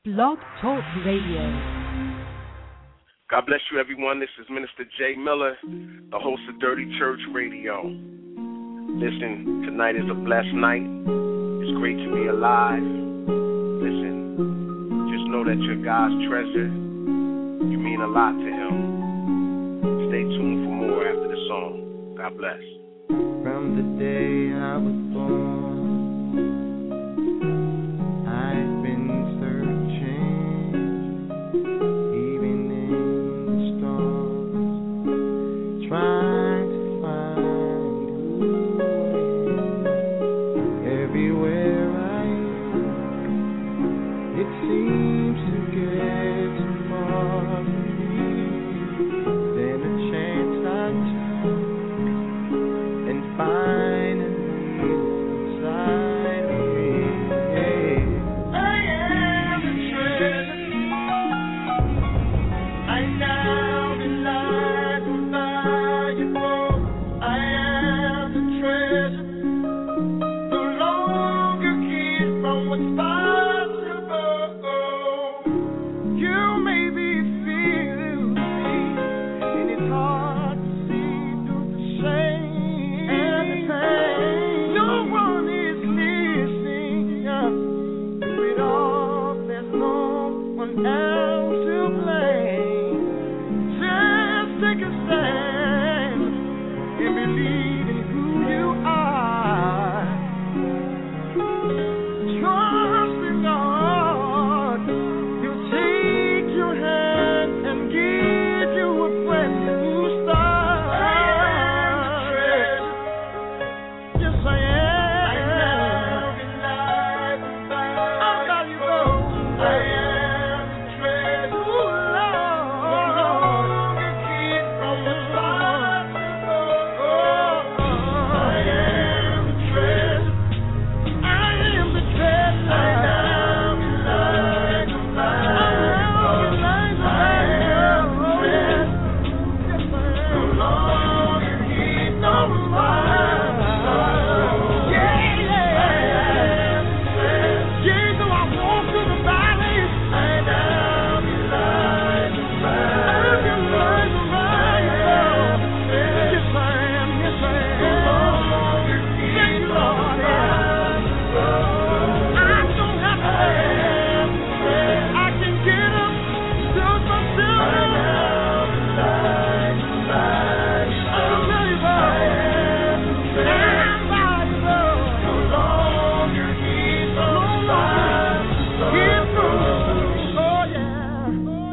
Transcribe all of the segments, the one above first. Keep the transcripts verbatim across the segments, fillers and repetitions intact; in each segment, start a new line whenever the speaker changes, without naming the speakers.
Blog Talk Radio.
God bless you, everyone. This is Minister Jay Miller, the host of Dirty Church Radio. Listen, tonight is a blessed night. It's great to be alive. Listen, just know that you're God's treasure. You mean a lot to Him. Stay tuned for more after the song. God bless.
From the day I was born, I've been searching, even in the storms, trying to find a way. Everywhere I am, it seems to get too far from me. Then a chance I took, and finally inside of me, I am the treasure. I now rely valuable. I am the treasure. No longer keep from what's possible. You may be feeling me, and it's hard to see through the shame. No one is listening up to it all. There's no one else to blame. Just take a stand and believe in who you are. Trust in God. He'll take your hand and give you a brand new start. Yes, I am. I'm valuable. I am the treasure. Ooh, Lord. No longer keep from what's possible. I am the treasure. I am the treasure. I am the valuable. I am the treasure. Yes, I am. No longer keep from what's possible. Yeah, yeah. I am the treasure. Yeah, though I walk through the valley, I am the valuable. I am the valuable. Yes, I am. Yes, I am. No longer keep from what's possible. I don't have to wait. I can get up, build myself up. I'm valuable. I'm valuable. No longer keep from what's possible. Oh, yeah.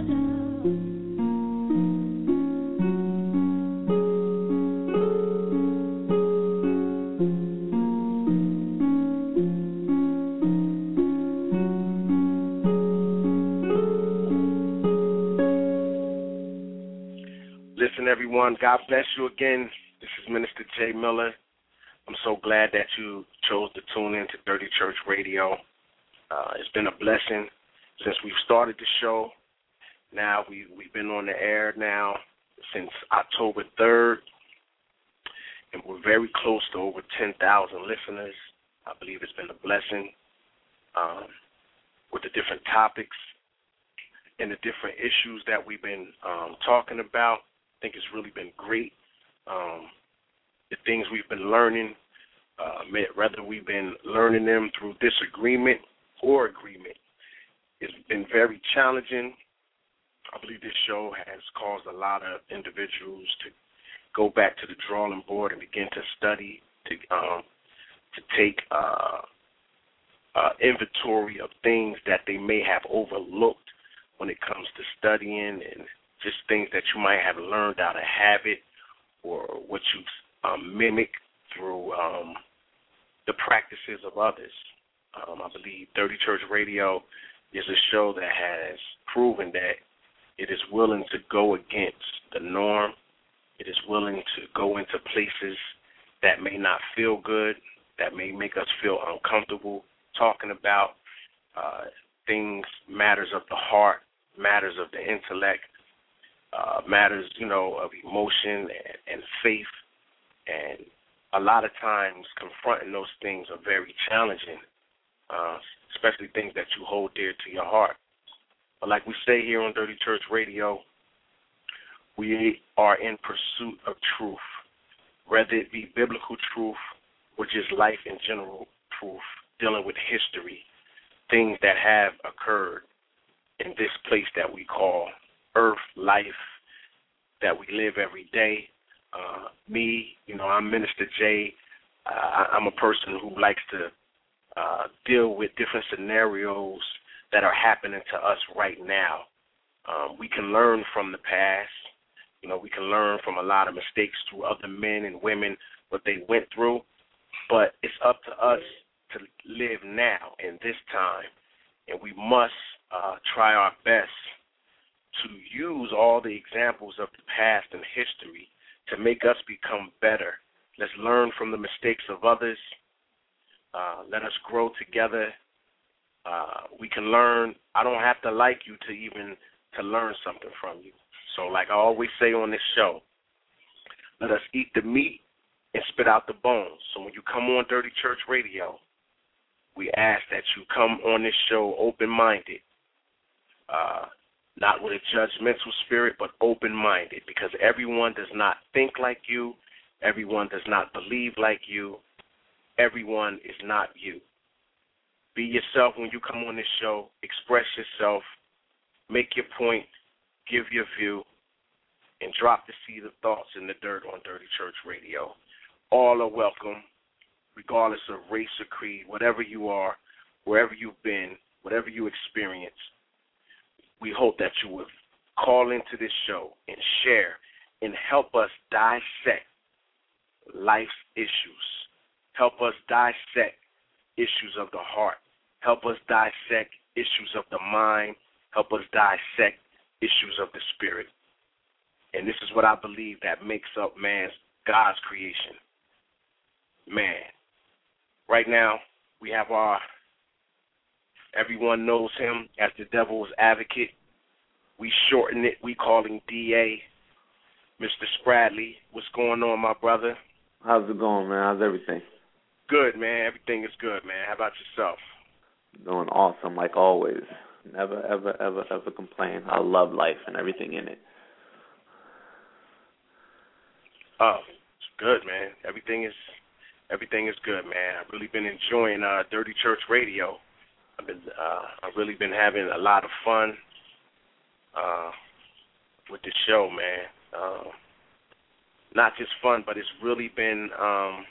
Listen, everyone, God bless you again. This is Minister Jay Miller. I'm so glad that you chose to tune in to Dirty Church Radio. Uh, it's been a blessing since we've started the show. Now we, we've been on the air now since October third, and we're very close to over ten thousand listeners. I believe it's been a blessing um, with the different topics and the different issues that we've been um, talking about. I think it's really been great. Um, the things we've been learning, uh, whether we've been learning them through disagreement or agreement, it's been very challenging. I believe this show has caused a lot of individuals to go back to the drawing board and begin to study, to um, to take uh, uh, inventory of things that they may have overlooked when it comes to studying, and just things that you might have learned out of habit or what you um, mimic through um, the practices of others. Um, I believe Dirty Church Radio is a show that has proven that it is willing to go against the norm. It is willing to go into places that may not feel good, that may make us feel uncomfortable talking about uh, things, matters of the heart, matters of the intellect, uh, matters, you know, of emotion and, and faith. And a lot of times confronting those things are very challenging, uh, especially things that you hold dear to your heart. But like we say here on Dirty Church Radio, we are in pursuit of truth, whether it be biblical truth or just life in general truth, dealing with history, things that have occurred in this place that we call Earth, life, that we live every day. Uh, me, you know, I'm Minister J. Uh, I'm a person who likes to uh, deal with different scenarios that are happening to us right now. Um, we can learn from the past. You know, we can learn from a lot of mistakes through other men and women, what they went through. But it's up to us to live now in this time, and we must uh, try our best to use all the examples of the past and history to make us become better. Let's learn from the mistakes of others. Uh, let us grow together. Uh, we can learn. I don't have to like you to even to learn something from you. So like I always say on this show, let us eat the meat and spit out the bones. So when you come on Dirty Church Radio, we ask that you come on this show open-minded, uh, not with a judgmental spirit, but open-minded, because everyone does not think like you. Everyone does not believe like you. Everyone is not you. Be yourself when you come on this show. Express yourself. Make your point. Give your view. And drop the seed of thoughts in the dirt on Dirty Church Radio. All are welcome, regardless of race or creed, whatever you are, wherever you've been, whatever you experience. We hope that you will call into this show and share and help us dissect life's issues. Help us dissect issues of the heart. Help us dissect issues of the mind. Help us dissect issues of the spirit. And this is what I believe that makes up man's, God's creation. Man. Right now, we have our, everyone knows him as the devil's advocate. We shorten it. We call him D A. Mister Spradley, what's going on, my brother?
How's it going, man? How's everything?
Good, man. Everything is good, man. How about yourself?
Doing awesome, like always. Never, ever, ever, ever complain. I love life and everything in it.
Oh, it's good, man. Everything is everything is good, man. I've really been enjoying uh, Dirty Church Radio. I've been uh, I've really been having a lot of fun uh, with the show, man. Uh, not just fun, but it's really been um,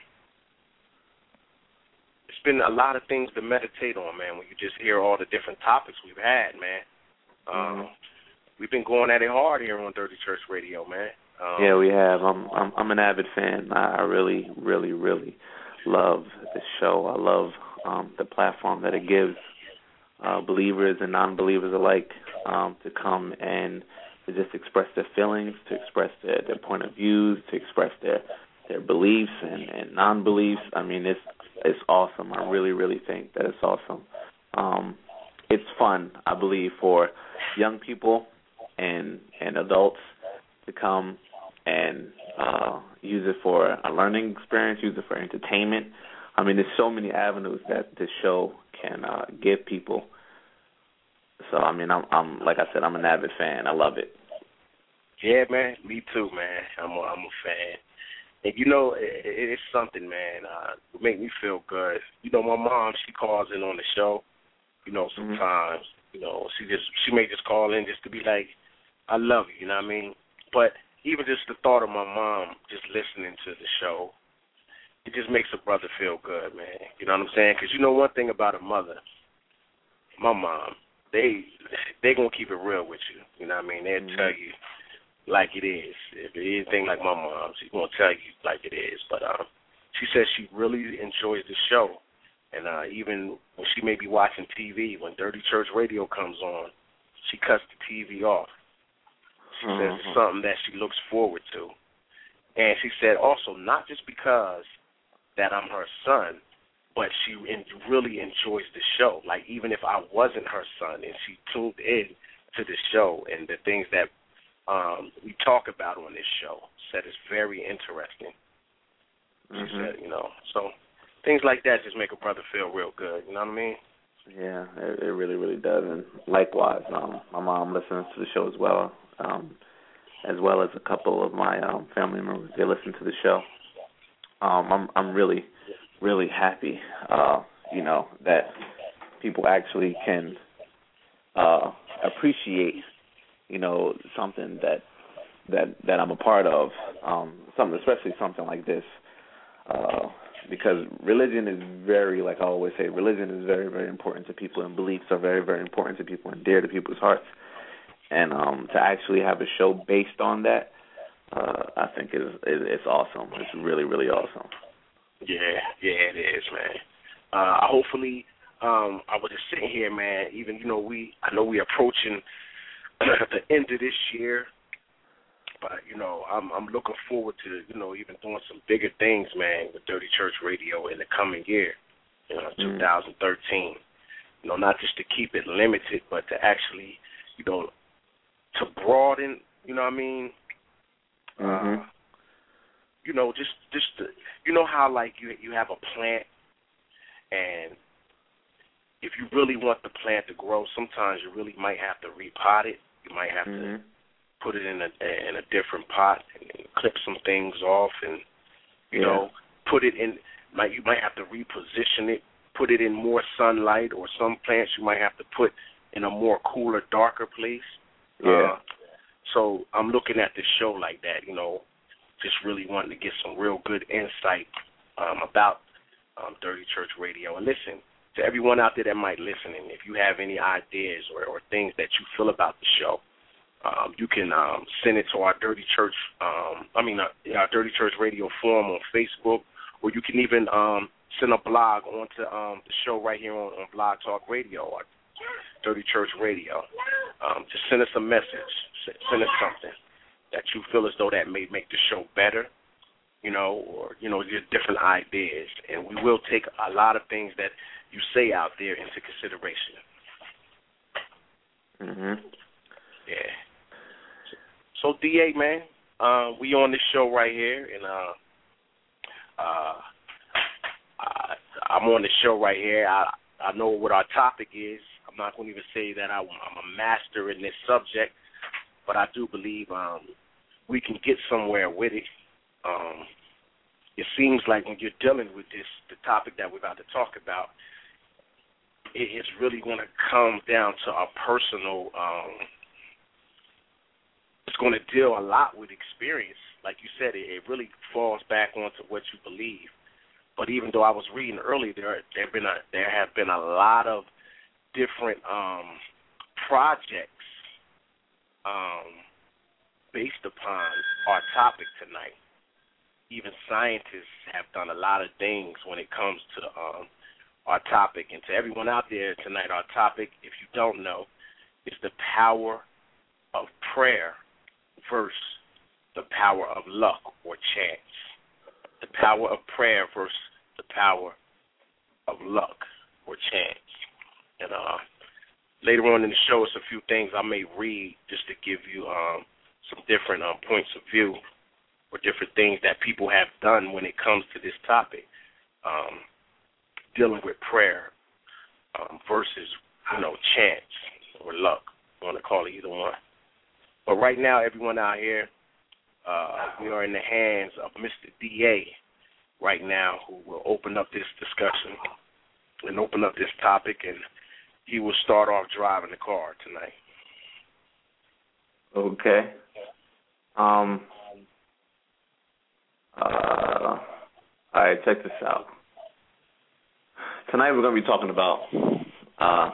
it's been a lot of things to meditate on, man. When you just hear all the different topics we've had, man. Um,
mm-hmm.
We've been going at it hard here on Dirty Church Radio, man. Um,
yeah, we have. I'm I'm I'm an avid fan. I really, really, really love this show. I love um, the platform that it gives uh, believers and non-believers alike um, to come and to just express their feelings, to express their, their point of views, to express their their beliefs and, and non-beliefs. I mean, it's it's awesome. I really, really think that it's awesome. Um, it's fun, I believe, for young people and and adults to come and uh, use it for a learning experience, use it for entertainment. I mean, there's so many avenues that this show can uh, give people. So, I mean, I'm, I'm like I said, I'm an avid fan. I love it.
Yeah, man. Me too, man. I'm a, I'm a fan. And, you know, it, it's something, man. Uh, it make me feel good. You know, my mom, she calls in on the show, you know, sometimes. Mm-hmm. You know, she just she may just call in just to be like, I love you, you know what I mean? But even just the thought of my mom just listening to the show, it just makes a brother feel good, man. You know what I'm saying? Because you know one thing about a mother, my mom, they they going to keep it real with you. You know what I mean? They'll mm-hmm. tell you like it is. If it is anything like my mom, she's going to tell you like it is. But um, she says she really enjoys the show. And uh, even when she may be watching T V, when Dirty Church Radio comes on, she cuts the T V off. She mm-hmm. says it's something that she looks forward to. And she said also, not just because that I'm her son, but she in, really enjoys the show. Like, even if I wasn't her son and she tuned in to the show and the things that um, we talk about on this show, said it's very interesting. Mm-hmm. She said, you know, so things like that just make a brother feel real good. You know what I mean?
Yeah, it, it really, really does. And likewise, um, my mom listens to the show as well, um, as well as a couple of my um, family members. They listen to the show. Um, I'm, I'm really, really happy, uh, you know, that people actually can uh, appreciate, you know, something that that that I'm a part of, um, something, especially something like this. Uh, because religion is very, like I always say, religion is very, very important to people, and beliefs are very, very important to people and dear to people's hearts. And um, to actually have a show based on that, uh, I think is, is it's awesome. It's really, really awesome.
Yeah, yeah, it is, man. Uh, hopefully, um, I was just sitting here, man. Even you know, we I know we're approaching the end of this year. But, you know, I'm I'm looking forward to, you know, even doing some bigger things, man, with Dirty Church Radio in the coming year, you know, mm. twenty thirteen. You know, not just to keep it limited, but to actually, you know, to broaden, you know what I mean?
Mm-hmm.
Uh, you know, just, just to, you know how, like, you you have a plant, and if you really want the plant to grow, sometimes you really might have to repot it. You might have mm-hmm. to put it in a in a different pot and clip some things off, and you yeah. know, put it in. Might you might have to reposition it, put it in more sunlight, or some plants you might have to put in a more cooler, darker place.
Yeah.
Uh, so I'm looking at this show like that, you know, just really wanting to get some real good insight um, about um, Dirty Church Radio. And listen, to everyone out there that might listen, and if you have any ideas or, or things that you feel about the show, Um, you can um, send it to our Dirty Church, um, I mean, uh, our Dirty Church Radio forum on Facebook, or you can even um, send a blog onto um, the show right here on, on Blog Talk Radio, or Dirty Church Radio. Um, just send us a message, send us something that you feel as though that may make the show better, you know, or, you know, your different ideas. And we will take a lot of things that you say out there into consideration.
Mm-hmm.
Yeah. So, D A, man, uh, we on this show right here, and uh, uh, I, I'm on the show right here. I, I know what our topic is. I'm not going to even say that I, I'm a master in this subject, but I do believe um, we can get somewhere with it. Um, it seems like when you're dealing with this, the topic that we're about to talk about, it, it's really going to come down to a personal um it's going to deal a lot with experience. Like you said, it, it really falls back onto what you believe. But even though I was reading earlier, there there have been a, there have been a lot of different um, projects um, based upon our topic tonight. Even scientists have done a lot of things when it comes to um, our topic. And to everyone out there tonight, our topic, if you don't know, is the power of prayer versus the power of luck or chance. The power of prayer versus the power of luck or chance. And uh, later on in the show, it's a few things I may read just to give you um, some different um, points of view or different things that people have done when it comes to this topic, um, dealing with prayer um, versus, you know, chance or luck. You want to call it either one. But right now, everyone out here, uh, we are in the hands of Mister D A right now, who will open up this discussion and open up this topic, and he will start off driving the car tonight.
Okay. Um. Uh. All right, check this out. Tonight we're going to be talking about. Uh,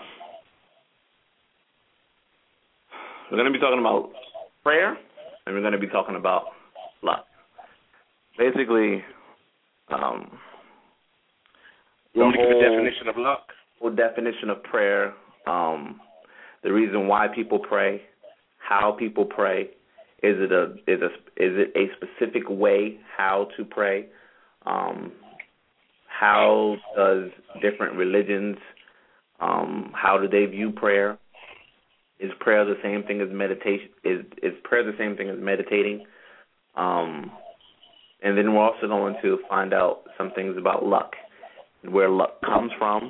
We're going to be talking about prayer, and we're going to be talking about luck. Basically, um,
you want to give a definition of luck?
Whole definition of prayer, um, the reason why people pray, how people pray, is it a is a is it a specific way how to pray? Um, how does different religions, um, how do they view prayer? Is prayer the same thing as meditation? Is is prayer the same thing as meditating? Um, and then we're also going to find out some things about luck, where luck comes from,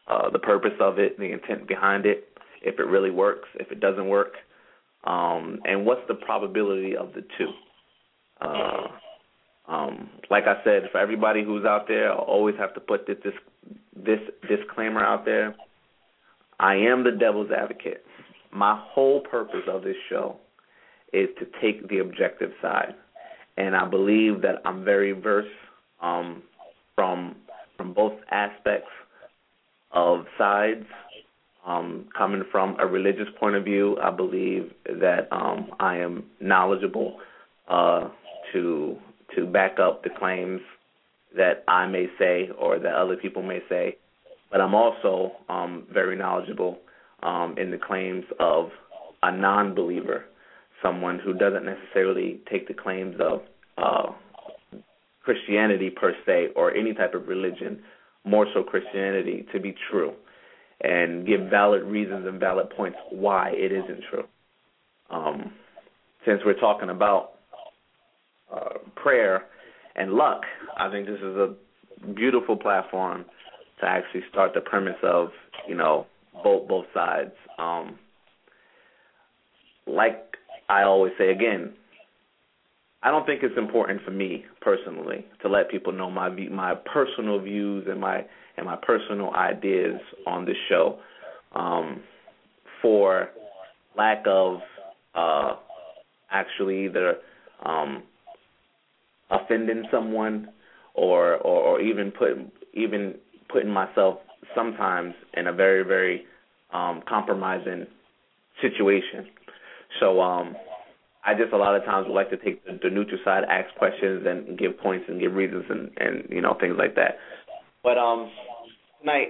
uh, the purpose of it, the intent behind it, if it really works, if it doesn't work, um, and what's the probability of the two. Uh, um, like I said, for everybody who's out there, I always have to put this, this this disclaimer out there. I am the devil's advocate. My whole purpose of this show is to take the objective side, and I believe that I'm very versed um, from from both aspects of sides. Um, coming from a religious point of view, I believe that um, I am knowledgeable uh, to to back up the claims that I may say or that other people may say. But I'm also um, very knowledgeable um, in the claims of a non-believer, someone who doesn't necessarily take the claims of uh, Christianity per se or any type of religion, more so Christianity, to be true, and give valid reasons and valid points why it isn't true. Um, since we're talking about uh, prayer and luck, I think this is a beautiful platform to actually start the premise of, you know, both both sides. Um, like I always say, again, I don't think it's important for me personally to let people know my my personal views and my and my personal ideas on this show, um, for lack of uh, actually either um, offending someone or, or or even put even putting myself sometimes in a very very um, compromising situation. So um, I just a lot of times would like to take the, the neutral side, ask questions, and give points and give reasons and, and you know things like that. But um, tonight,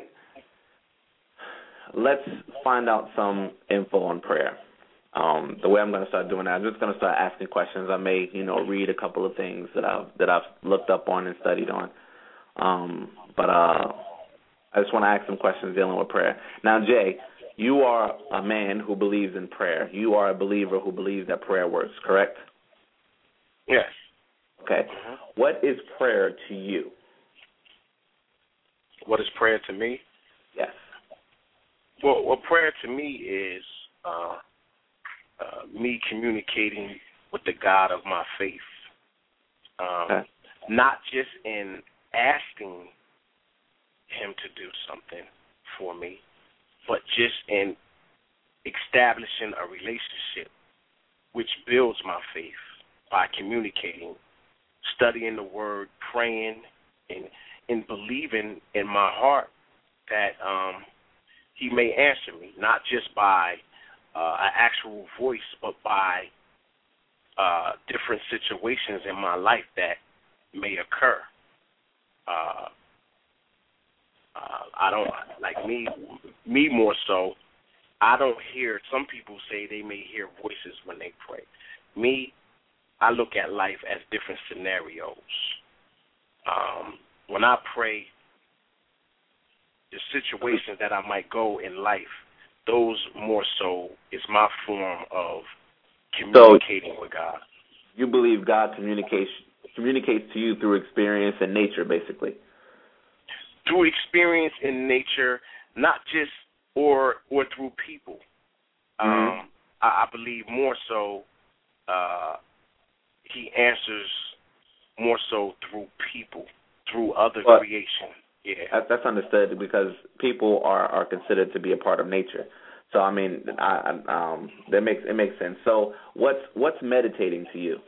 let's find out some info on prayer. Um, the way I'm going to start doing that, I'm just going to start asking questions. I may, you know, read a couple of things that I've that I've looked up on and studied on. Um, but uh, I just want to ask some questions dealing with prayer. Now, Jay, you are a man who believes in prayer. You are a believer who believes that prayer works, correct?
Yes.
Okay.
Mm-hmm.
What is prayer to you?
What is prayer to me?
Yes.
Well, well prayer to me is uh, uh, me communicating with the God of my faith. Um,
okay.
Not just in asking him to do something for me, but just in establishing a relationship which builds my faith by communicating, studying the word, praying, and, and believing in my heart that um, he may answer me, not just by uh, an actual voice, but by uh, different situations in my life that may occur. Uh, uh, I don't, like me, me more so, I don't hear, some people say they may hear voices when they pray. Me, I look at life as different scenarios. Um, when I pray, the situations that I might go in life, those more so is my form of communicating so, with God.
You believe God communicates communicates to you through experience and nature, basically.
Through experience in nature, not just or or through people.
Mm-hmm.
Um, I, I believe more so uh, he answers more so through people, through other
but
creation. Yeah,
that, that's understood because people are, are considered to be a part of nature. So I mean, I, I, um, that makes it makes sense. So what's what's meditating to you?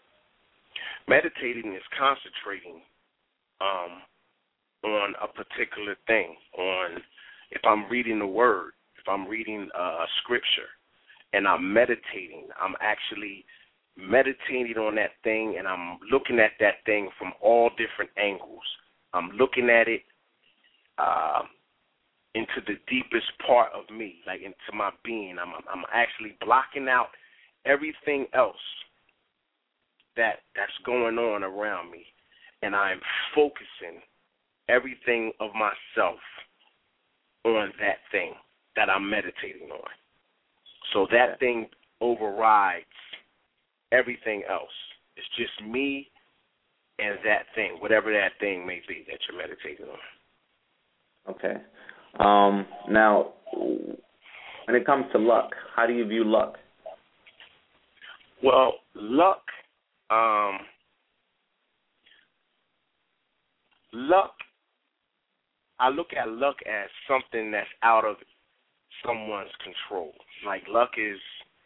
Meditating is concentrating um, on a particular thing. On if I'm reading the Word, if I'm reading uh, a scripture, and I'm meditating, I'm actually meditating on that thing, and I'm looking at that thing from all different angles. I'm looking at it uh, into the deepest part of me, like into my being. I'm, I'm actually blocking out everything else that that's going on around me, and I'm focusing everything of myself on that thing that I'm meditating on. So that thing overrides everything else. It's just me and that thing, whatever that thing may be that you're meditating on.
Okay. Um, now, when it comes to luck, how do you view luck?
Well, luck, um, luck, I look at luck as something that's out of someone's control. Like luck is,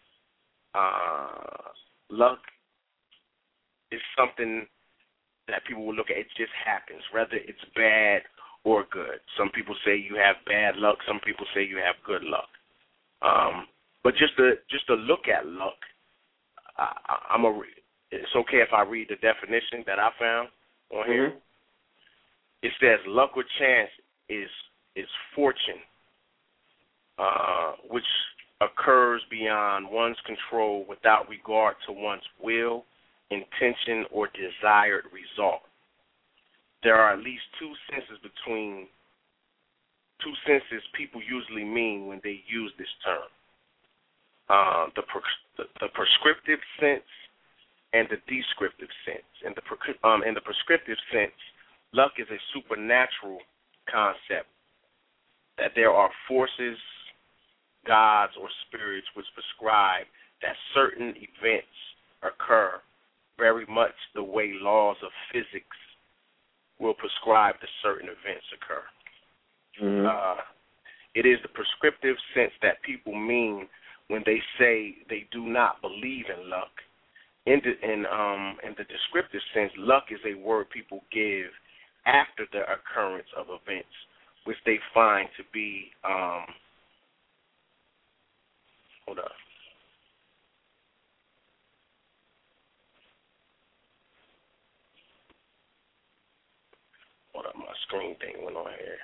uh, luck is something that people will look at. It just happens, whether it's bad or good. Some people say you have bad luck. Some people say you have good luck. Um, but just to just to look at luck, I, I, I'm a. It's okay if I read the definition that I found on mm-hmm. here. It says luck or chance is is fortune, uh, which occurs beyond one's control without regard to one's will, intention, or desired result. There are at least two senses between two senses people usually mean when they use this term. Uh, the, pre- the the prescriptive sense and the descriptive sense. In the pre- um, in the prescriptive sense, luck is a supernatural concept that there are forces, gods, or spirits which prescribe that certain events occur very much the way laws of physics will prescribe that certain events occur.
Mm-hmm.
Uh, it is the prescriptive sense that people mean when they say they do not believe in luck. In the, in, um, in the descriptive sense, luck is a word people give after the occurrence of events, which they find to be, um, hold up. Hold up, my screen thing went on here.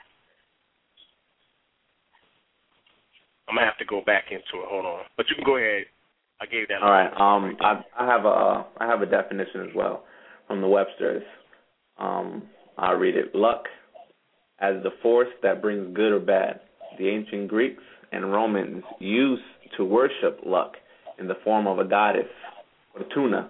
I'm gonna have to go back into it. Hold on, but you can go ahead. I gave that.
All right. Um, I, I have a I have a definition as well from the Webster's. Um, I'll read it. Luck, as the force that brings good or bad. The ancient Greeks and Romans used to worship luck in the form of a goddess, Fortuna.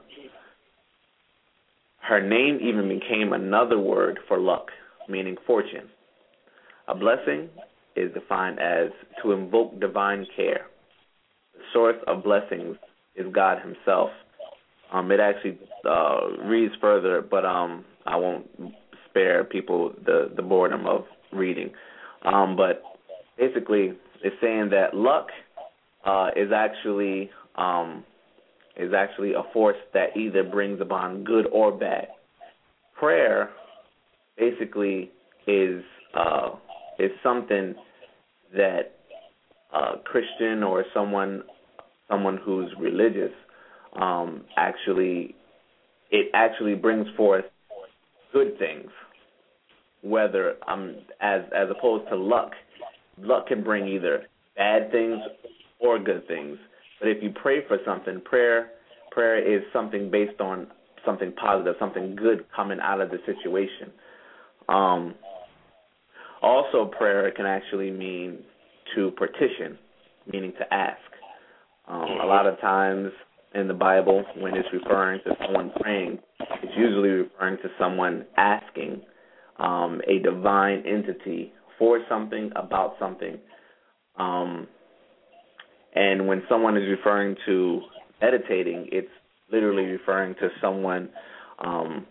Her name even became another word for luck, meaning fortune. A blessing is defined as to invoke divine care. The source of blessings is God himself. Um, it actually uh, reads further, but um, I won't spare people the, the boredom of reading. Um, but basically, it's saying that luck uh, is actually um, is actually a force that either brings upon good or bad. Prayer basically is uh, is something that a Christian or someone someone who's religious um, actually it actually brings forth good things. Whether um as as opposed to luck, luck can bring either bad things or good things. But if you pray for something, prayer prayer is something based on something positive, something good coming out of the situation. Um, also, prayer can actually mean to petition, meaning to ask. Um, a lot of times in the Bible, when it's referring to someone praying, it's usually referring to someone asking um, a divine entity for something, about something. Um, and when someone is referring to meditating, it's literally referring to someone um,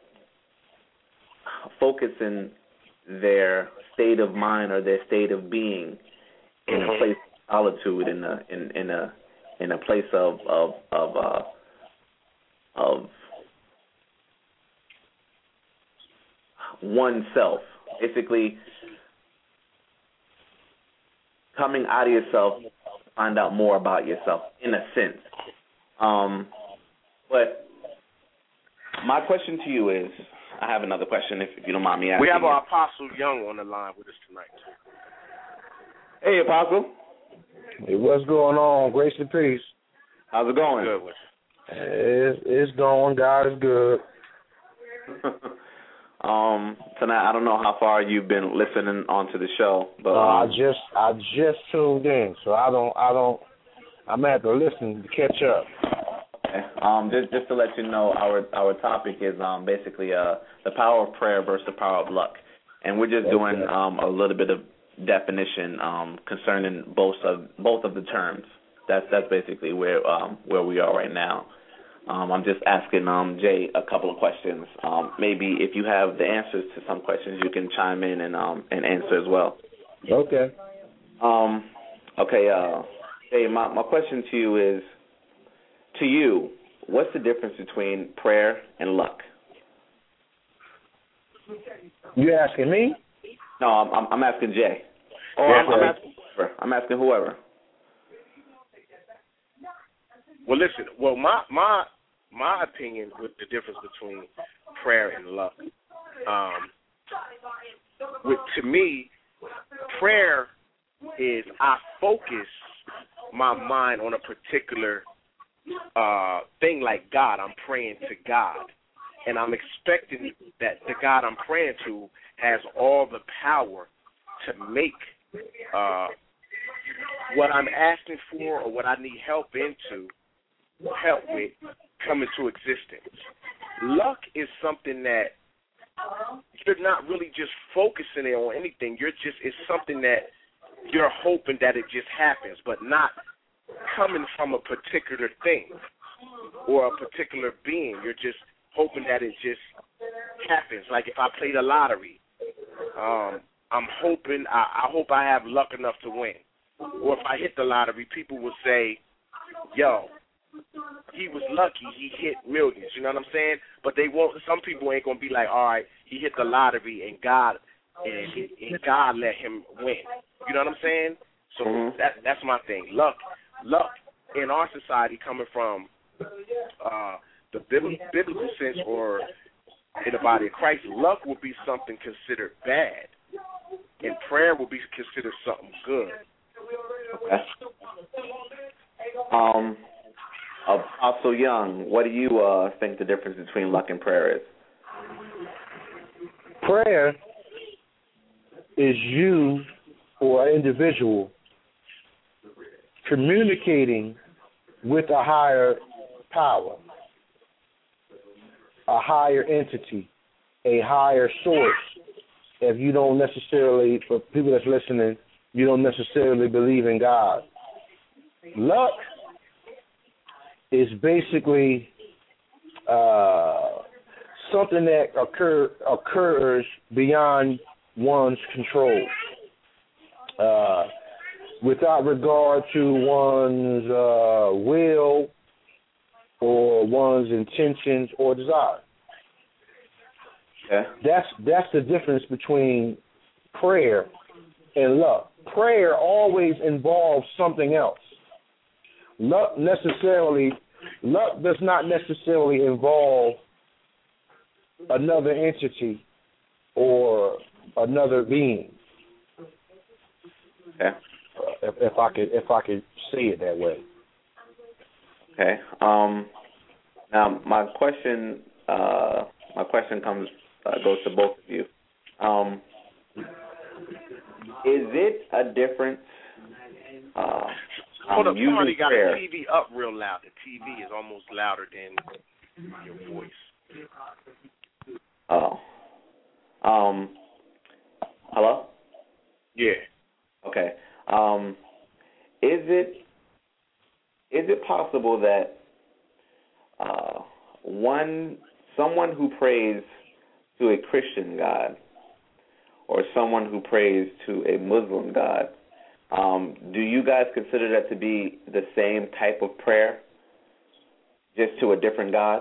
focusing their state of mind or their state of being in a place of solitude, in a in, in a in a place of of of uh, of oneself. Basically, coming out of yourself to find out more about yourself, in a sense. Um, but my question to you is, I have another question, if, if you don't mind me asking.
We have our Apostle Young on the line with us tonight, too.
Hey, Apostle.
Hey, what's going on? Grace and peace.
How's it going?
Good with you.
It's, it's going. God is good.
um, tonight, I don't know how far you've been listening onto the show, but
uh,
um,
I just I just tuned in, so I don't I don't I'm gonna have to listen to catch up.
Okay. Um, just just to let you know, our our topic is um basically uh the power of prayer versus the power of luck, and we're just
That's
doing
good.
um a little bit of definition um, concerning both of both of the terms. That's that's basically where um, where we are right now. Um, I'm just asking um, Jay a couple of questions. Um, maybe if you have the answers to some questions, you can chime in and um, and answer as well.
Okay.
Um, okay. Uh, Jay, my my question to you is, to you, what's the difference between prayer and luck?
You asking me?
No, I'm I'm asking Jay. Or
Yeah,
I'm, I'm asking whoever. I'm asking whoever.
Well, listen. Well, my my my opinion with the difference between prayer and luck, um, with to me, prayer is I focus my mind on a particular uh, thing, like God. I'm praying to God, and I'm expecting that the God I'm praying to has all the power to make uh, what I'm asking for or what I need help into, help with, come into existence. Luck is something that you're not really just focusing on anything. You're just, it's something that you're hoping that it just happens, but not coming from a particular thing or a particular being. You're just hoping that it just happens. Like if I play the lottery, um, I'm hoping, I, I hope I have luck enough to win. Or if I hit the lottery, people will say, yo, he was lucky, he hit millions, you know what I'm saying? But they won't, some people ain't going to be like, all right, he hit the lottery and God and, and God let him win. You know what I'm saying? So
Mm-hmm.
that that's my thing. Luck, luck in our society coming from uh, the biblical sense or in the body of Christ, luck will be something considered bad, and prayer will be considered something good.
Okay. Um, Apostle Young, what do you uh, think the difference between luck and prayer is?
Prayer is you or an individual communicating with a higher power, a higher entity, a higher source. If you don't necessarily, for people that's listening, you don't necessarily believe in God. Luck is basically uh, something that occur, occurs beyond one's control, uh, without regard to one's uh, will or one's intentions or desire.
Okay.
That's that's the difference between prayer and luck. Prayer always involves something else. Luck necessarily, luck does not necessarily involve another entity or another being.
Okay.
If, if I could, if I could say it that way.
Okay. Um, now my question, uh, my question comes uh, goes to both of you. Um, is it a difference? Uh,
Hold
um,
up, somebody got
prayer.
the T V up real loud. The T V is almost louder than your voice.
Oh. Um. Hello?
Yeah.
Okay. Um, is it is it possible that uh, one someone who prays to a Christian God or someone who prays to a Muslim God, um, do you guys consider that to be the same type of prayer, just to a different God?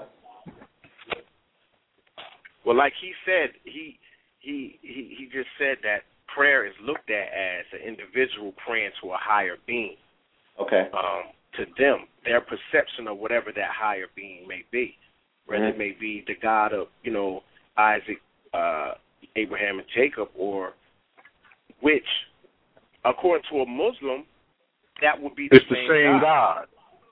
Well, like he said, he he he, he just said that prayer is looked at as an individual praying to a higher being.
Okay.
Um, to them, their perception of whatever that higher being may be, whether
Mm-hmm.
it may be the God of, you know, Isaac, uh, Abraham, and Jacob, or which, according to a Muslim, that would be the
It's the
same,
same
God.
God.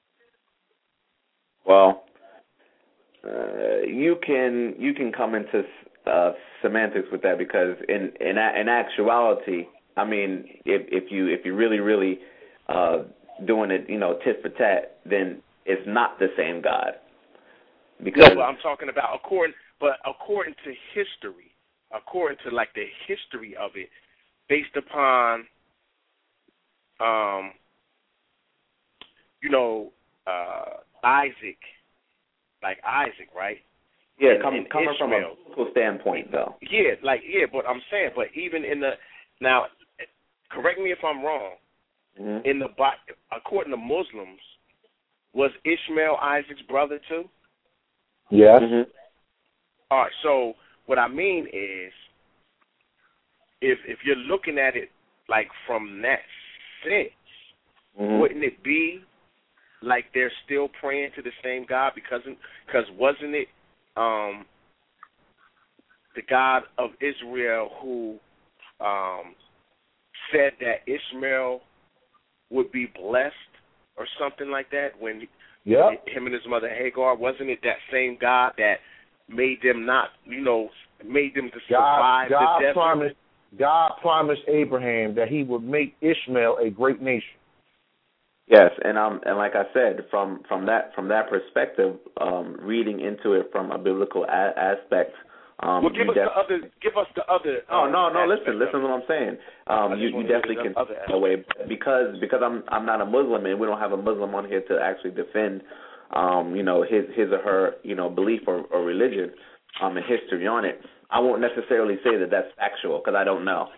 Well, uh, you can you can come into uh, semantics with that, because in in in actuality, I mean, if if you if you really really uh, doing it, you know, tit for tat, then it's not the same God. Because
No, but I'm talking about according, but according to history, according to like the history of it, based upon, um, you know, uh, Isaac, like Isaac, right?
Yeah,
and,
come,
and
coming
Ishmael.
from a biblical standpoint, though.
Yeah, like yeah, but I'm saying, but even in the now, correct me if I'm wrong.
Mm-hmm.
In the according to Muslims, was Ishmael Isaac's brother too?
Yes.
Mm-hmm.
All right. So what I mean is, if if you're looking at it like from that sense,
Mm-hmm.
wouldn't it be like they're still praying to the same God? Because because wasn't it um, the God of Israel who um, said that Ishmael would be blessed or something like that when
Yep.
him and his mother Hagar? Wasn't it that same God that made them not, you know, made them to survive
God, God
the desert?
promised God promised Abraham that he would make Ishmael a great nation.
Yes, and um, and like I said, from from that from that perspective, um, reading into it from a biblical a- aspect. Um,
well, give us
def-
the other. Give us the other.
Oh
um,
no, no!
aspect
Listen, listen to what I'm saying. Um, you you definitely can that way because because I'm I'm not a Muslim and we don't have a Muslim on here to actually defend, um, you know, his his or her you know belief or, or religion, um, and history on it. I won't necessarily say that that's factual because I don't know.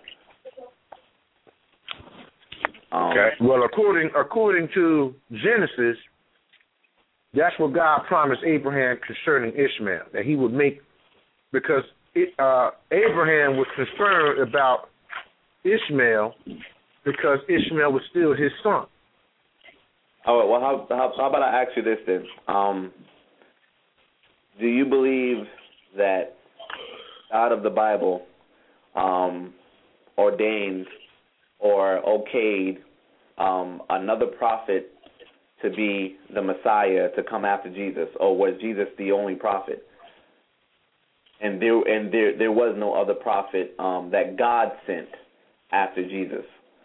Um,
okay.
Well, according according to Genesis, that's what God promised Abraham concerning Ishmael, that he would make, because it, uh, Abraham was concerned about Ishmael because Ishmael was still his son.
All right. Well, how, how how about I ask you this then? Um, do you believe that God of the Bible um, ordained or okayed um, another prophet to be the Messiah to come after Jesus, or was Jesus the only prophet? And there and there there was no other prophet um, that God sent after Jesus.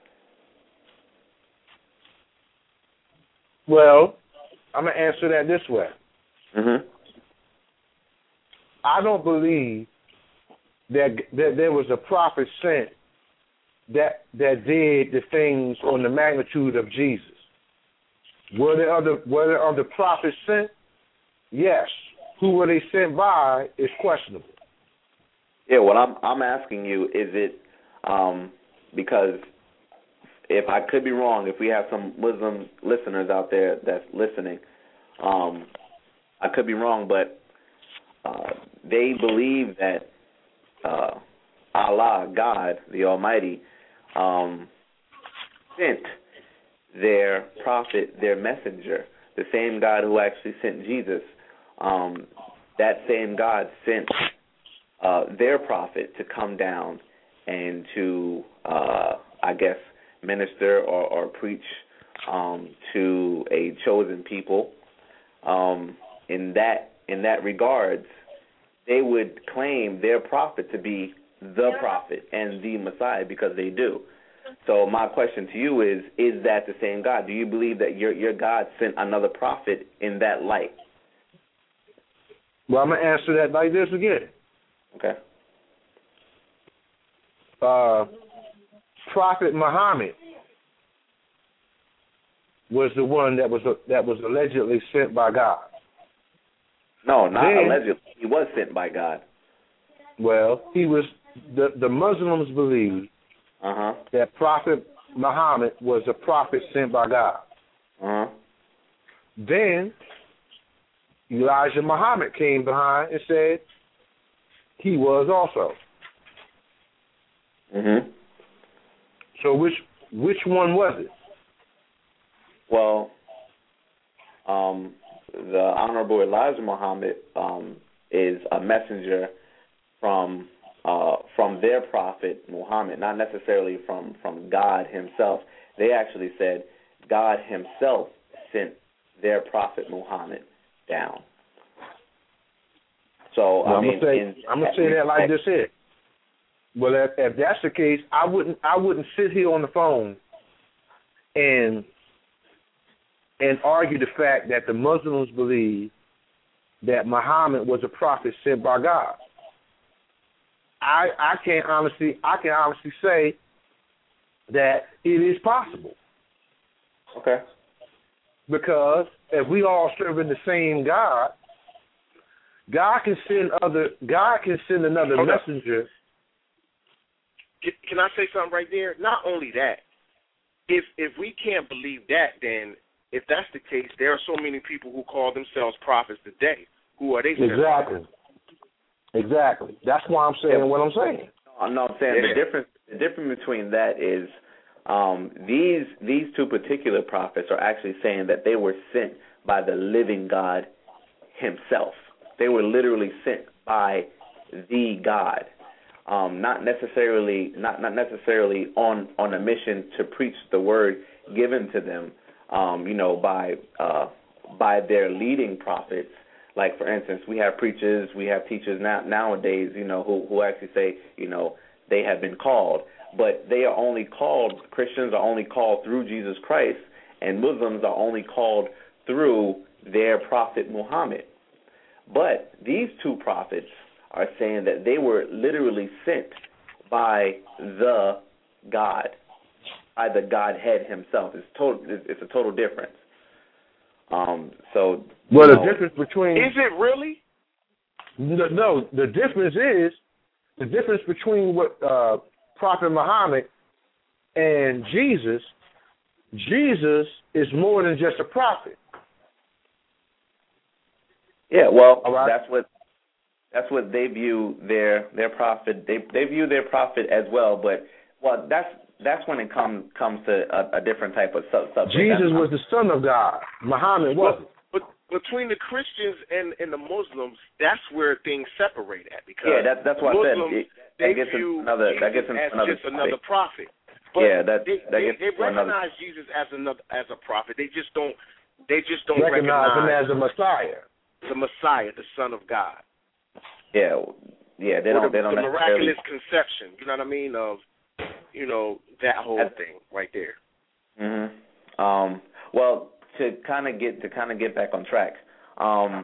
Well, I'm gonna answer that this way.
Mm-hmm.
I don't believe that that there was a prophet sent that that did the things on the magnitude of Jesus. Were there other were there other prophets sent? Yes. Who were they sent by is questionable.
Yeah, what I'm I'm asking you is it um, because if I could be wrong, if we have some Muslim listeners out there that's listening, um, I could be wrong, but uh, they believe that uh, Allah, God, the Almighty, um, sent their prophet, their messenger, the same God who actually sent Jesus. Um, that same God sent uh, their prophet to come down and to, uh, I guess, minister or, or preach um, to a chosen people. Um, in that in that regards, they would claim their prophet to be the prophet and the Messiah because they do. So my question to you is, is that the same God? Do you believe that your your God sent another prophet in that light?
Well, I'm going to answer that like this again.
Okay.
Uh, Prophet Muhammad was the one that was that was allegedly sent by God.
No, not
then,
allegedly. He was sent by God.
Well, he was. The the Muslims believe
Uh-huh.
that Prophet Muhammad was a prophet sent by God.
Uh-huh.
Then Elijah Muhammad came behind and said he was also.
Mhm.
So which which one was it?
Well, um, the Honorable Elijah Muhammad um, is a messenger from uh, from their prophet Muhammad, not necessarily from, from God himself. They actually said God himself sent their prophet Muhammad down. So
Well,
I
I'm
mean,
gonna say
in,
I'm gonna say that like this here. Well, if, if that's the case, I wouldn't I wouldn't sit here on the phone and and argue the fact that the Muslims believe that Muhammad was a prophet sent by God. I I can't honestly I can honestly say that it is possible.
Okay.
Because if we all serving the same God, God can send other. God can send another
Hold up.
messenger.
Can, can I say something right there? Not only that, if if we can't believe that, then if that's the case, there are so many people who call themselves prophets today. Who are they?
Exactly. Exactly. That's why I'm saying what I'm saying.
I'm not saying
Yeah.
the difference. The difference between that is um, these these two particular prophets are actually saying that they were sent by the living God Himself. They were literally sent by the God, um, not necessarily not not necessarily on on a mission to preach the word given to them, um, you know, by uh, by their leading prophets. Like, for instance, we have preachers, we have teachers now nowadays, you know, who who actually say, you know, they have been called, but they are only called. Christians are only called through Jesus Christ, and Muslims are only called through their prophet Muhammad. But these two prophets are saying that they were literally sent by the God, by the Godhead Himself. It's total. It's a total difference. Um. So.
Well, the
know,
difference between
Is it really?
no, no, the difference is the difference between what uh, Prophet Muhammad and Jesus. Jesus is more than just a prophet.
Yeah, well,
All right.
that's what that's what they view their their prophet. They they view their prophet as well, but well, that's that's when it comes comes to a, a different type of sub- subject.
Jesus
That's,
was the Son of God. Muhammad wasn't.
But, but between the Christians and, and the Muslims, that's where things separate at. Because
yeah, that's that's what
Muslims,
I said. It,
they
that gets
view
into another
Jesus
that gets into
as
another
just another prophet. But
yeah, that
they,
that
they,
gets
they
into another.
recognize Jesus as another as a prophet. They just don't. They just don't
Recognize him
recognize
as the Messiah.
the Messiah, the Son of God.
Yeah, yeah, they
Or
don't
the,
they don't
the
necessarily.
miraculous conception. You know what I mean? Of you know that whole
That's,
thing right there.
Mhm. Um. Well, to kind of get to kind of get back on track. Um.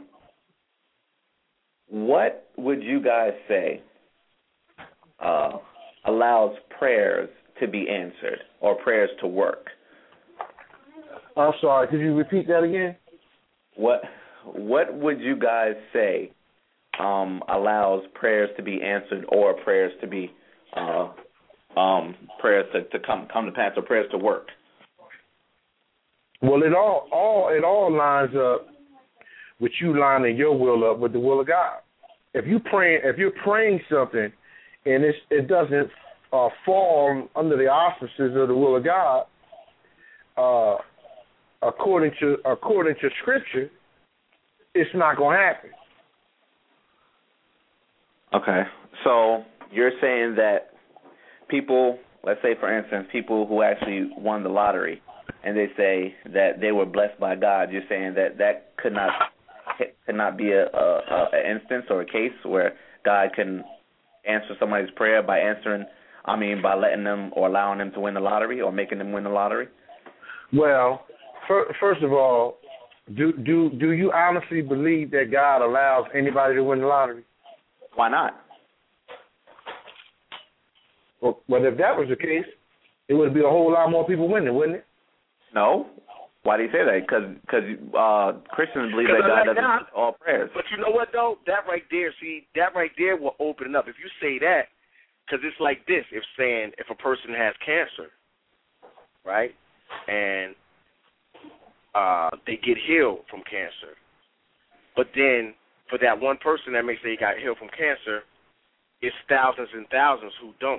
What would you guys say uh, allows prayers to be answered or prayers to work?
I'm sorry, could you repeat that again?
What What would you guys say um, allows prayers to be answered or prayers to be uh, um, prayers to, to come come to pass or prayers to work?
Well, it all all it all lines up with you lining your will up with the will of God. If you praying, if you're praying something, and it's, it doesn't uh, fall under the auspices of the will of God, uh, according to according to Scripture, it's not going to happen.
Okay, so you're saying that people, let's say for instance, people who actually won the lottery, and they say that they were blessed by God. You're saying that that could not could not be a, a, a an instance or a case where God can answer somebody's prayer by answering, I mean, by letting them or allowing them to win the lottery or making them win the lottery?
Well, fir- first of all, do do do you honestly believe that God allows anybody to win the lottery?
Why not?
Well, well, if that was the case, it would be a whole lot more people winning, wouldn't it?
No. Why do you say that? Because uh, Christians believe that God doesn't answer all prayers.
But you know what, though? That right there, see, that right there will open it up. If you say that, because it's like this, if saying if a person has cancer, right, and uh, they get healed from cancer, but then for that one person that may say he got healed from cancer, it's thousands and thousands who don't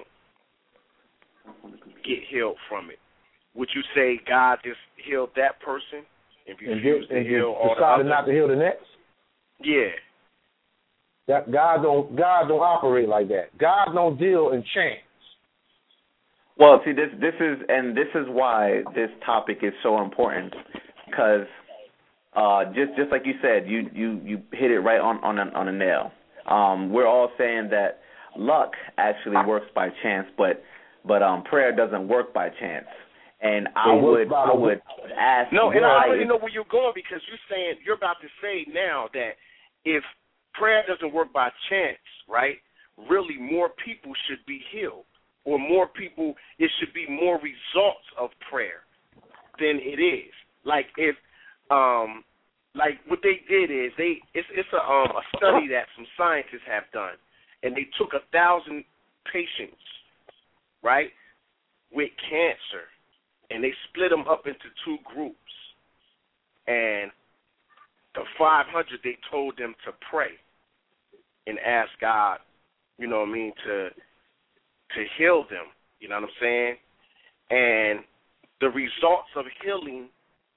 get healed from it. Would you say God just healed that person and refused
and
to heal all the
decided
others?
not to heal the next?
Yeah.
That God don't God don't operate like that. God don't deal in chance.
Well, see, this this is and this is why this topic is so important, because uh, just just like you said, you, you, you hit it right on on a, on a nail. Um, we're all saying that luck actually works by chance, but but um, prayer doesn't work by chance. And I
It works
would
by
I
the-
would ask
No, and I
why
already
is-
know where you're going, because you're saying you're about to say now that if prayer doesn't work by chance, right, really more people should be healed or more people, it should be more results of prayer than it is. Like if, um, like what they did is they it's it's a um a study that some scientists have done, and they took a thousand patients, right, with cancer, and they split them up into two groups, and the five hundred they told them to pray and ask God, you know what I mean, to to heal them, you know what I'm saying? And the results of healing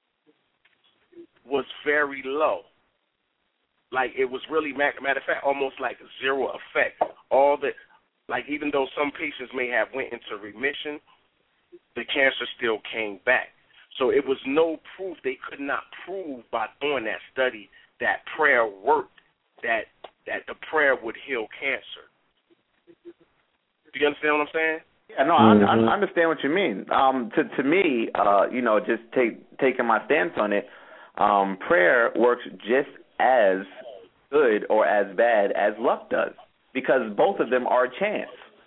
was very low. Like it was really, matter of fact, almost like zero effect. All the, like even though some patients may have went into remission, the cancer still came back. So it was no proof, they could not prove by doing that study that prayer worked, that that the prayer would heal cancer. Do you understand what I'm saying?
Yeah, no, I, I understand what you mean. Um, to to me, uh, you know, just take taking my stance on it, um, prayer works just as good or as bad as luck does, because both of them are chance.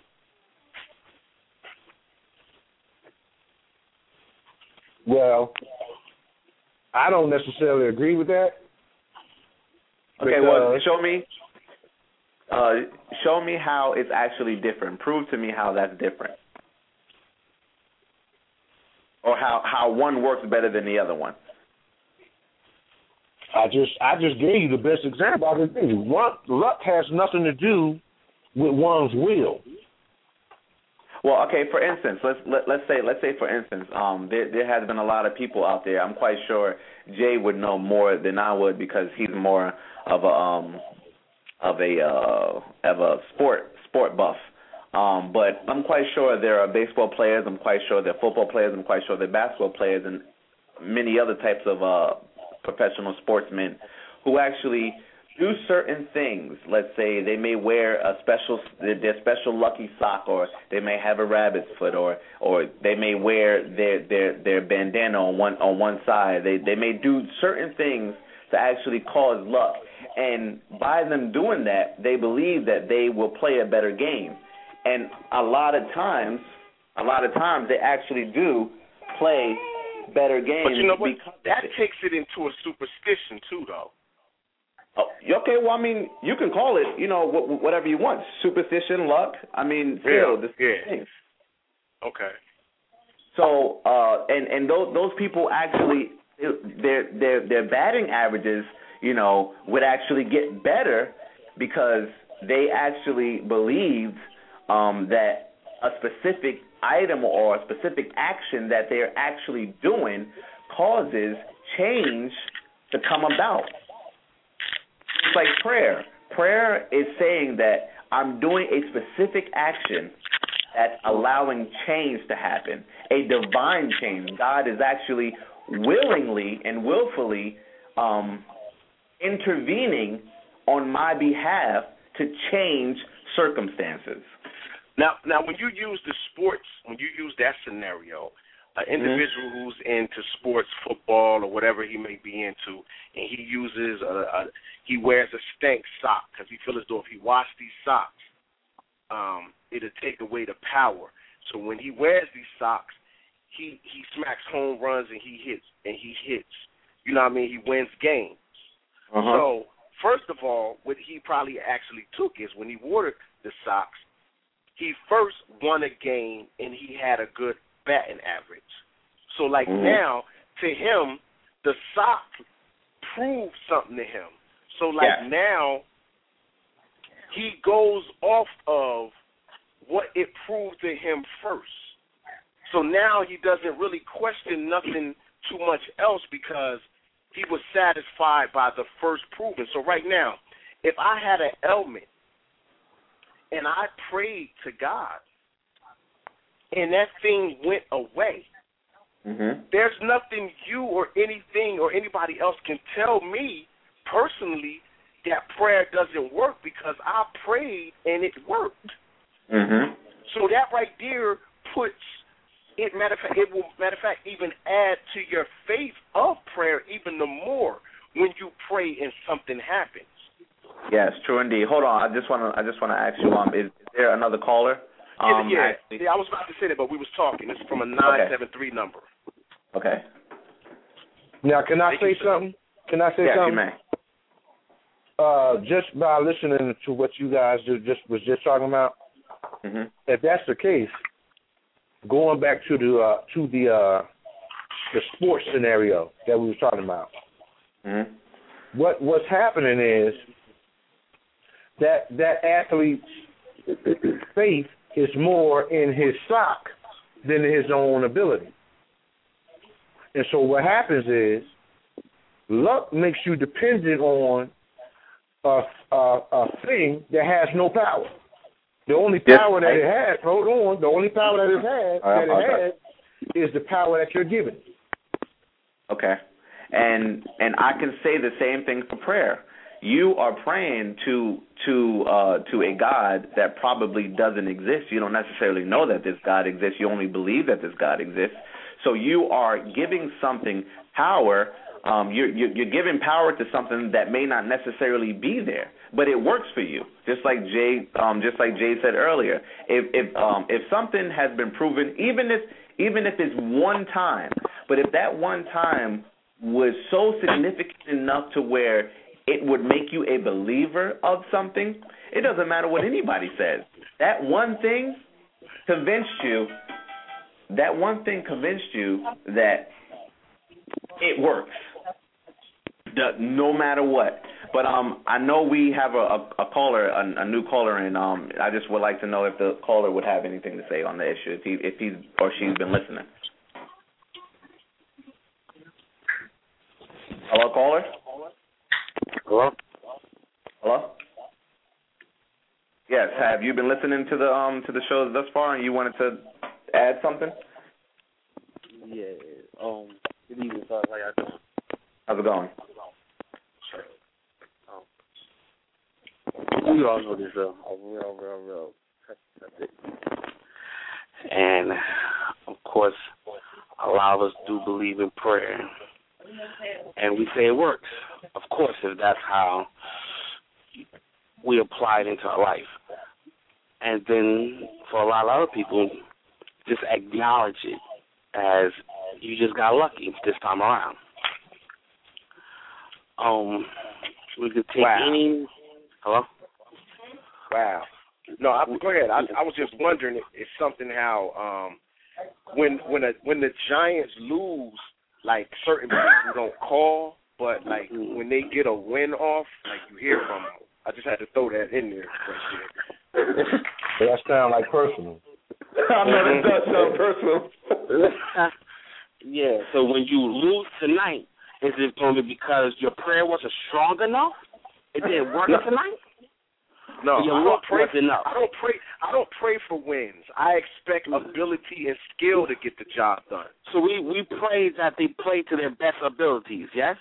Well, I don't necessarily agree with that.
Okay, well, show me. Uh, show me how it's actually different. Prove to me how that's different, or how, how one works better than the other one.
I just I just gave you the best example I can give you. One, luck has nothing to do with one's will.
Well, okay. For instance, let's let, let's say let's say for instance, um, there there has been a lot of people out there. I'm quite sure Jay would know more than I would because he's more of a um. of a uh, of a sport sport buff, um, but I'm quite sure there are baseball players. I'm quite sure there are football players. I'm quite sure there are basketball players and many other types of uh, professional sportsmen who actually do certain things. Let's say they may wear a special their special lucky sock, or they may have a rabbit's foot, or or they may wear their their their bandana on one on one side. They they may do certain things to actually cause luck. And by them doing that, they believe that they will play a better game. And a lot of times, a lot of times they actually do play better games.
But you know what? That takes it into a superstition too, though.
Oh, okay, well, I mean, you can call it, you know, whatever you want. Superstition, luck. I mean, still,
yeah,
the
yeah.
things.
Okay.
So, uh, and and those those people actually, their their their batting averages, you know, would actually get better because they actually believed um, that a specific item or a specific action that they're actually doing causes change to come about. It's like prayer. Prayer is saying that I'm doing a specific action that's allowing change to happen, a divine change. God is actually willingly and willfully um, intervening on my behalf to change circumstances.
Now, now, when you use the sports, when you use that scenario, an individual mm-hmm. who's into sports, football, or whatever he may be into, and he uses a, a he wears a stank sock because he feels as though if he washed these socks, um, it'll take away the power. So when he wears these socks, he he smacks home runs and he hits and he hits. You know what I mean? He wins games. Uh-huh. So first of all, what he probably actually took is when he wore the socks, he first won a game and he had a good batting average. So like mm-hmm. now, to him, the sock proved something to him. So like yeah. now, he goes off of what it proved to him first. So now he doesn't really question nothing too much else because he was satisfied by the first proving. So right now, if I had an ailment and I prayed to God and that thing went away, mm-hmm. there's nothing you or anything or anybody else can tell me personally that prayer doesn't work because I prayed and it worked. Mm-hmm. So that right there puts it. Matter of fact, it will matter of fact even add to your faith of prayer even the more when you pray and something happens.
Yes, true indeed. Hold on, I just want to I just want to ask you, um, is, is there another caller? Um,
yeah, yeah,
actually,
yeah. I was about to say that, but we was talking. This is from a nine seven three number.
Okay.
Now, can I say something? Can I say
yes,
something?
you may.
Uh, just by listening to what you guys just was just talking about,
mm-hmm.
if that's the case, going back to the uh, to the uh, the sports scenario that we were talking about,
mm-hmm.
what what's happening is that that athlete's faith is more in his sock than his own ability. And so what happens is luck makes you dependent on a, a, a thing that has no power. The only power yes, that I, it has, hold on, the only power that it has, that it has is the power that you're given.
Okay. And and I can say the same thing for prayer. You are praying to to uh, to a God that probably doesn't exist. You don't necessarily know that this God exists. You only believe that this God exists. So you are giving something power. Um, you're, you're giving power to something that may not necessarily be there, but it works for you. Just like Jay, um, just like Jay said earlier, if if um, if something has been proven, even if even if it's one time, but if that one time was so significant enough to where it would make you a believer of something, it doesn't matter what anybody says. That one thing convinced you. That one thing convinced you that it works, no matter what. But um, I know we have a, a, a caller, a, a new caller, and um, I just would like to know if the caller would have anything to say on the issue, if he, if he's or she's been listening. Hello, caller.
Hello.
Hello. Yes. Have you been listening to the um to the shows thus far, and you wanted to add something?
Yeah. Um. Good evening, fellas. How y'all doing?
How's it going?
Um, we all know this uh, a real, real, real subject, and of course, a lot of us do believe in prayer, and we say it works. Of course, if that's how we apply it into our life, and then for a lot of other people, just acknowledge it as you just got lucky this time around. Um, we could take
wow.
any. Hello.
Wow. No, I, go ahead. I, I was just wondering if, if something how um, when when a, when the Giants lose, like certain people don't call, but like when they get a win off, like you hear from them. I just had to throw that in there.
That sound like personal.
I know that does sound personal.
Yeah. So when you lose tonight, is it going to be because your prayer wasn't strong enough? It didn't work tonight.
No,
your
I don't pray.
Enough?
I don't pray. I don't pray for wins. I expect ability and skill to get the job done.
So we we pray that they play to their best abilities. Yes.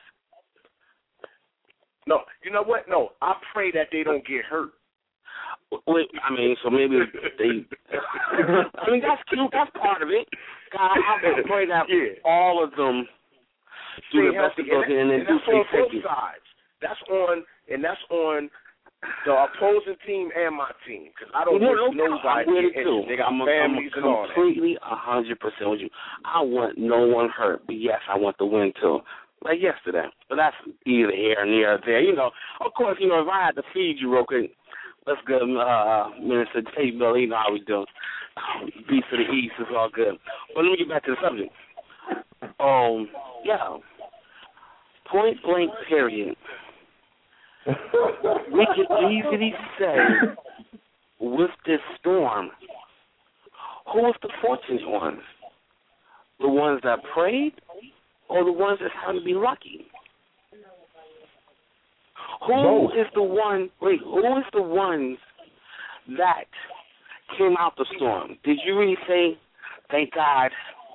No, you know what? No, I pray that they don't get hurt.
Wait, I mean, so maybe they. I mean, that's cute. That's part of it. God, I pray that yeah. all of them do their best ability and then
and
do
that's on both sides. That's on, and that's on the opposing team and my team. Because I don't
no,
want
no,
nobody get injured. They got
I'm
families
a, I'm
and all that.
Completely a hundred percent with you. I want no one hurt, but yes, I want the win too. Like yesterday, but that's either here or near there. You know, of course, you know, if I had to feed you real quick, let's go, uh, Minister Jay Miller. You know how we do. Beast of the East is all good. But let me get back to the subject. Um, yeah, point blank period. We can easily say with this storm, who was the fortunate ones? The ones that prayed? Or the ones that happen to be lucky? Who
Both.
is the one? Wait, who is the ones that came out the storm? Did you really say, "Thank God,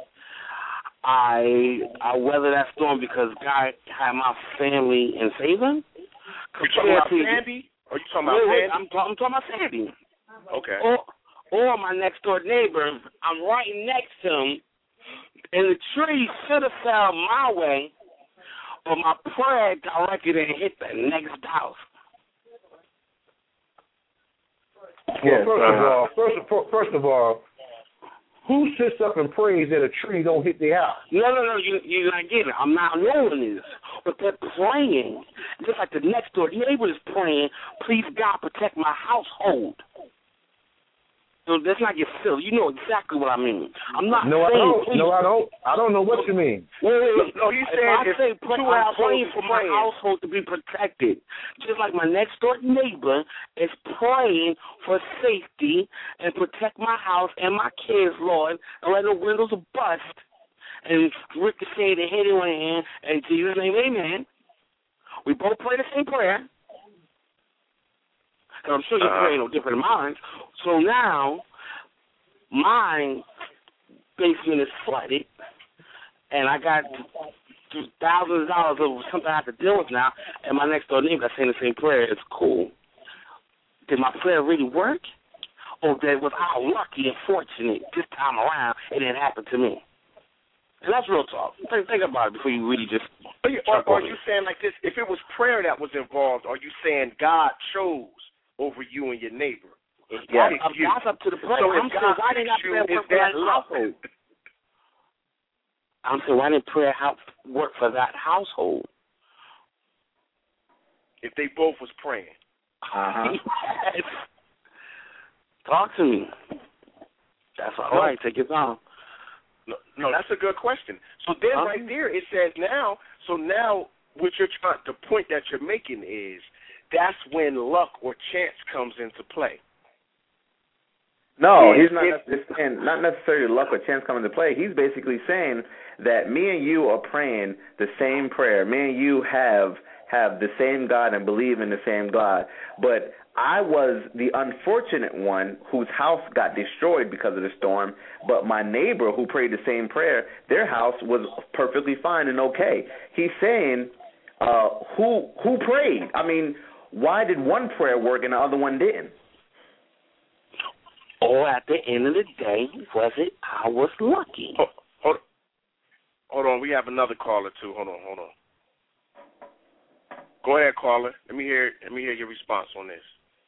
I I weathered that storm because God had my family in saving"?
You talking about Sandy? Or you talking about
wait,
Sandy?
I'm, I'm talking about Sandy.
Okay.
Or, or my next door neighbor. I'm right next to him. And the tree should have fell my way, but my prayer directed and hit the next house.
Well, first of all, first of, first of all, who sits up and prays that a tree don't hit their house?
No, no, no, you, you're not getting it. I'm not knowing this. But they're praying, just like the next door neighbor is praying, please, God, protect my household. So that's not your silly. You know exactly what I mean. I'm not
no,
saying...
I don't.
Please.
No, I don't. I don't know what you mean.
Wait, wait, wait.
No, he's
if
saying
I
if
say pray,
two
I'm
households
praying for my
praying.
household to be protected. Just like my next door neighbor is praying for safety and protect my house and my kids, Lord, and let the windows bust and ricochet and hit anyone in, and Jesus' name, amen. We both pray the same prayer. Because I'm sure you're
uh-huh.
praying on different minds. So now, my basement is flooded, and I got thousands of dollars of something I have to deal with now, and my next door neighbor that's saying the same prayer. It's cool. Did my prayer really work? Or that was I lucky and fortunate this time around it didn't happen to me? And that's real talk. Think, think about it before you really just...
Are you, or, or are you saying like this, if it was prayer that was involved, are you saying God chose over you and your neighbor?
Yeah, that's up to the prayer.
So
I'm saying, why didn't I prayer work for that household? I'm saying, why didn't prayer work for that household?
If they both was praying.
Uh-huh. Yes. Talk to me. That's all right. Take your time.
No, no, that's a good question. So then
uh-huh.
right there it says now, so now what you're trying, the point that you're making is that's when luck or chance comes into play.
No,
and
he's not
if,
necessarily, not necessarily luck or chance come into play. He's basically saying that me and you are praying the same prayer. Me and you have have the same God and believe in the same God. But I was the unfortunate one whose house got destroyed because of the storm, but my neighbor who prayed the same prayer, their house was perfectly fine and okay. He's saying, uh, who who prayed? I mean, why did one prayer work and the other one didn't?
Or at the end of the day, was it I was lucky?
Hold, hold, hold on, we have another caller too. Hold on, hold on. Go ahead, caller. Let me hear. Let me hear your response on this.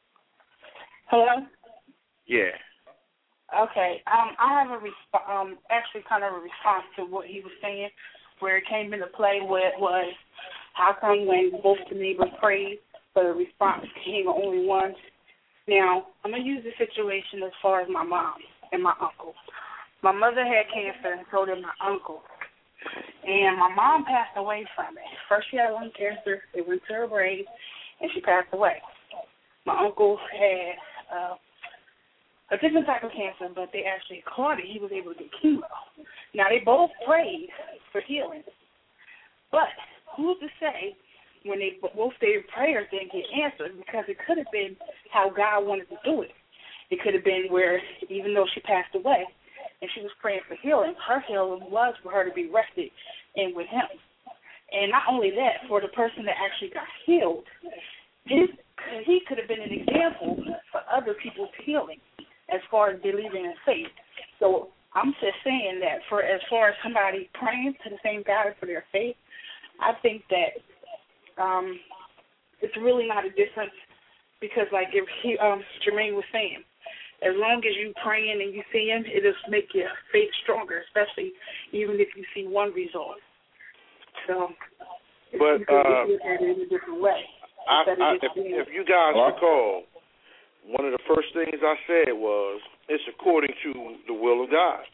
Hello?
Yeah.
Okay. Um, I have a resp- um, actually kind of a response to what he was saying, where it came into play. Where it was, how come when both the neighbors prayed, but the response came only once? Now, I'm gonna use the situation as far as my mom and my uncle. My mother had cancer, and so did my uncle. And my mom passed away from it. First she had lung cancer, it went to her brain, and she passed away. My uncle had uh, a different type of cancer, but they actually caught it. He was able to get chemo. Now, they both prayed for healing. But who's to say when they both their prayers didn't get answered? Because it could have been how God wanted to do it. It could have been where, even though she passed away, and she was praying for healing, her healing was for her to be rested in with him. And not only that, for the person that actually got healed, his, he could have been an example for other people's healing as far as believing in faith. So I'm just saying that for as far as somebody praying to the same God for their faith, I think that um, it's really not a difference because, like if he, um, Jermaine was saying, as long as you praying and you see him, it just make your faith stronger, especially even if you see one result. So,
but
you can
uh,
look at it in a different way.
I, I, if, if you guys recall, one of the first things I said was it's according to the will of God,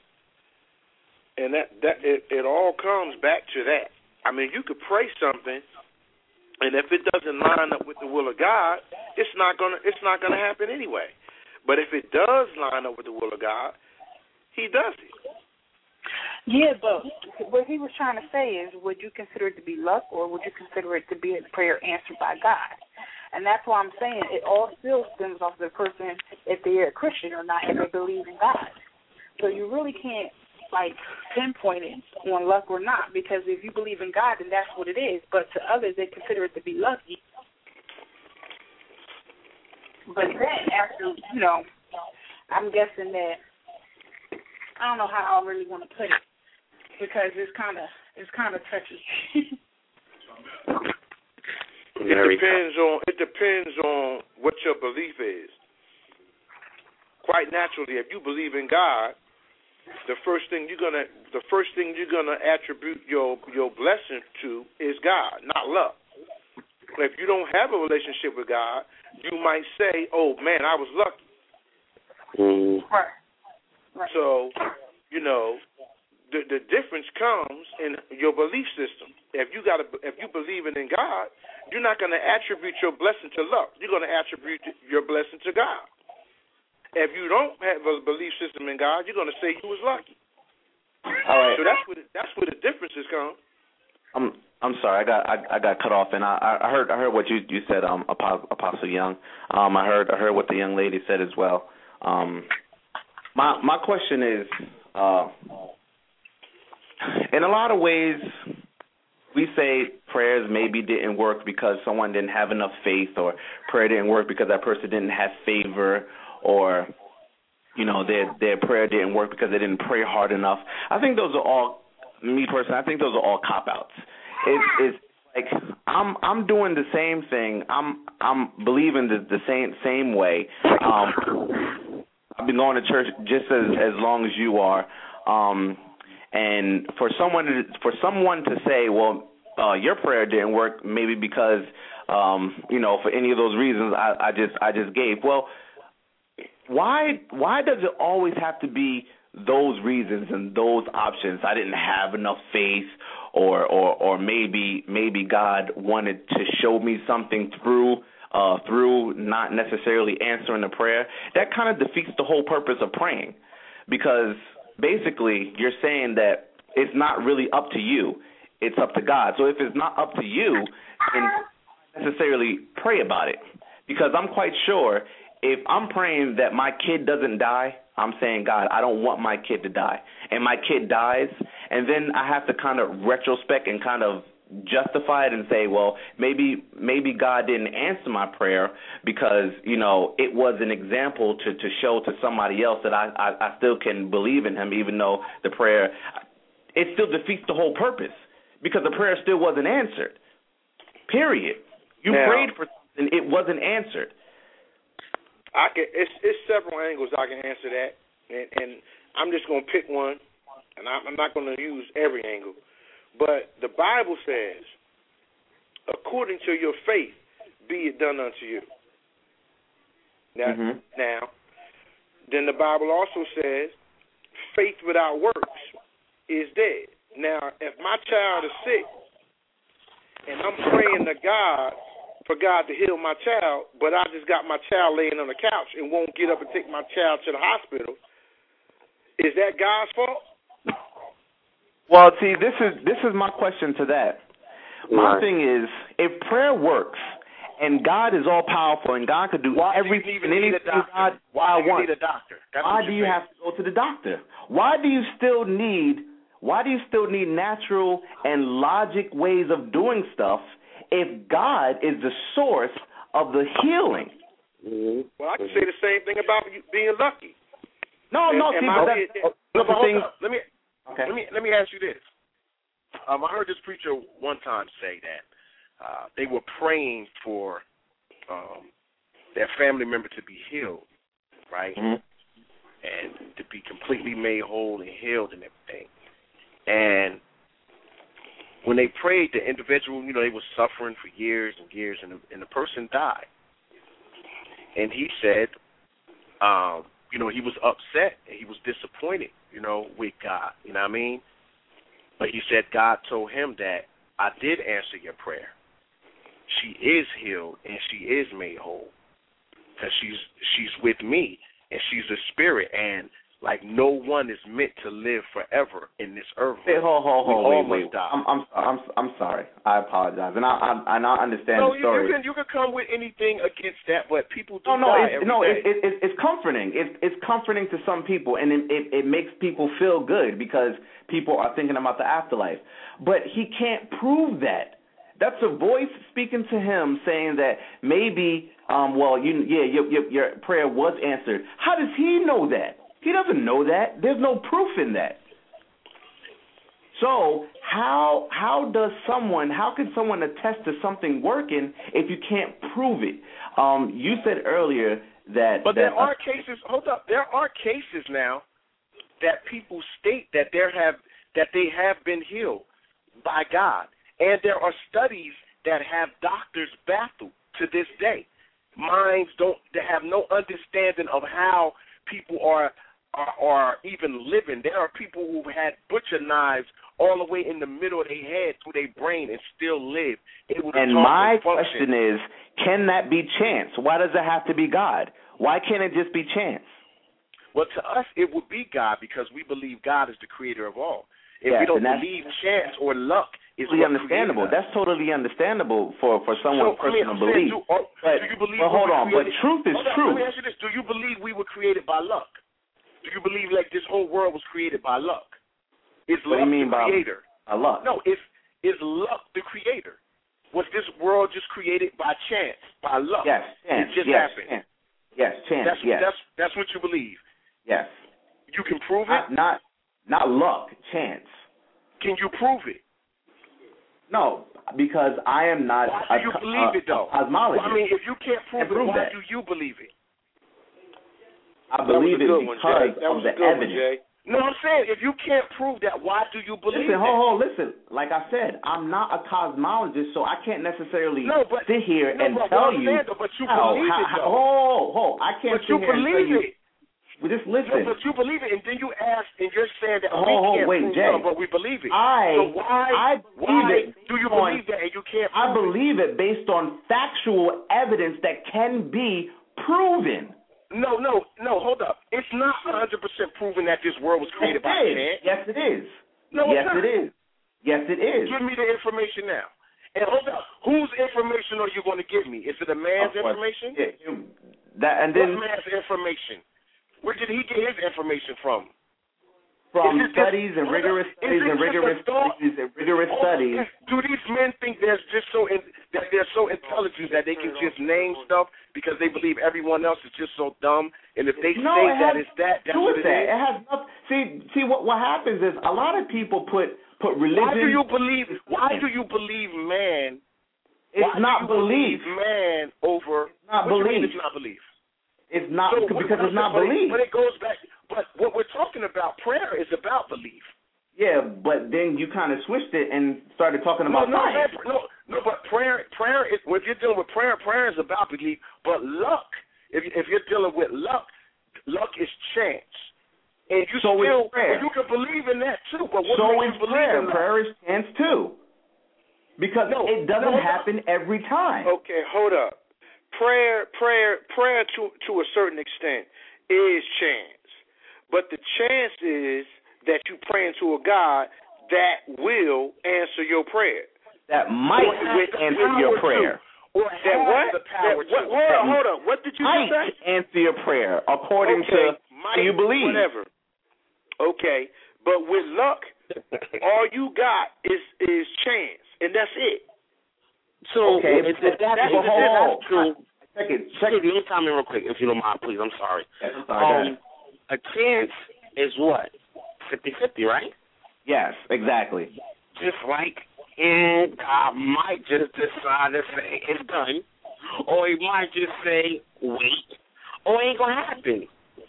and that that it, it all comes back to that. I mean, you could pray something, and if it doesn't line up with the will of God, it's not gonna it's not gonna happen anyway. But if it does line up with the will of God, he does it.
Yeah, but what he was trying to say is, would you consider it to be luck, or would you consider it to be a prayer answered by God? And that's why I'm saying it all still stems off the person, if they're a Christian or not, if they believe in God. So you really can't, like, pinpoint it on luck or not, because if you believe in God, then that's what it is. But to others, they consider it to be lucky. But then after, you know, I'm guessing that, I don't know how I really want to put it, because it's kind of it's kind of touchy.
It depends on it depends on what your belief is. quite naturally, if you believe in God, the first thing you're gonna the first thing you're gonna attribute your your blessing to is God, not luck. If you don't have a relationship with God, you might say, "Oh man, I was lucky."
Mm.
Right. Right.
So, you know, the the difference comes in your belief system. If you got if you believe in God, you're not gonna attribute your blessing to luck. You're gonna attribute your blessing to God. If you don't have a belief system in God, you're going to say you was lucky.
All right.
So that's where the, that's where the differences come.
I'm I'm sorry, I got I, I got cut off, and I, I heard I heard what you you said, um, Apostle, Apostle Young. Um, I heard I heard what the young lady said as well. Um, my my question is, uh, in a lot of ways, we say prayers maybe didn't work because someone didn't have enough faith, or prayer didn't work because that person didn't have favor, or, you know, their their prayer didn't work because they didn't pray hard enough. I think those are all, me personally, I think those are all cop-outs. It's, it's like I'm I'm doing the same thing. I'm I'm believing the, the same same way. Um, I've been going to church just as, as long as you are. Um, and for someone to, for someone to say, well, uh, your prayer didn't work, maybe because um, you know, for any of those reasons I, I just I just gave. Well, Why why does it always have to be those reasons and those options? I didn't have enough faith, or or, or maybe maybe God wanted to show me something through uh, through not necessarily answering the prayer. That kind of defeats the whole purpose of praying, because basically you're saying that it's not really up to you, it's up to God. So if it's not up to you, then necessarily pray about it, because I'm quite sure if I'm praying that my kid doesn't die, I'm saying, God, I don't want my kid to die. And my kid dies, and then I have to kind of retrospect and kind of justify it and say, well, maybe maybe God didn't answer my prayer because, you know, it was an example to, to show to somebody else that I, I, I still can believe in him, even though the prayer, it still defeats the whole purpose, because the prayer still wasn't answered, period. You
now,
prayed for something, it wasn't answered.
I can. It's, it's several angles I can answer that, and, and I'm just going to pick one, and I'm, I'm not going to use every angle. But the Bible says, according to your faith, be it done unto you. Now,
mm-hmm.
now, then the Bible also says, faith without works is dead. Now, if my child is sick, and I'm praying to God for God to heal my child, but I just got my child laying on the couch and won't get up and take my child to the hospital, is that God's fault?
Well, see, this is this is my question to that. My
Right.
thing is, if prayer works and God is all powerful and God could do
Why do you
everything
even
and
need a
anything
doctor?
God
Why do you
wants,
need a doctor? That's
why
what
do
you're
you
saying.
have to go to the doctor? Why do you still need why do you still need natural and logic ways of doing stuff if God is the source of the healing?
Mm-hmm.
Well, I can say the same thing about you being lucky.
No,
And-
no,
and
see,
my-
but
it-
that's,
it-
No,
that's
but
the
hold
thing.
up. Let me
Okay.
let me let me ask you this. Um, I heard this preacher one time say that uh, they were praying for um, their family member to be healed, right,
Mhm.
and to be completely made whole and healed and everything. And when they prayed, the individual, you know, they were suffering for years and years, and the, and the person died. And he said, um, you know, he was upset and he was disappointed, you know, with God. You know what I mean? But he said God told him that I did answer your prayer. She is healed and she is made whole because she's she's with me and she's a spirit, and like no one is meant to live forever in this earth.
Hey, hold, hold, hold,
we
wait,
all
wait.
must die.
I'm, I'm, I'm, I'm sorry. I apologize, and I, I, and I understand
No,
the
you,
story.
you can you can come with anything against that, but people do
No, no,
die
it's,
every
no,
day.
it, it, it's comforting. It's, it's comforting to some people, and it, it, it makes people feel good because people are thinking about the afterlife. But he can't prove that. That's a voice speaking to him saying that maybe, um, well, you, yeah, your, your, your prayer was answered. How does he know that? He doesn't know that. There's no proof in that. So how how does someone, how can someone attest to something working if you can't prove it? Um, you said earlier that.
But
that
there are cases. Hold up. There are cases now that people state that there have that they have been healed by God, and there are studies that have doctors baffled to this day. Minds don't they have no understanding of how people are, are are even living. There are people who had butcher knives all the way in the middle of their head through their brain and still live.
And my question is, can that be chance? Why does it have to be God? Why can't it just be chance?
Well, to us, it would be God because we believe God is the creator of all. If
yes,
we don't believe chance or luck is
totally understandable. That's totally understandable for, for someone's
so, personal
I mean,
belief.
Do,
or,
but,
do you believe
but hold on,
created,
but truth is
true.
truth.
Let me ask you this. Do you believe we were created by luck? Do you believe like this whole world was created by luck? Is
what
luck
do you mean
the
by
creator?
By luck?
No, is is luck the creator? Was this world just created by chance, by luck?
Yes, chance.
It just
yes,
happened.
Chance. Yes, chance.
That's,
yes.
that's that's what you believe.
Yes.
You can prove
not,
it?
Not not luck, chance.
Can you prove it?
No, because I am not
why do you
a,
believe
a,
it, though?
a cosmologist.
Well, I mean, if you can't prove,
prove
it, why
that.
do you believe it?
I believe it
one,
because
of
the evidence.
One,
no, I'm saying, if you can't prove that, why do you believe
listen,
it?
Listen, hold on, listen. Like I said, I'm not a cosmologist, so I can't necessarily
no, but,
sit here
no,
and
but
tell
you.
you.
Though, but you
how,
believe
how,
it, though.
Hold, hold. I can't
but
sit
you
here and tell
believe
you.
it.
Well, just listen.
No, but you believe it, and then you ask, and you're saying that
hold,
we
hold,
can't
wait,
prove
Jay.
something, but we believe it.
I,
so why,
I believe
why
it
do you
on,
believe that and you can't prove
I believe it based on factual evidence that can be proven.
No, no, no, hold up. It's not one hundred percent proven that this world was created
yes,
by
it is.
chance.
Yes, it is.
No,
yes,
it's not.
it is. Yes, it is.
Give me the information now. And hold up. Whose information are you going to give me? Is it a man's information?
Yeah, you, that, and then,
what man's information? Where did he get his information from?
From studies and rigorous studies and rigorous studies and rigorous studies.
Do these men think they're just so in, that they're so intelligent that they can just name stuff because they believe everyone else is just so dumb? And if they
no,
say
it
that
has
it's that, that's
do
what
with
it
that.
is.
It has nothing. See, see what what happens is a lot of people put put religion.
Why do you believe? Why do you believe man?
It's
why
not
do you
belief.
believe man over.
It's not
what
belief.
You mean it's not belief.
It's not
so,
because
but,
it's not
but
belief.
It, but it goes back. But what we're talking about, prayer is about belief.
Yeah, but then you kind of switched it and started talking about
no, no,
science.
no, no. But prayer, prayer is when you're dealing with prayer. Prayer is about belief. But luck, if if you're dealing with luck, luck is chance. And you
so
still,
it's prayer.
you can believe in that too. But what
so
makes
is
you believe
prayer.
in
Prayer is chance too, because
no,
it doesn't
no,
happen every time.
Okay, hold up. Prayer, prayer, prayer to to a certain extent is chance, but the chance is that you praying to a God that will answer your prayer.
That might answer your prayer.
Or
that what?
The power
that, what hold on, hold on. What did you
might
say?
Answer your prayer according
okay,
to
might,
how you believe.
Whatever. Okay, but with luck, all you got is is chance, and that's it.
So
okay,
if, if that's,
that's,
if that's true,
check it. Check
it. Let me comment real quick, if you don't mind, please. I'm sorry.
Yes, I'm sorry.
Um, a chance is what? fifty-fifty, right?
Yes, exactly.
Just like, and God might just decide to say it's done, or he might just say wait, or it ain't gonna happen.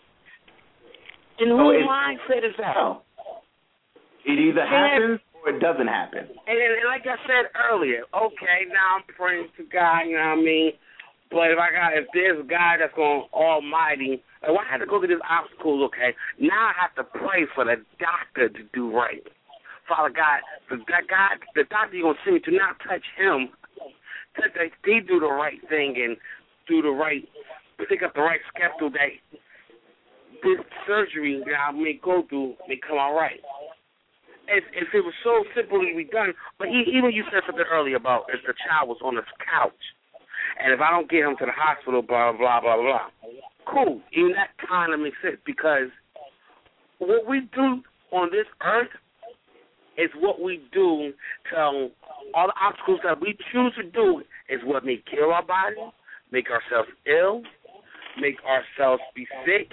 And
so
whose mindset is that?
No. It either happens or it doesn't happen.
And, and like I said earlier, okay, now I'm praying to God, you know what I mean? But if I got, if there's a guy that's going almighty, if I had to go through these obstacles, okay, now I have to pray for the doctor to do right. Father God, the God, the doctor you're going to send me to not touch him, that they, they do the right thing and do the right, pick up the right schedule that this surgery that I may go through may come out right. If, if it was so simply be done, but even you said something earlier about if the child was on the couch, and if I don't get him to the hospital, blah, blah, blah, blah, cool. Even that kind of makes sense because what we do on this earth is what we do to um, all the obstacles that we choose to do is what may kill our body, make ourselves ill, make ourselves be sick.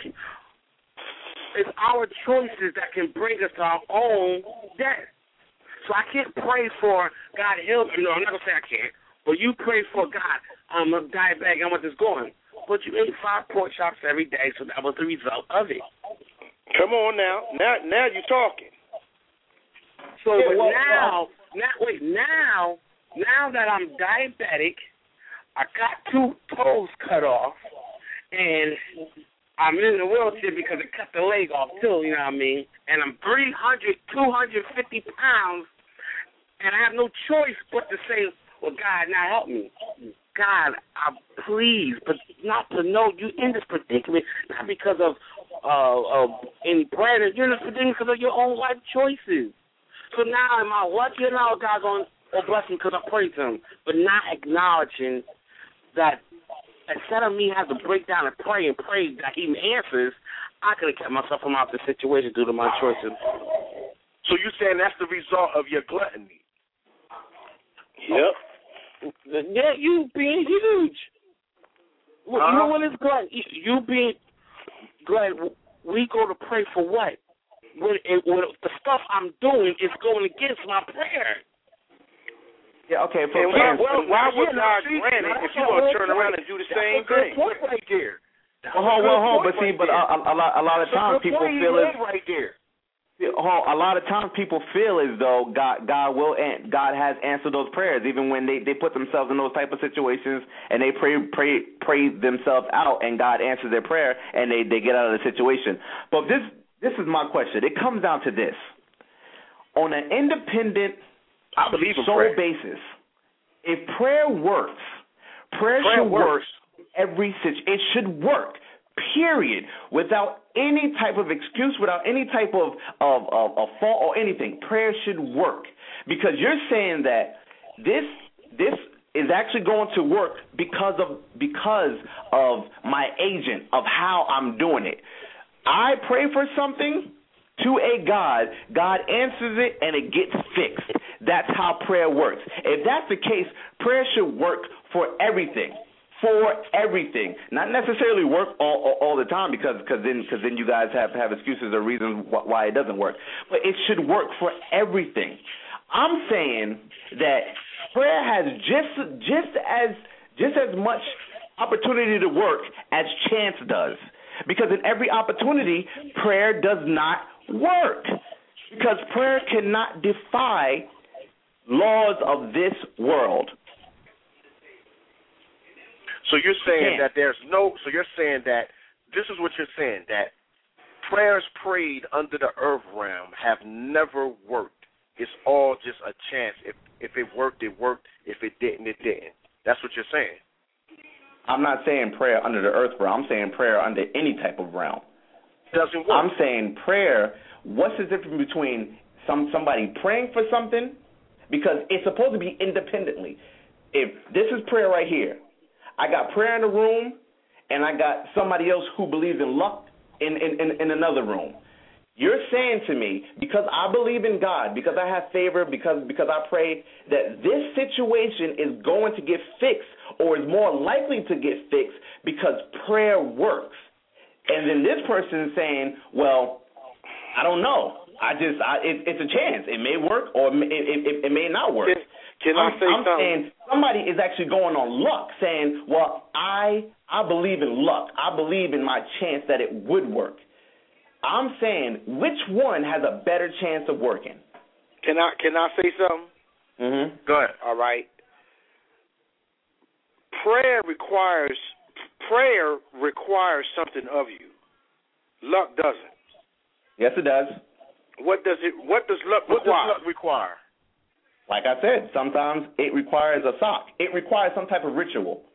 It's our choices that can bring us to our own death. So I can't pray for God help me. No, I'm not going to say I can't. But you pray for God, I'm a diabetic, I want this going. but you ate five pork chops every day, so that was the result of it.
Come on now. Now now you're talking.
So yeah, well, now, now, wait, now, now that I'm diabetic, I got two toes cut off, and I'm in the wheelchair because it cut the leg off, too, you know what I mean? And I'm three hundred, two hundred fifty pounds, and I have no choice but to say, well, God, now help me. God, I, please, but not to know you in this predicament, not because of uh, uh, any prayer. You're in this predicament because of your own life choices. So now am I lucky or not? God's going to bless me because I prayed to him, but not acknowledging that instead of me having to break down and pray and pray that he answers, I could have kept myself from out of the situation due to my choices.
So you're saying that's the result of your gluttony?
Yep.
Yeah, you being huge. Well, uh-huh. You know what is glad? You being glad. We go to pray for what? When, it, when the stuff I'm doing is going against my prayer.
Yeah, okay. For
and why, well, why would God grant it if you're going to turn around and do the same thing?
Point right there.
Well, hold, well, hold, but see, right but a, a, a lot, a lot of times people feel it.
Right there.
A lot of times people feel as though God, God will, God has answered those prayers, even when they, they put themselves in those type of situations and they pray, pray, pray themselves out, and God answers their prayer and they, they get out of the situation. But this, this is my question. It comes down to this: on an independent,
I believe in
sole
prayer.
basis, if prayer works, prayer, prayer should
works.
work every situation. It should work. Period, without any type of excuse, without any type of, of, of, of fault or anything. Prayer should work, because you're saying that this this is actually going to work because of because of my agent, of how I'm doing it. I pray for something to a God, God answers it, and it gets fixed. That's how prayer works. If that's the case, prayer should work for everything. For everything, not necessarily work all, all, all the time, because cause then because then you guys have, have excuses or reasons why it doesn't work. But it should work for everything. I'm saying that prayer has just just as just as much opportunity to work as chance does, because in every opportunity, prayer does not work, because prayer cannot defy laws of this world.
So you're saying that there's no, so you're saying that, this is what you're saying, that prayers prayed under the earth realm have never worked. It's all just a chance. If if it worked, it worked. If it didn't, it didn't. That's what you're saying.
I'm not saying prayer under the earth realm. I'm saying prayer under any type of realm.
Doesn't work.
I'm saying prayer, what's the difference between some somebody praying for something, because it's supposed to be independently. If this is prayer right here, I got prayer in the room, and I got somebody else who believes in luck in, in, in, in another room. You're saying to me, because I believe in God, because I have favor, because because I pray, that this situation is going to get fixed, or is more likely to get fixed because prayer works. And then this person is saying, well, I don't know. I just, I, it, it's a chance. It may work, or it, it, it may not work.
Can I
I'm,
say
I'm
something?
saying somebody is actually going on luck, saying, well, I I believe in luck. I believe in my chance that it would work. I'm saying, which one has a better chance of working?
Can I can I say something?
Mm-hmm.
Go ahead.
All right. Prayer requires prayer requires something of you. Luck doesn't.
Yes, it does.
What does it? What does luck
What
require?
does luck require?
Like I said, sometimes it requires a sock. It requires some type of ritual.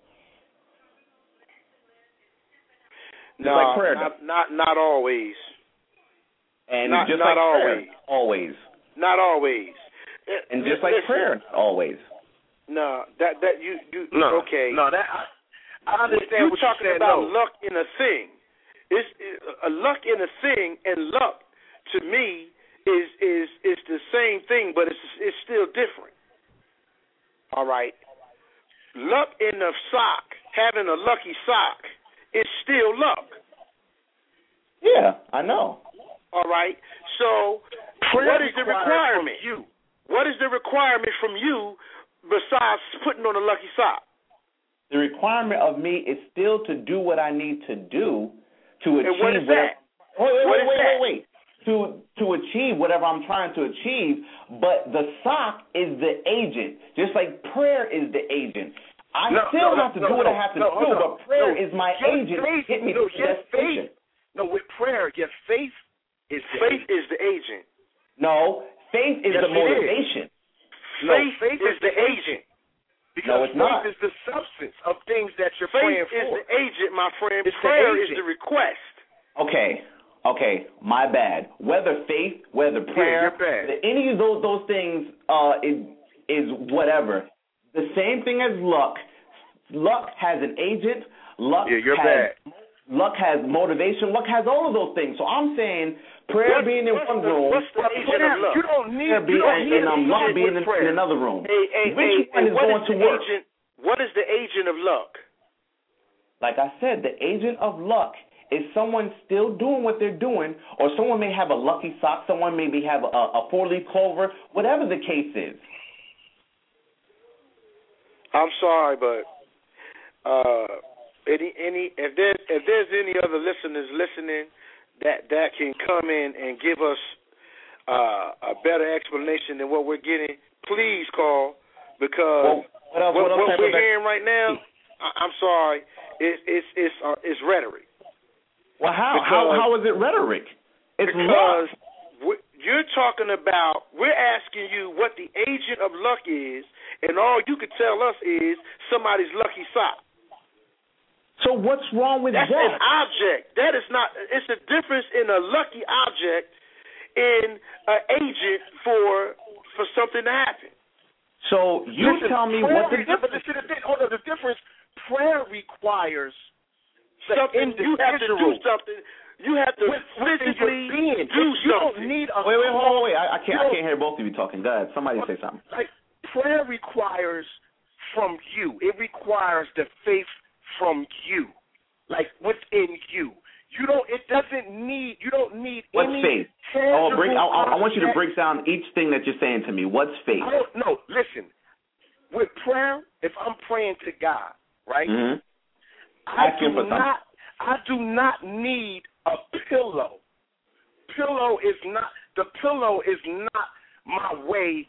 No,
like prayer
not, not not always.
And
not,
just
not
like
always.
prayer, always.
Not always.
And just like
Listen,
prayer, always.
No, that that you you
no,
okay?
No, that I, I understand
You're
what
talking
you said,
about
no.
luck in a thing. It's it, a luck in a thing, and luck to me is is is the same thing, but it's it's still different. All right, luck in the sock, having a lucky sock, is still luck.
Yeah, I know.
All right, so
Prayer
what is the requirement?
You.
What is the requirement from you besides putting on a lucky sock?
The requirement of me is still to do what I need to do to achieve.
And what is
whatever,
that?
Wait, wait,
what
wait,
is
wait,
that?
wait, wait. To to achieve whatever I'm trying to achieve, but the sock is the agent, just like prayer is the agent. I
no,
still
no,
have to
no,
do what
no,
I have to
no,
do,
no,
but prayer
no.
is my
Your
agent.
Faith,
Get me
no,
to
your
the
faith. No, with prayer, your faith is the
Faith
agent.
is the agent.
No, faith is
Yes,
the
it
motivation.
No,
Faith,
faith
is,
is
the
the
agent.
Because
No, it's
faith
not.
is the substance of things that you're
Faith
praying
is
for.
the agent, my friend.
It's the
Prayer is
agent.
the request.
Okay, okay, my bad. Whether faith, whether prayer,
you're bad.
any of those those things uh, is is whatever. The same thing as luck. Luck has an agent. Luck
Yeah, you're
has
bad.
luck has motivation. Luck has all of those things. So I'm saying prayer
What-
being in
what's
one
the-
room,
what's the
But
agent
prayer,
of luck?
you don't need,
prayer
you
being,
don't
and,
need
and um, luck
luck
being
with
in,
prayer.
in another room.
Hey, hey,
Which
hey,
one
hey,
is
what
going
is
to
the
work?
agent? What is the agent of luck?
Like I said, the agent of luck is someone still doing what they're doing, or someone may have a lucky sock, someone maybe have a, a four-leaf clover, whatever the case is.
I'm sorry, but uh, any any if there if there's any other listeners listening that that can come in and give us uh, a better explanation than what we're getting, please call, because
Well, what else,
what,
what else
what
type
we're
of-
hearing right now, I, I'm sorry, it's it's it's uh, it's rhetoric.
Well, how?
Because-
how how is it rhetoric? It's
because
luck.
we- you're talking about, we're asking you what the agent of luck is, and all you could tell us is somebody's lucky sock.
So what's wrong with
That's
that?
an object. That is not. It's a difference in a lucky object and an agent for for something to happen.
So you
Listen,
tell me
prayer,
what the
But
difference.
listen, the thing, hold on, the difference. Prayer requires the
Something you have to do
individual.
something. You have to
With- within your
physically
being.
do
You don't
something.
need a
Wait, wait, hold on, wait. I, I can't. I
You
can't hear both of you talking. Go ahead. Somebody say something.
Like prayer requires from you. It requires the faith from you, like within you. You don't. It doesn't need. You don't need
What's
any
faith?
tangible
Oh, break, I, I, I want you to
object.
break down each thing that you're saying to me. What's faith?
I don't know. Listen, with prayer, if I'm praying to God, right?
Mm-hmm.
I
Ask him
do
for something.
not. I do not need a pillow. Pillow is not. The pillow is not my way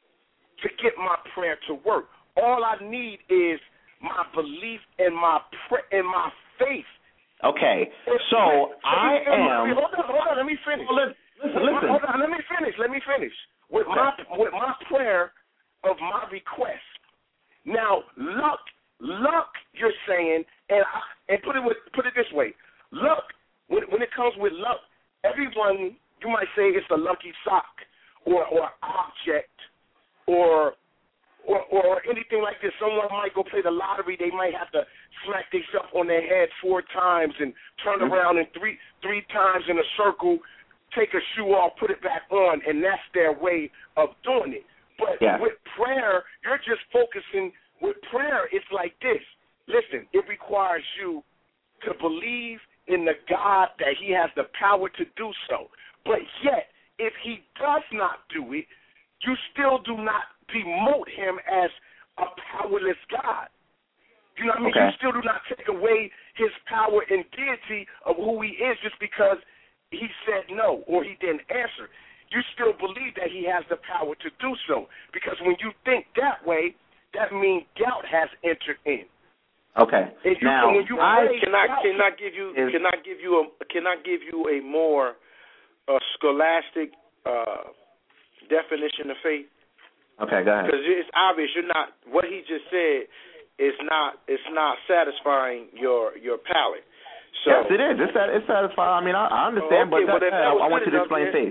to get my prayer to work. All I need is my belief and my pra- and my faith.
Okay.
If-
So
let me-
I
let me-
am.
Hold on, hold on. Let me finish.
Well, listen, listen,
Hold
listen.
on, hold on, let me finish. Let me finish with
Okay.
my with my prayer of my request. Now, luck, luck. You're saying, and I, and put it with put it this way. Luck. When when it comes with luck, everyone, you might say it's a lucky sock or or object or. Or, or anything like this. Someone might go play the lottery. They might have to smack themselves on their head four times and turn
Mm-hmm.
around and three three times in a circle, take a shoe off, put it back on, and that's their way of doing it. But
Yeah.
with prayer, you're just focusing. With prayer, it's like this. Listen, it requires you to believe in the God that He has the power to do so. But yet, if He does not do it, you still do not demote Him as a powerless God. You know what I mean?
Okay.
You still do not take away His power and deity of who He is just because He said no or He didn't answer. You still believe that He has the power to do so, because when you think that way, that means doubt has entered in.
Okay.
And you,
Now,
when you
I
pray,
Can I
doubt-
can I give you
Is-
can I give you a can I give you a more uh, scholastic uh, definition of faith?
okay, go ahead.
Because it's obvious you're not. What he just said is not. It's not satisfying your your palate. So,
Yes, it is. It's, sat- it's satisfying. I mean, I, I understand,
Oh, okay,
but
well,
that,
if that
I,
was
I want
good
you to
enough,
explain
then-
faith.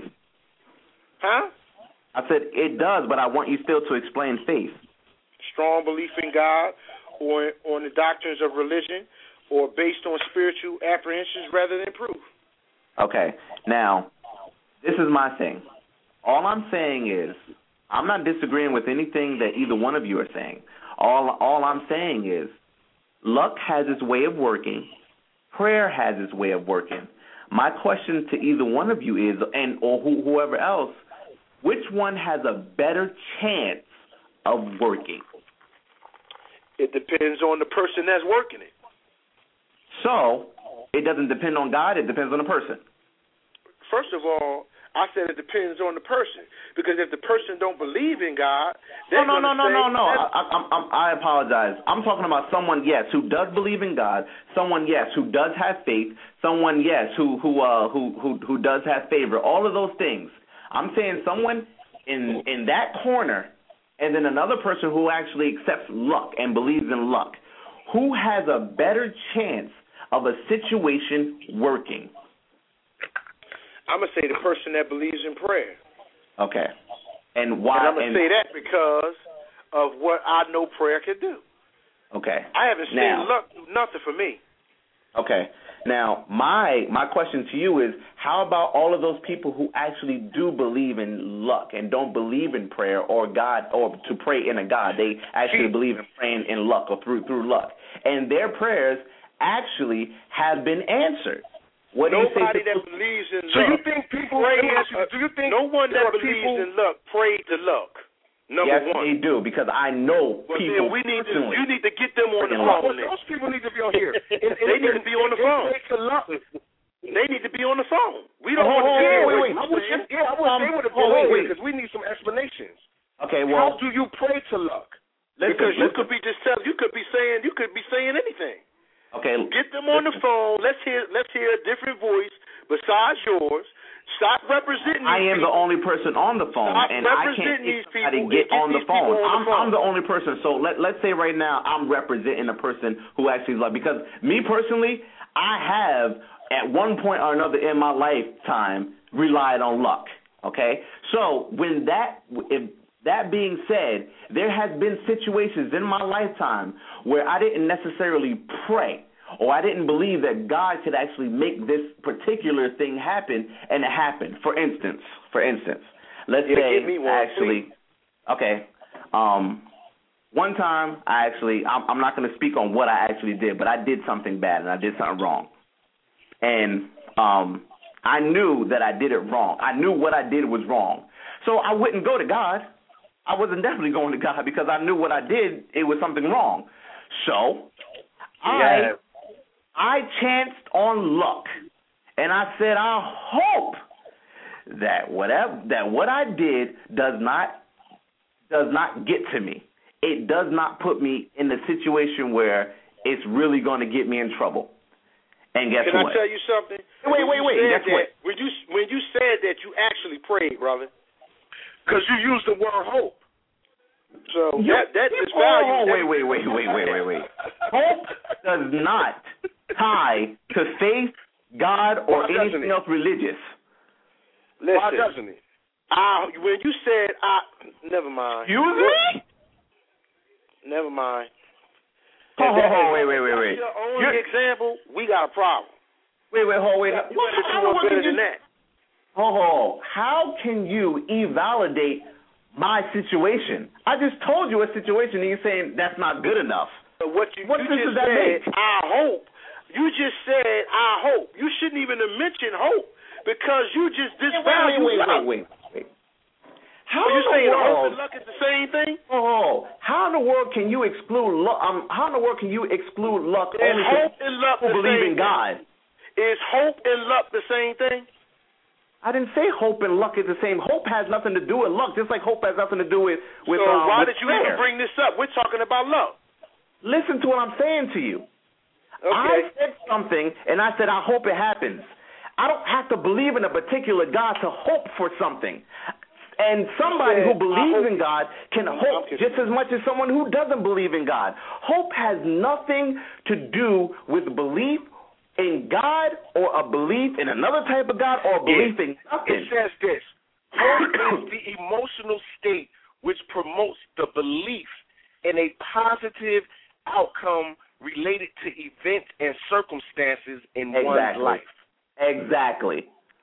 huh?
I said it does, but I want you still to explain faith.
Strong belief in God, or on the doctrines of religion, or based on spiritual apprehensions rather than proof.
Okay. Now, this is my thing. All I'm saying is, I'm not disagreeing with anything that either one of you are saying. All all I'm saying is, luck has its way of working. Prayer has its way of working. My question to either one of you is, and or who, whoever else, which one has a better chance of working?
It depends on the person that's working it.
So it doesn't depend on God. It depends on the person.
First of all, I said it depends on the person, because if the person don't believe in God,
no, no, no, no, no, no. I, I, I, I apologize. I'm talking about someone, yes, who does believe in God. Someone, yes, who does have faith. Someone, yes, who who uh who who who does have favor. All of those things. I'm saying someone in in that corner, and then another person who actually accepts luck and believes in luck. Who has a better chance of a situation working?
I'm going to say the person that believes in prayer.
Okay. And why?
And I'm going to say that because of what I know prayer can do.
Okay.
I haven't seen
now,
luck do nothing for me.
Okay. Now, my my question to you is, how about all of those people who actually do believe in luck and don't believe in prayer or God, or to pray in a God? They actually believe in praying in luck or through through luck. And their prayers actually have been answered. What
Nobody
do you say
that believes in luck.
Do you think people
pray,
uh, do you think
no one that believes
people,
in luck prayed to luck? Number
yes,
one.
they do, because I know
well,
people.
Then we need to,
personally.
you need to get them on the
well,
phone.
Those people need to be on here. And, and,
they need to be on the phone. They need to be on the phone. We don't
oh,
want to
oh,
hear
wait,
what
wait,
you
I wish,
saying.
yeah, I wish
um,
they would have
oh,
been
wait,
on
wait.
here because we need some explanations.
Okay, well,
how do you pray to luck?
Listen, because you
listen.
could be just tell, you could be saying you could be saying anything.
Okay,
get them on
listen.
the phone. Let's hear let's hear a different voice besides yours. Stop representing these
I am
people.
the only person on the phone,
Stop
and I can't
these
try to
people
get on the phone.
on the
I'm,
phone.
I'm the only person. So let let's say right now I'm representing a person who actually loves. Because me personally, I have at one point or another in my lifetime relied on luck. Okay, so when that if that being said, there has been situations in my lifetime where I didn't necessarily pray, or I didn't believe that God could actually make this particular thing happen, and it happened. For instance, for instance, let's
yeah,
say
give me one,
actually, okay, um, one time I actually, I'm, I'm not going to speak on what I actually did, but I did something bad and I did something wrong, and um, I knew that I did it wrong. I knew what I did was wrong, so I wouldn't go to God. I wasn't definitely going to God because I knew what I did, it was something wrong. So
yeah.
I I chanced on luck, and I said, I hope that whatever that what I did does not does not get to me. It does not put me in a situation where it's really going to get me in trouble. And guess
Can
what?
Can I tell you something?
Wait, wait, wait. Guess
that,
what?
When you when you said that, you actually prayed, brother.
Because you used the word hope.
So
you,
that that is
oh,
value.
Oh, wait, wait, wait, wait, wait, wait, wait. Hope does not tie to faith, God, or
Why
anything else religious.
Listen,
Why doesn't it?
I, when you said I, never mind.
Excuse me?
Never mind.
Oh,
that,
oh, wait, wait, wait, wait.
Your only
You're,
example, we got a problem.
wait, wait, hold, wait.
You better do one better than that.
Oh, how can you invalidate my situation? I just told you a situation, and you're saying that's not good enough.
But what you,
what
you
sense
just
does that
said,
make?
I hope. You just said, I hope. You shouldn't even have mentioned hope because you just disvalued
wait, wait,
luck.
wait, wait, wait. How
Are you
in the
saying
world,
hope and luck is the same thing?
Oh, how in the world can you exclude luck? Um, how in the world can you exclude luck
Is
only
hope
to
and luck
who
the
believe
same
in God?
Thing? Is hope and luck the same thing?
I didn't say hope and luck is the same. Hope has nothing to do with luck, just like hope has nothing to do with with.
So
um,
why
with
did you
prayer.
even bring this up? We're talking about luck.
Listen to what I'm saying to you.
Okay.
I said something, and I said I hope it happens. I don't have to believe in a particular God to hope for something. And somebody who believes in God can hope just as much as someone who doesn't believe in God. Hope has nothing to do with belief in God or a belief in another type of God or a belief
it,
in nothing.
It says this. Hope is the emotional state which promotes the belief in a positive outcome related to events and circumstances in
exactly.
one's life.
Exactly.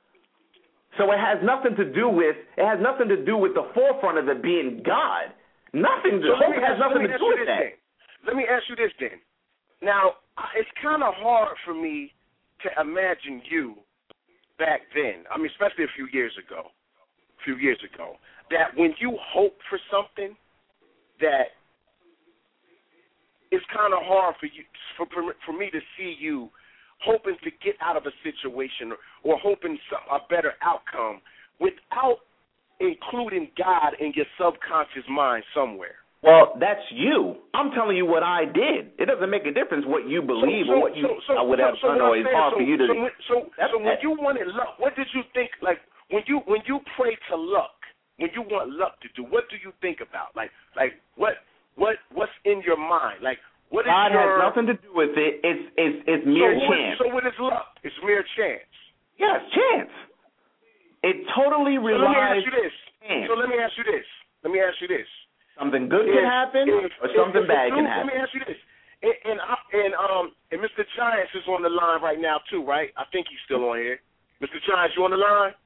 So it has nothing to do with it has nothing to do with the forefront of it being God. Nothing.
So
hope has
ask,
nothing to do with that.
Then. Let me ask you this then. Now, it's kind of hard for me to imagine you back then. I mean, especially a few years ago. A few years ago, that when you hope for something, that it's kind of hard for you for for me to see you hoping to get out of a situation or, or hoping some, a better outcome without including God in your subconscious mind somewhere.
Well, that's you. I'm telling you what I did. It doesn't make a difference what you believe
so, so,
or what you
so, so,
I would have.
So, so
I know it's hard
so,
for you to.
So, when, so, so when
that.
you wanted luck, what did you think? Like when you when you pray to luck, when you want luck to do, what do you think about? Like like what what what's in your mind? Like what is
God
your,
has nothing to do with it. It's it's it's mere
so
chance.
What, so what is luck? It's mere chance.
Yes, chance. It totally relies.
So let me ask you this.
Chance.
So let me ask you this. Let me ask you this.
Something good
if,
can happen,
if,
or something
if,
bad
if,
can
Let
happen.
me ask you this. And, and and um and Mister Giants is on the line right now too, right? I think he's still on here. Mister Giants, you on the line?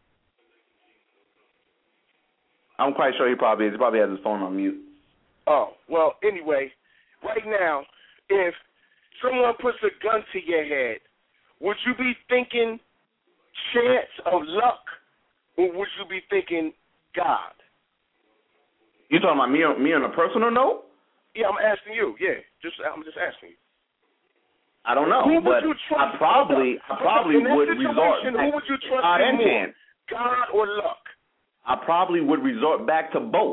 I'm quite sure he probably is. He probably has his phone on mute.
Oh, well, anyway, right now, if someone puts a gun to your head, would you be thinking chance of luck, or would you be thinking God?
You talking about me on me on a personal note?
Yeah, I'm asking you. Yeah, just I'm just asking you.
I don't know,
who
but
would you trust?
I probably I probably
in that
would resort.
Who would you trust
God and
more,
chance.
God or luck?
I probably would resort back to both.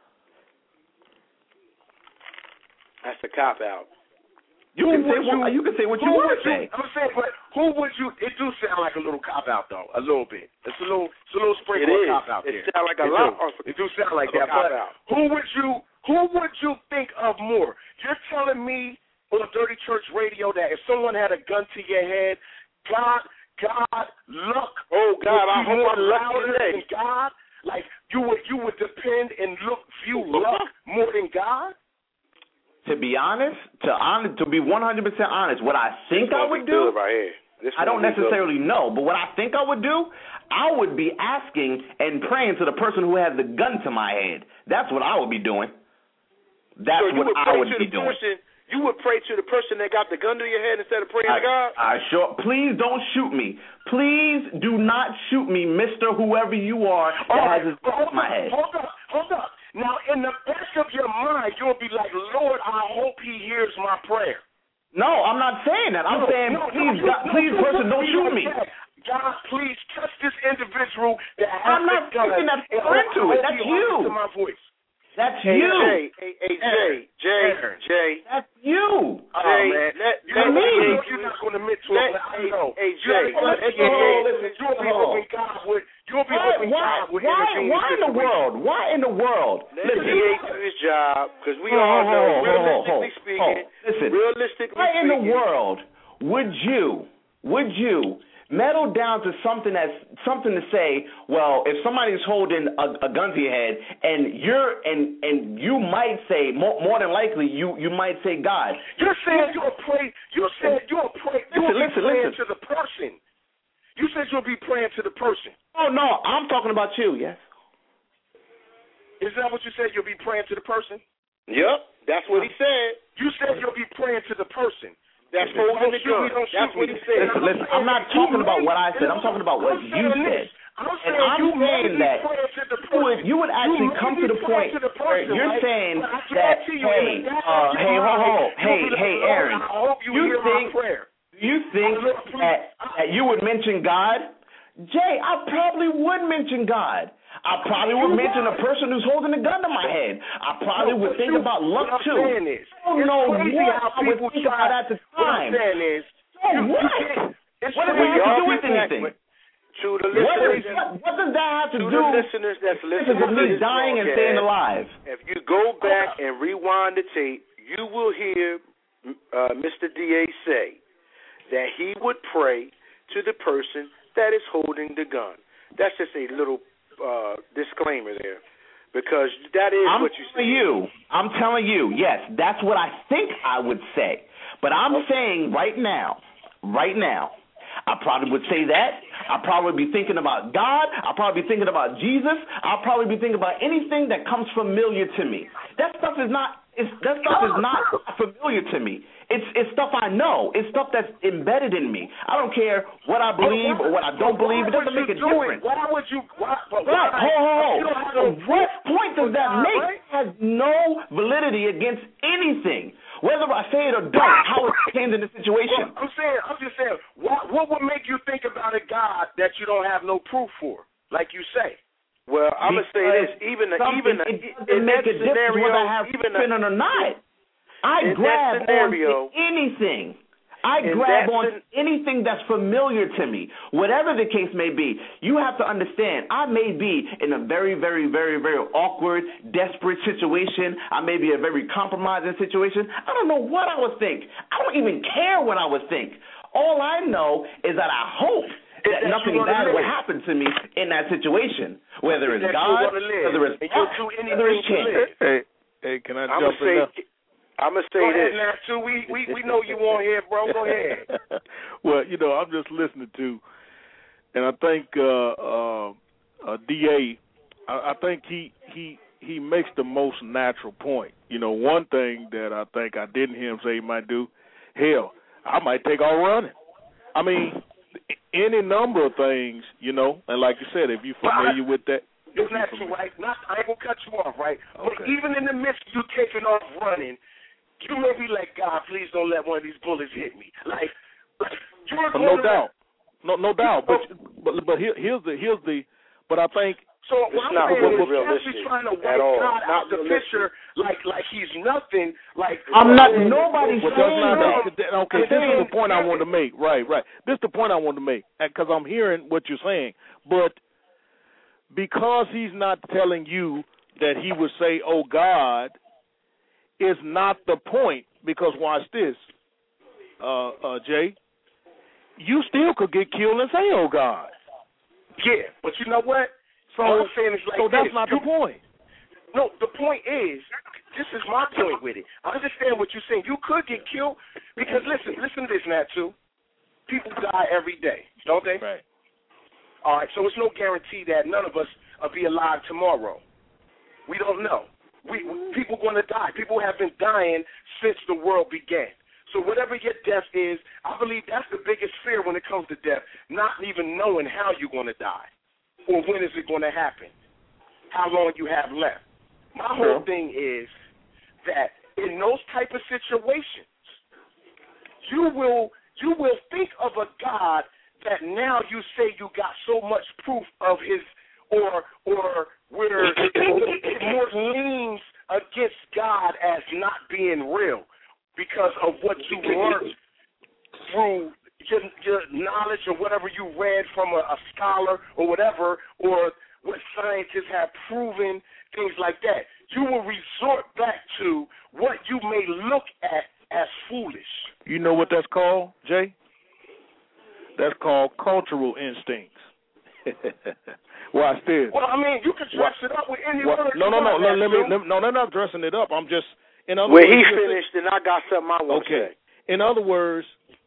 That's a cop out.
You
who
can say
you,
what you can say what you want to say.
I'm saying, but who would you? It do sound like a little cop out though, a little bit. It's a little, it's a little sprinkle of cop out
it
there.
It sound like a
it
lot.
Do. It do sound like that. But
out.
who would you? Who would you think of more? You're telling me on Dirty Church Radio that if someone had a gun to your head, God, God, luck.
Oh God, I hope I'm lucky today.
Than God, like you would, you would depend and look view luck more than God.
To be honest, to on, to be one hundred percent honest, what I think I would do,
right here.
I don't necessarily know, but what I think I would do, I would be asking and praying to the person who has the gun to my head. That's what I would be doing. That's
so
what
would
I would
to
be
the
doing.
Person, you would pray to the person that got the gun to your head instead of praying
I,
to God?
I sure. Please don't shoot me. Please do not shoot me, Mister Whoever you are that
oh,
has his gun to my
up,
head.
Hold up, hold up. Now, in the back of your mind, you'll be like, Lord, I hope he hears my prayer.
No, I'm not saying that. I'm
no,
saying,
no,
please,
no,
God,
no,
please,
no,
person,
no,
don't shoot me.
God, please touch this individual that has
I'm not
the gun.
thinking that
and
friend to it. That's you.
To my voice.
That's
hey,
you.
Jay, hey, hey, Jay, Jay, Jay.
That's you.
Oh,
Jay,
man.
Let,
you
let
know,
me.
You're not going to admit to
let,
it, but I know.
Hey, Jay.
You'll be,
Listen,
listen, you'll be
hold on.
hoping God would. You'll be
Why,
hoping
why,
God would
why,
intervene
why in the world? Why in the world?
Let
Listen.
D A do his job, because we
Oh,
all know,
oh, oh,
realistically
oh,
speaking,
oh. Listen,
realistically
why in the
speaking,
world would you, would you meddle down to something that's something to say, well, if somebody's holding a, a gun to your head and you're and and you might say more, more than likely you you might say God.
You're saying you'll pray. You said you'll pray. You'll
Listen, listen,
be praying
listen.
to the person. You said you'll be praying to the person.
Oh no, I'm talking about you. Yes.
Is that what you said? You'll be praying to the person.
Yep, that's what he said.
You said you'll be praying to the person.
That's holding the gun. That's what he said.
Listen, listen, I'm not talking about what I said. I'm talking about what you said.
I'm
and I'm
you
saying that you would, you would actually
you
come to the point
to the
where
person,
you're
right?
saying
you
that,
you
hey, uh, hey, ho, ho, hey, hey, Aaron,
I hope you,
you
hear
think,
my prayer.
you think that, that you would mention God? Jay, I probably would mention God. I probably would mention the person who's holding the gun to my head. I probably would think about luck too.
I
don't know what I would think about at the time.
What I'm saying is,
what? What does that have to do with anything?
To the
what,
listeners,
is, what, what does that have to,
to
do
the listeners that's listening
to me
this
dying and
broadcast,
staying alive?
If you go back and rewind the tape, you will hear uh, Mister D A say that he would pray to the person that is holding the gun. That's just a little uh, disclaimer there, because that is
I'm
what you
telling
say.
you. I'm telling you. Yes, that's what I think I would say. But I'm okay. saying right now, right now, I probably would say that. I'll probably be thinking about God. I'll probably be thinking about Jesus. I'll probably be thinking about anything that comes familiar to me. That stuff is not. It's, that stuff is not familiar to me. It's it's stuff I know. It's stuff that's embedded in me. I don't care what I believe or what I don't believe. It doesn't make a difference.
Why would you? Why?
Right. Ho ho ho. So what point does that make? It has no validity against anything. Whether I say it or don't, how it stands in the situation.
Well, I'm saying, I'm just saying, what what would make you think about a God that you don't have no proof for, like you say?
Well, I'm gonna say this: even even
it
in
make
that
a difference
scenario,
whether I have
even
spin or not. I
in
grab
that scenario,
on anything. I
in
grab
that
on
sen-
anything that's familiar to me, whatever the case may be. You have to understand, I may be in a very, very, very, very awkward, desperate situation. I may be a very compromising situation. I don't know what I would think. I don't even care what I would think. All I know is that I hope that nothing bad will happen to me in that situation, whether it's God, whether it's whether it's chance.
Hey, hey, can I
I'm
jump in there?
I'm gonna say
Go
this.
ahead, now, too. We we we know you on here, bro. Go ahead.
Well, you know, I'm just listening to, and I think uh, uh, uh, D A, I, I think he he he makes the most natural point. You know, one thing that I think I didn't hear him say he might do, hell, I might take off running. I mean, any number of things, you know, and like you said, if you're familiar with that.
It's natural, right? Not, I ain't gonna cut you off, right?
Okay.
But even in the midst of you taking off running, you may be like, God, please don't let one of these bullets hit me. Like, like you're
But no doubt, no no doubt. But but but here, here's the here's the. But I think
so. What
it's
I'm
not
saying is,
realistic
Jeffrey trying to
at
wipe
all.
God
Not
out the
realistic.
picture, like like he's nothing. Like
I'm not.
uh,
Nobody's
well, that's
saying
not
that.
that. Okay, this is the point I wanted to make. Right, right. This is the point I wanted to make because I'm hearing what you're saying, but because he's not telling you that he would say, "Oh God," is not the point. Because watch this, uh, uh, Jay. You still could get killed and say, "Oh God."
Yeah, but you know what?
So,
All I'm saying is like
so that's
this.
not
you,
the point.
No, the point is, this is my point with it. I understand what you're saying. You could get killed because listen, listen to this, Nat, too. People die every day, don't they?
Right.
All right, so it's no guarantee that none of us will be alive tomorrow. We don't know. We people going to die. People have been dying since the world began. So whatever your death is, I believe that's the biggest fear when it comes to death, not even knowing how you're going to die or when is it going to happen, how long you have left. My whole thing is that in those type of situations, you will you will think of a God that now you say you got so much proof of his, or or where it more leans against God as not being real because of what you learned through your, your knowledge or whatever you read from a, a scholar or whatever, or what scientists have proven, things like that. You will resort back to what you may look at as foolish.
You know what that's called, Jay? That's called cultural instincts. Watch this.
Well, I mean, you can dress it up with any
what,
word.
No, no, no. Let, let me. Let, no, I'm not dressing it up. I'm just. In other
when
words,
he finished, then I got something I want
okay.
to say.
In other words,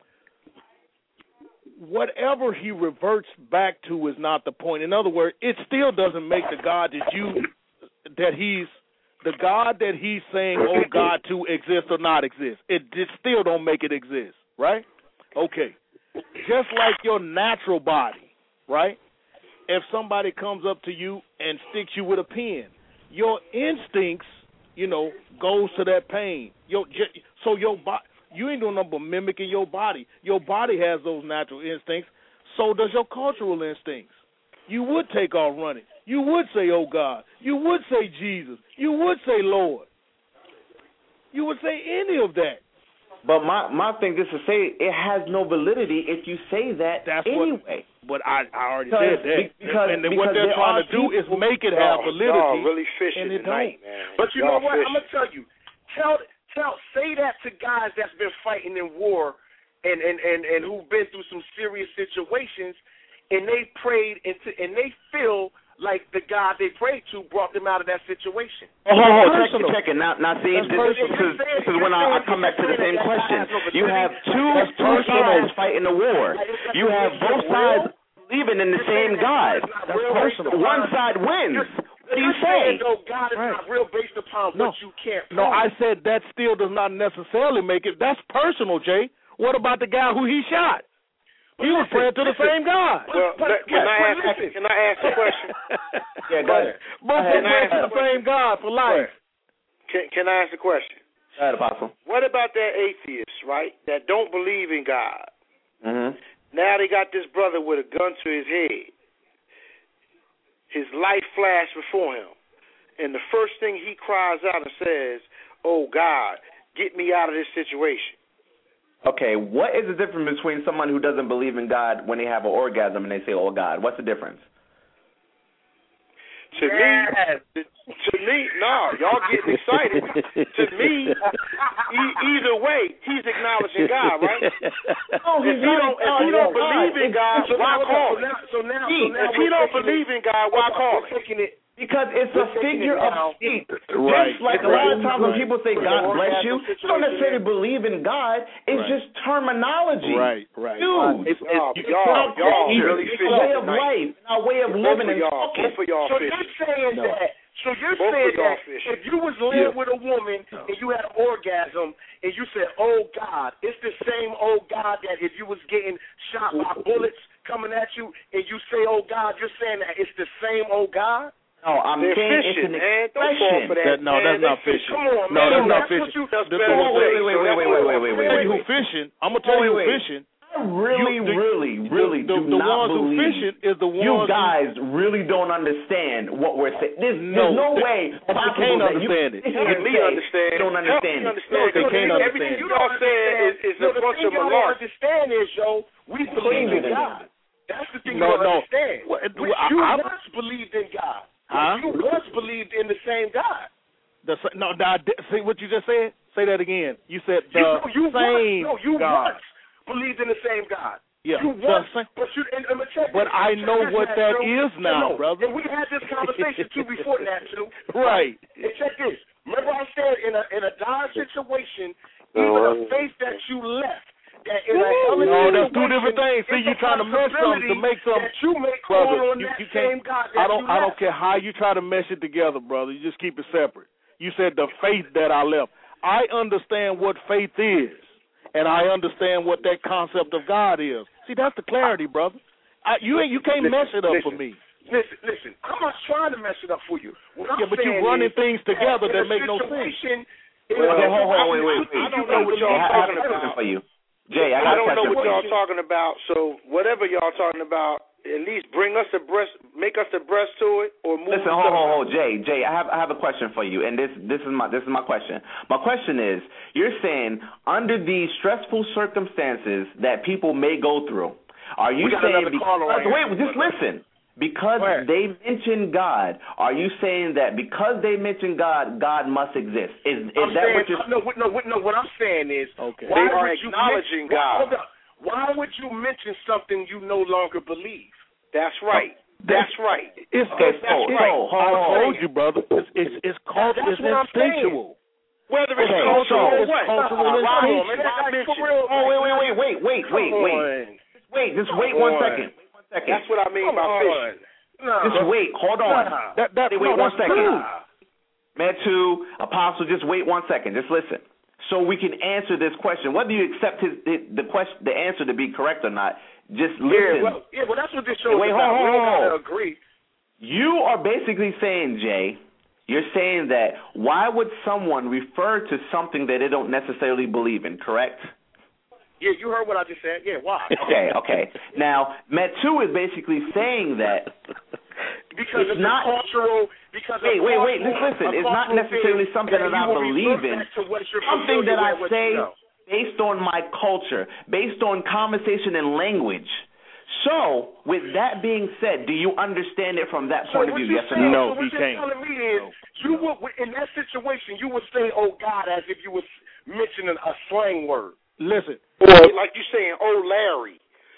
whatever he reverts back to is not the point. In other words, it still doesn't make the God that you that he's the God that he's saying, "Oh God," to exist or not exist. It, it still don't make it exist, right? Okay. Just like your natural body, right? If somebody comes up to you and sticks you with a pin, your instincts, you know, goes to that pain. Your, so your body, you ain't doing nothing but mimicking your body. Your body has those natural instincts. So does your cultural instincts. You would take off running. You would say, "Oh God." You would say Jesus. You would say Lord. You would say any of that.
But my, my thing is to say it has no validity if you say that
That's
anyway.
What, but I, I already
because,
said that.
Because,
and
because
what they're trying to do is make it have validity.
Y'all really fishing
and it
tonight,
don't.
man.
But you
y'all
know what?
fishing.
I'm gonna tell you. Tell tell say that to guys that's been fighting in war and and, and, and who've been through some serious situations, and they prayed into and they feel like the God they prayed to brought them out of that situation.
Oh, oh, oh check, check it. Now, now see, this, this, is, this is when I, I come back to the same question. You have two, two sides fighting the war. You have both sides believing in the same God.
That's personal.
One side wins. What do you say?
No, God is not real based upon
no.
what you can't prove.
No, I said that still does not necessarily make it. That's personal, Jay. What about the guy who he shot? He was praying to the same God.
Well, but, but, can, I ask, listen. can I ask a question?
Yeah, go ahead.
Both
are
praying to the same God for life.
Can, can I ask a question?
Go ahead, Apostle.
What about that atheist, right, that don't believe in God?
Mm-hmm.
Now they got this brother with a gun to his head. His life flashed before him. And the first thing he cries out and says, oh, God, get me out of this situation.
Okay, what is the difference between someone who doesn't believe in God when they have an orgasm and they say, oh, God? What's the difference?
To yes. me, to me, no, y'all getting excited. To me, e- either way, he's acknowledging God, right?
Oh,
if he don't, if he don't believe in God, why call it?
So now, so now
if he don't believe in God, why call it?
Because it's a figure of speech.
Right.
Just like a lot of times when people say God bless you, you don't necessarily believe in God. It's
Right.
just terminology.
Right, right.
Dude,
It's, it's,
it's
y'all,
our
y'all
culture.
really
It's
fishing
our way of
tonight.
life, our way of
Both
living
of
and
y'all,
talking.
both of y'all
So
fishing.
you're saying
No.
that? So you're
Both
saying
of y'all
that
fishing.
if you was laying
Yeah.
with a woman
No.
and you had an orgasm and you said, "Oh God," it's the same "Oh God" that if you was getting shot by bullets coming at you and you say "Oh God," you're saying that it's the same "Oh God."
No, I'm
They're
saying
fishing,
it's an
man. Don't fall
expression.
for that.
That, no,
man.
that's
They
not fishing.
Come on,
no,
man.
that's not
That's
fishing.
what you-
That's
The-
better
Wait,
to
wait,
say.
wait,
So
wait,
that's
wait,
what-
wait, wait, wait,
I'm
wait,
gonna tell you
wait.
who fishing. I'm gonna tell
Wait,
you who
wait.
fishing.
I really,
You- the-
really, really
the,
do
the
not
ones
believe.
who fishing is the ones
You
who-
guys really don't understand what we're saying. There's,
No,
there's no
they-
way
they
possible
can't
that you,
understand it.
you
Help
can
me
say
understand.
You don't
Help
understand
me
it.
understand.
No, they
Because
can't
everything
understand
you
it.
all said is, is
no,
a
the
bunch
thing
of
y'all don't
malarkey.
understand is, yo, we believe in God. That's the thing
No,
you don't
no.
understand.
Well, it-
Which
I-
you
I-
once believed in God.
Huh?
You once believed in the same God.
The, sa- no, no, I di- see what you just said. Say that again. You said the
you, you
same
once, no, you
God.
once believed in the same God.
Yeah,
You
the
once,
same-
but you, and, and check
But
this,
I
check
know
this,
what
Nat,
that
Joe.
is now,
no,
brother.
And we had this conversation too before that too.
Right.
And check this. Remember I said in a in a dire situation,
No,
even
I'm-
the faith that you left, that in a hellish
No, that's two
situation,
different things. See,
it's
you
a
trying to mesh something to make something.
that you may call
Brother,
on
you,
that
you
same
can't.
God that
I don't.
you
I don't
left.
care how you try to mesh it together, brother. You just keep it separate. You said the faith that I left. I understand what faith is, and I understand what that concept of God is. See, that's the clarity, brother. I, you ain't. You can't
Listen,
mess it up
listen.
for me.
Listen, listen. I'm not trying to mess it up for you. What I'm
Yeah, but
saying
you're running
is
things together
in
that
a
make no sense.
situation- in
Well,
a-
okay, hold on,
I-
wait, wait,
I-
wait.
I
I don't know what y'all
I have
talking
a question
about.
for you. Jay, I
I
got a
don't know
question
what
for you.
y'all talking about. So whatever y'all talking about, at least bring us abreast, make us abreast to it, or move.
Listen, hold, hold, hold, Jay, Jay. I have, I have a question for you, and this, this is my, this is my question. My question is, you're saying under these stressful circumstances that people may go through, are you
We got
saying
another caller
because,
right
wait,
here.
just listen, because
Go ahead.
they mentioned God, are you saying that because they mentioned God, God must exist? Is, is
I'm
that
saying,
what you're?
no, what- no, what- no. What I'm saying is,
Okay.
why
They are
would you
acknowledging
mention,
God.
Hold up. Why would you mention something you no longer believe?
That's right. That's right.
It's
Okay,
it's,
so,
it's,
so,
I
hold on.
told you, brother. It's it's it's called
That's
it's
what I'm saying.
instinctual.
Whether it's
Okay,
cultural
so-
or
It's
what.
cultural
Uh,
and
why-
instinctual.
man,
why
like,
mention
for
it?
real,
Oh, wait, wait, wait, wait, wait,
Come
wait, wait,
on.
wait. Just
Come
wait one
on.
second. Wait one second.
That's what I mean
Come
by
on.
fishing.
No.
Just wait. Hold on.
Nah.
That that
Wait,
no,
wait one
that's
second.
true.
Metu, Apostle, just wait one second. Just listen, so we can answer this question. Whether you accept his the, the question, the answer to be correct or not, just listen.
Yeah, well, yeah, well, that's what this show
Wait,
is
hold
about.
on,
We don't
hold on.
gotta agree.
You are basically saying, Jay, you're saying that why would someone refer to something that they don't necessarily believe in, correct?
Yeah, you heard what I just said. Yeah, why?
Okay, okay. Now, Metu is basically saying that
Because
it's
it's
not-
a cultural. Because
Wait,
a
wait, wait,
cultural-
just listen.
a
It's not
cultural
necessarily
thing
something that
you
I
will
believe
revert
in.
back to what you're
Something
familiar
that I
with, what
say
you know.
based on my culture, based on conversation and language. So, with that being said, do you understand it from that
So
point of
what
view?
you're
Yes or
saying,
no?
No,
so what
he
you're
can't.
telling me is, you would, in that situation, you would say, "Oh God," as if you was mentioning a slang word.
Listen,
Or like you saying, oh Larry.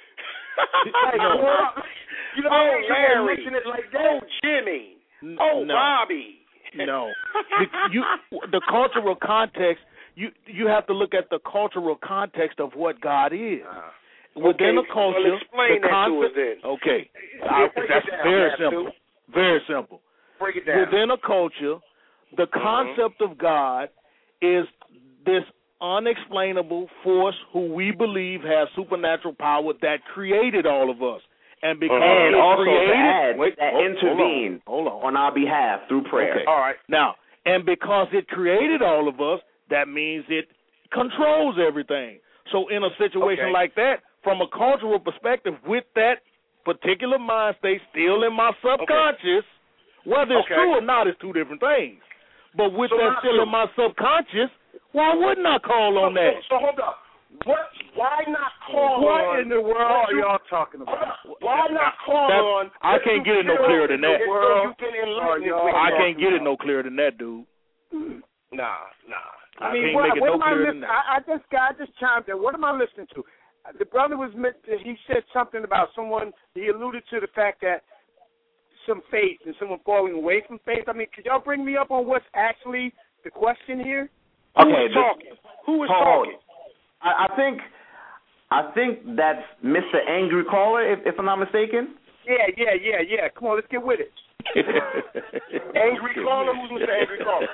Like,
No.
well, you know,
Oh,
you
Larry.
mention it like that.
Oh Jimmy.
n-
Oh
no.
Bobby.
No, the, you the cultural context. You you have to look at the cultural context of what God is. Within
Okay,
a culture,
well, explain
the
that to us
concept.
then.
Okay,
Yeah,
I-
break it
that's
down,
very
Matthew.
simple. Very simple.
Break it down.
Within a culture, the concept of God is this unexplainable force who we believe has supernatural power that created all of us. And because
And
it
also to
created,
add,
wait,
that
hold-
intervened
hold on, hold on.
on our behalf through prayer.
Okay.
All right.
Now, and because it created all of us, that means it controls everything. So in a situation
Okay.
like that, from a cultural perspective, with that particular mind state still in my subconscious, okay. whether it's
okay.
true or not is two different things. But with
so
that still
true.
in my subconscious, why wouldn't I call
so,
on that?
So, so hold up. What? Why not call
what
on?
What in the world are y'all talking about?
Why not call
that,
on?
I can't get it no clearer than that.
World, you've been enlightened
oh,
I can't get it no clearer than that, dude.
Nah, nah.
I,
I mean,
can't
what,
make it
what
no
am I
clearer
listening?
than that.
I, I just got I just chimed in. What am I listening to? The brother was meant to, he said something about someone. He alluded to the fact that some faith and someone falling away from faith. I mean, could y'all bring me up on what's actually the question here?
Okay,
Who is
this-
talking? Who is
hold.
talking?
I, I think, I think that's Mister Angry Caller, if, if I'm not mistaken.
Yeah, yeah, yeah, yeah. Come on, let's get with it.
Angry caller? Who's Mister Angry Caller?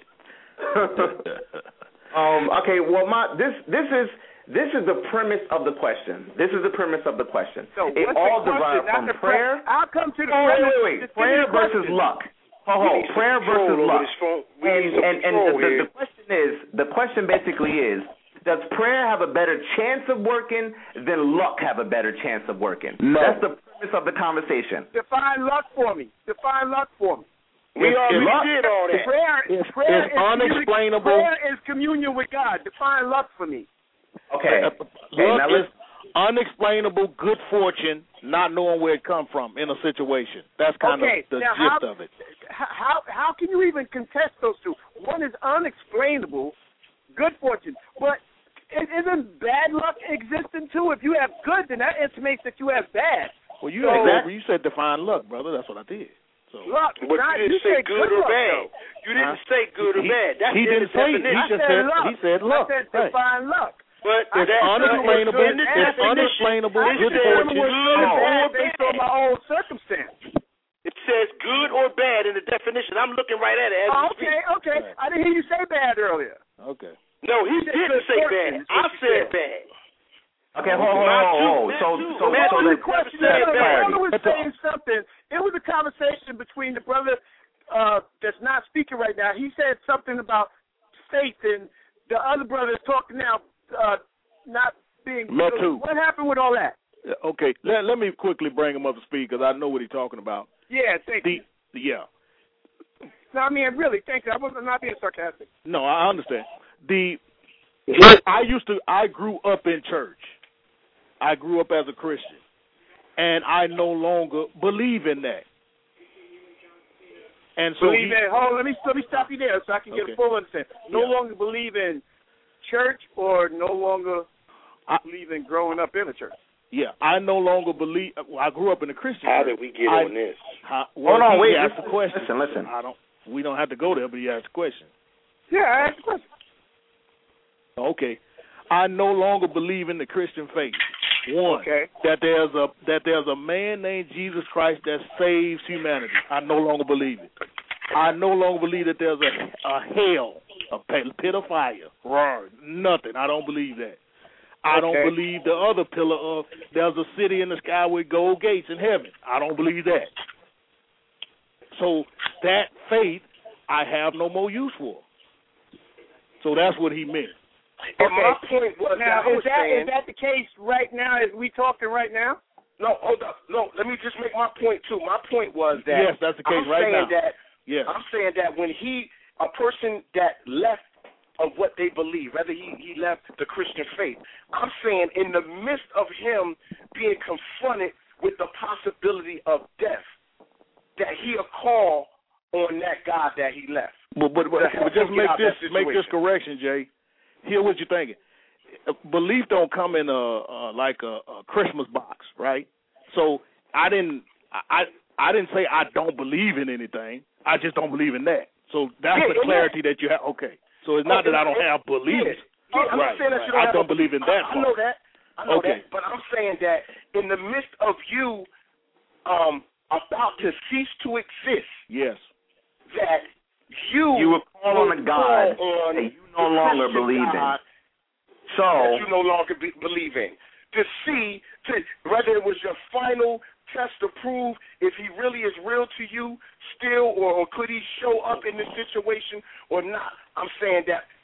um, okay, well, my this this is this is the premise of the question. This is the premise of the question.
So
it
what's
all
the
derives
question?
from
Not the
prayer.
pre- I'll come to the
Oh, wait,
premise.
wait, wait.
Just give me
Prayer
the
versus
question.
luck. Ho, ho. Prayer versus luck.
We
And
need some
and, and
control
the, the,
here.
the question is, the question basically is, does prayer have a better chance of working than luck have a better chance of working?
No.
That's the premise of the conversation.
Define luck for me. Define luck for me.
We
If-
already
if-
did all that.
Prayer,
It's-
prayer,
it's
is
unexplainable.
Prayer is communion with God. Define luck for me.
Okay.
Uh,
Okay,
luck
now
is
let's,
unexplainable good fortune, not knowing where it come from in a situation. That's kind
Okay,
of the
now
gist
how-
of it.
How how can you even contest those two? One is unexplainable, good fortune, but is- isn't bad luck existing too? If you have good, then that intimates that you have bad.
Well, you
So-
ain't- you said define luck, brother. That's what I did. So
Luck,
But
not,
you didn't say
said
good or
luck,
bad.
though.
You didn't
Huh?
say good or
He-
bad. That's
he
in
didn't
the
say it.
definition.
He just
I
said
luck.
he said luck.
I said
Right.
define luck.
But
It's
that's
unexplainable.
in the
It's
definition.
unexplainable
I
good
determine
fortune.
what's good and
Oh.
bad based on my own circumstance.
It says good or bad in the definition. I'm looking right at it as
Oh,
we
okay,
speak.
okay.
Right.
I didn't hear you say bad earlier.
Okay.
No, he
You said
didn't
good
say
fortune,
bad.
is what
I
you
said
said.
bad.
okay, hold, hold,
Not
hold,
you,
hold.
not
So,
you.
so,
Matt,
so
What was
that,
the question?
said
No, no,
bad.
the brother was
That's all.
saying something. It was a conversation between the brother uh, that's not speaking right now. He said something about faith, and the other brother is talking now, uh, not being.
Me too.
What happened with all that?
Yeah, okay. Let let me quickly bring him up to speed because I know what he's talking about.
Yeah, thank you.
The yeah.
No, I mean, really, thank you. I wasn't not being sarcastic.
No, I understand. The I used to I grew up in church. I grew up as a Christian, and I no longer believe in that. And so
Believe
he,
in. Hold on, let me let me stop you there so I can get
Okay.
a full understanding. No
Yeah.
longer believe in church, or no longer
I-
believe in growing up in a church.
yeah, I no longer believe. Well, I grew up in a Christian
How
church.
did we get
I-
on this?
How, well,
hold on,
he
wait.
asked
Listen,
the question.
listen, listen.
I don't. We don't have to go there, but he asked the question.
Yeah, I asked the question.
Okay, I no longer believe in the Christian faith. One,
Okay.
that there's a that there's a man named Jesus Christ that saves humanity. I no longer believe it. I no longer believe that there's a, a hell, a pit of fire. Right. Nothing. I don't believe that. I don't
Okay.
believe the other pillar of there's a city in the sky with gold gates in heaven. I don't believe that. So that faith I have no more use for. So that's what he meant.
And
Okay.
my point was
Now,
that I
is
was
that
saying,
is that the case right now? Is we talking right now?
no, hold up. No, let me just make my point, too. My point was that
Yes, that's the case
I'm
right
saying
now.
that
Yes.
I'm saying that when he, a person that left of what they believe, whether he, he left the Christian faith, I'm saying in the midst of him being confronted with the possibility of death, that he'll call on that God that he left.
But but, but,
To help
but just
him get
make
out
this
that
make this
situation.
correction, Jay. Hear what you're thinking. Uh, Belief don't come in a, a like a, a Christmas box, right? So I didn't I I didn't say I don't believe in anything. I just don't believe in that. So that's
Yeah,
the
and
clarity that you have. Okay. So it's not
Oh,
that I don't
and-
have beliefs.
Yeah, I'm
right,
not saying that
right.
you don't
I
have
don't
a-
believe in that
I, I
part.
know that. I know
Okay.
that. But I'm saying that in the midst of you um, about to cease to exist,
Yes.
that you
You would call on a
will
God
call on
that you no
the
longer
Christian
believe in.
God
So,
that you no longer be, believe in. To see to whether it was your final test to prove if he really is real to you still, or, or could he show up in this situation or not. I'm saying that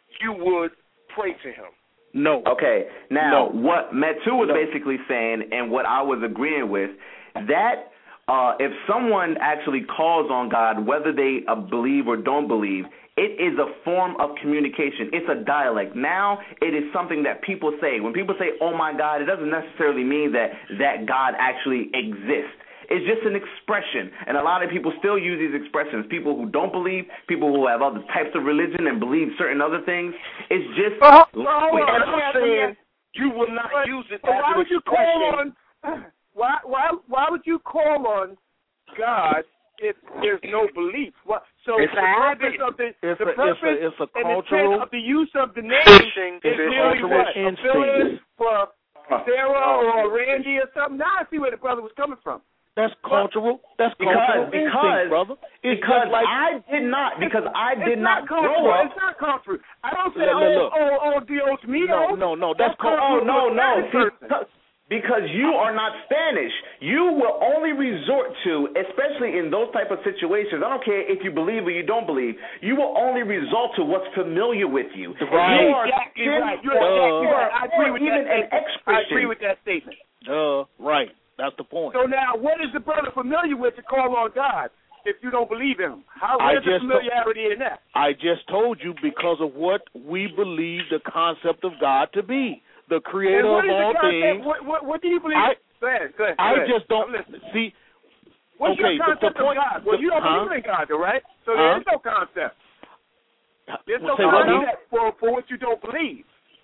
you would pray to him.
No.
Okay. Now,
no.
what Metu was
no.
basically saying, and what I was agreeing with, that uh, if someone actually calls on God, whether they uh, believe or don't believe, it is a form of communication. It's a dialect. Now it is something that people say. When people say, oh, my God, it doesn't necessarily mean that that God actually exists. It's just an expression, and a lot of people still use these expressions. People who don't believe, people who have other types of religion and believe certain other things. It's just.
Uh, uh, I'm saying you will not but, use it as
why
an
would you call on? Why why why would you call on God if there's no belief? What? So
it's
the purpose of the
it's
the
a,
purpose
it's a, it's a
and
cultural,
intent of the use of the name is merely what? A
instinct
for Sarah or Randy or something. Now I see where the brother was coming from.
That's cultural. That's
because,
cultural
because,
instinct, brother. It's
because
like,
I did not. Because I did
it's
not,
not
grow up.
It's not cultural. I don't say
look,
oh,
look.
oh oh Dios mío.
No, no, no. That's,
that's cultural. Oh no, no.
See,
because you are not Spanish, you will only resort to, especially in those type of situations. I don't care if you believe or you don't believe. You will only resort to what's familiar with you.
Right.
You are
exactly right. You're
exactly
right. I agree with
even
that.
An
I agree with that statement.
Uh, right. That's the point.
So now, what is the brother familiar with to call on God if you don't believe him? How where's the familiarity to- in that?
I just told you because of what we believe the concept of God to be, the creator of all things.
What, what, what do you believe?
I,
go ahead, go ahead.
I
go ahead.
just don't see.
What's
okay,
your concept
the, the point,
of God? Well,
the,
you don't
huh?
believe in God, though, right? So
huh?
there's no concept. There's no
Say what
concept for, for what you don't believe.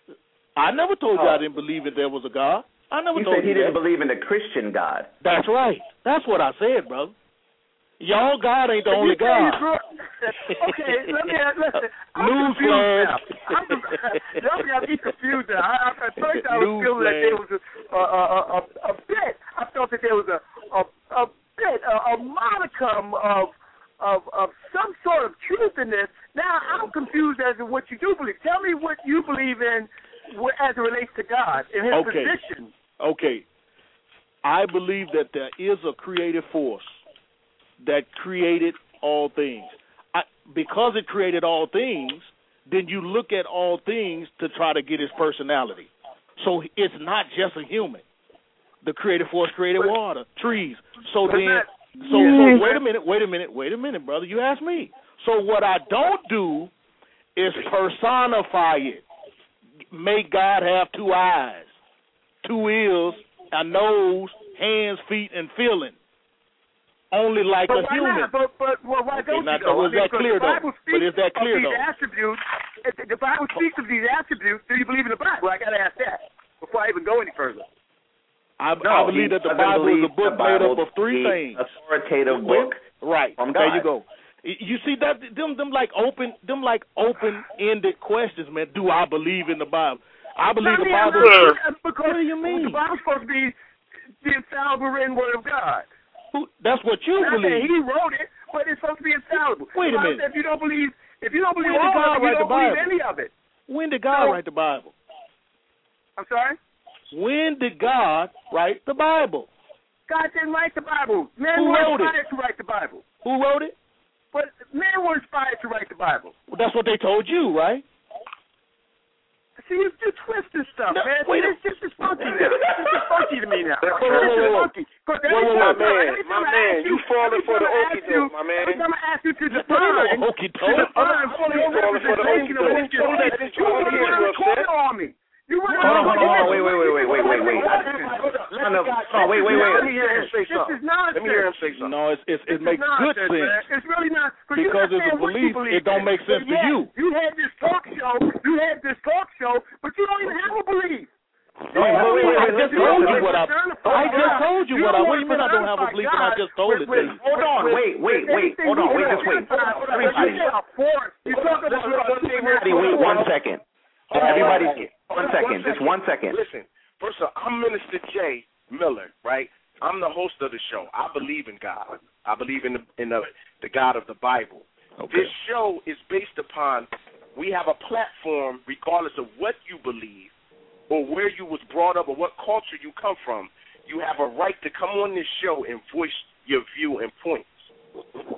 I never told you
oh.
I didn't believe that there was a God. I never
he
told
said
you
he didn't
that.
believe in the Christian God.
That's right. That's what I said, brother. Y'all God ain't the only God.
Okay, let me listen. I'm
Newsflash.
confused now. Y'all got me confused now. I, at first I was
News
feeling that there was a a, a, a, a bit. I felt that there was a a, a bit, a, a modicum of of of some sort of truth in this. Now I'm confused as to what you do believe. Tell me what you believe in as it relates to God and His
okay.
position.
Okay. I believe that there is a creative force that created all things. I, because it created all things, then you look at all things to try to get his personality. So it's not just a human. The creative force created but, water, trees. So then, that, so, so wait a minute, wait a minute, wait a minute, brother. You asked me. So what I don't do is personify it. Make God have two eyes, two ears, a nose, hands, feet, and feeling. Only like
but
a
why
human.
Not? But, but well, why
okay,
don't
not,
you though?
Is that clear though? But is that clear
these
though?
Attributes, the Bible speaks of these attributes. Do you believe in the Bible? I got to ask that before I even go any further.
I,
no,
I believe that the Bible is a book made up of three things.
Authoritative book.
Right.
From
there
God.
you go. You see that them them like open them like open ended questions, man. Do I believe in the Bible? I believe the Bible.
Because
what do you mean?
The Bible's supposed to be the infallible written word of God.
Who, that's what you
Not
believe.
He wrote it, but it's supposed to be infallible.
Wait a minute.
If you don't believe, if you don't believe
when did God
all of it,
write
you
the
don't
Bible?
believe any of it.
When did God
so,
write the Bible?
I'm sorry.
When did God write the Bible?
God didn't write the Bible. Men
Who
were
wrote
inspired
it?
to write the Bible.
Who wrote it?
But men were inspired to write the Bible.
Well, that's what they told you, right?
See, you, you twist this stuff,
no,
man.
Wait,
See, this is funky now. This is funky to me now.
Whoa,
whoa,
whoa,
whoa, funky.
Whoa, whoa, my man, my man, you falling for the okey doke, my man.
Every time I ask you to
That's
define,
no okey
to
doke.
define fully representation of what you believe, you want to run a corner on me. You want to
Hold on,
run
hold on,
a
wait, wait, wait, wait, wait, wait, wait.
Let
no, no, wait, wait, wait.
Let me hear him say something.
This is nonsense.
Let me hear him say something.
No, it's, it's, it makes good sense.
Man. It's really not.
Because it's a belief, it don't make sense
yeah,
to you.
You had this talk show, you had this talk show, but you don't even have a belief.
No, wait, wait, wait,
I just told you what I. I just told you what I. What do you mean I don't have a belief and I just told it to you?
Hold on, wait, wait, wait, hold on, wait, just wait. Everybody, everybody, wait one second. Everybody, one second, just one second.
Listen, first of all, I'm Minister J. Miller, right? I'm the host of the show. I believe in God. I believe in the in the, the God of the Bible. Okay. This show is based upon we have a platform, regardless of what you believe or where you was brought up or what culture you come from. You have a right to come on this show and voice your view and points.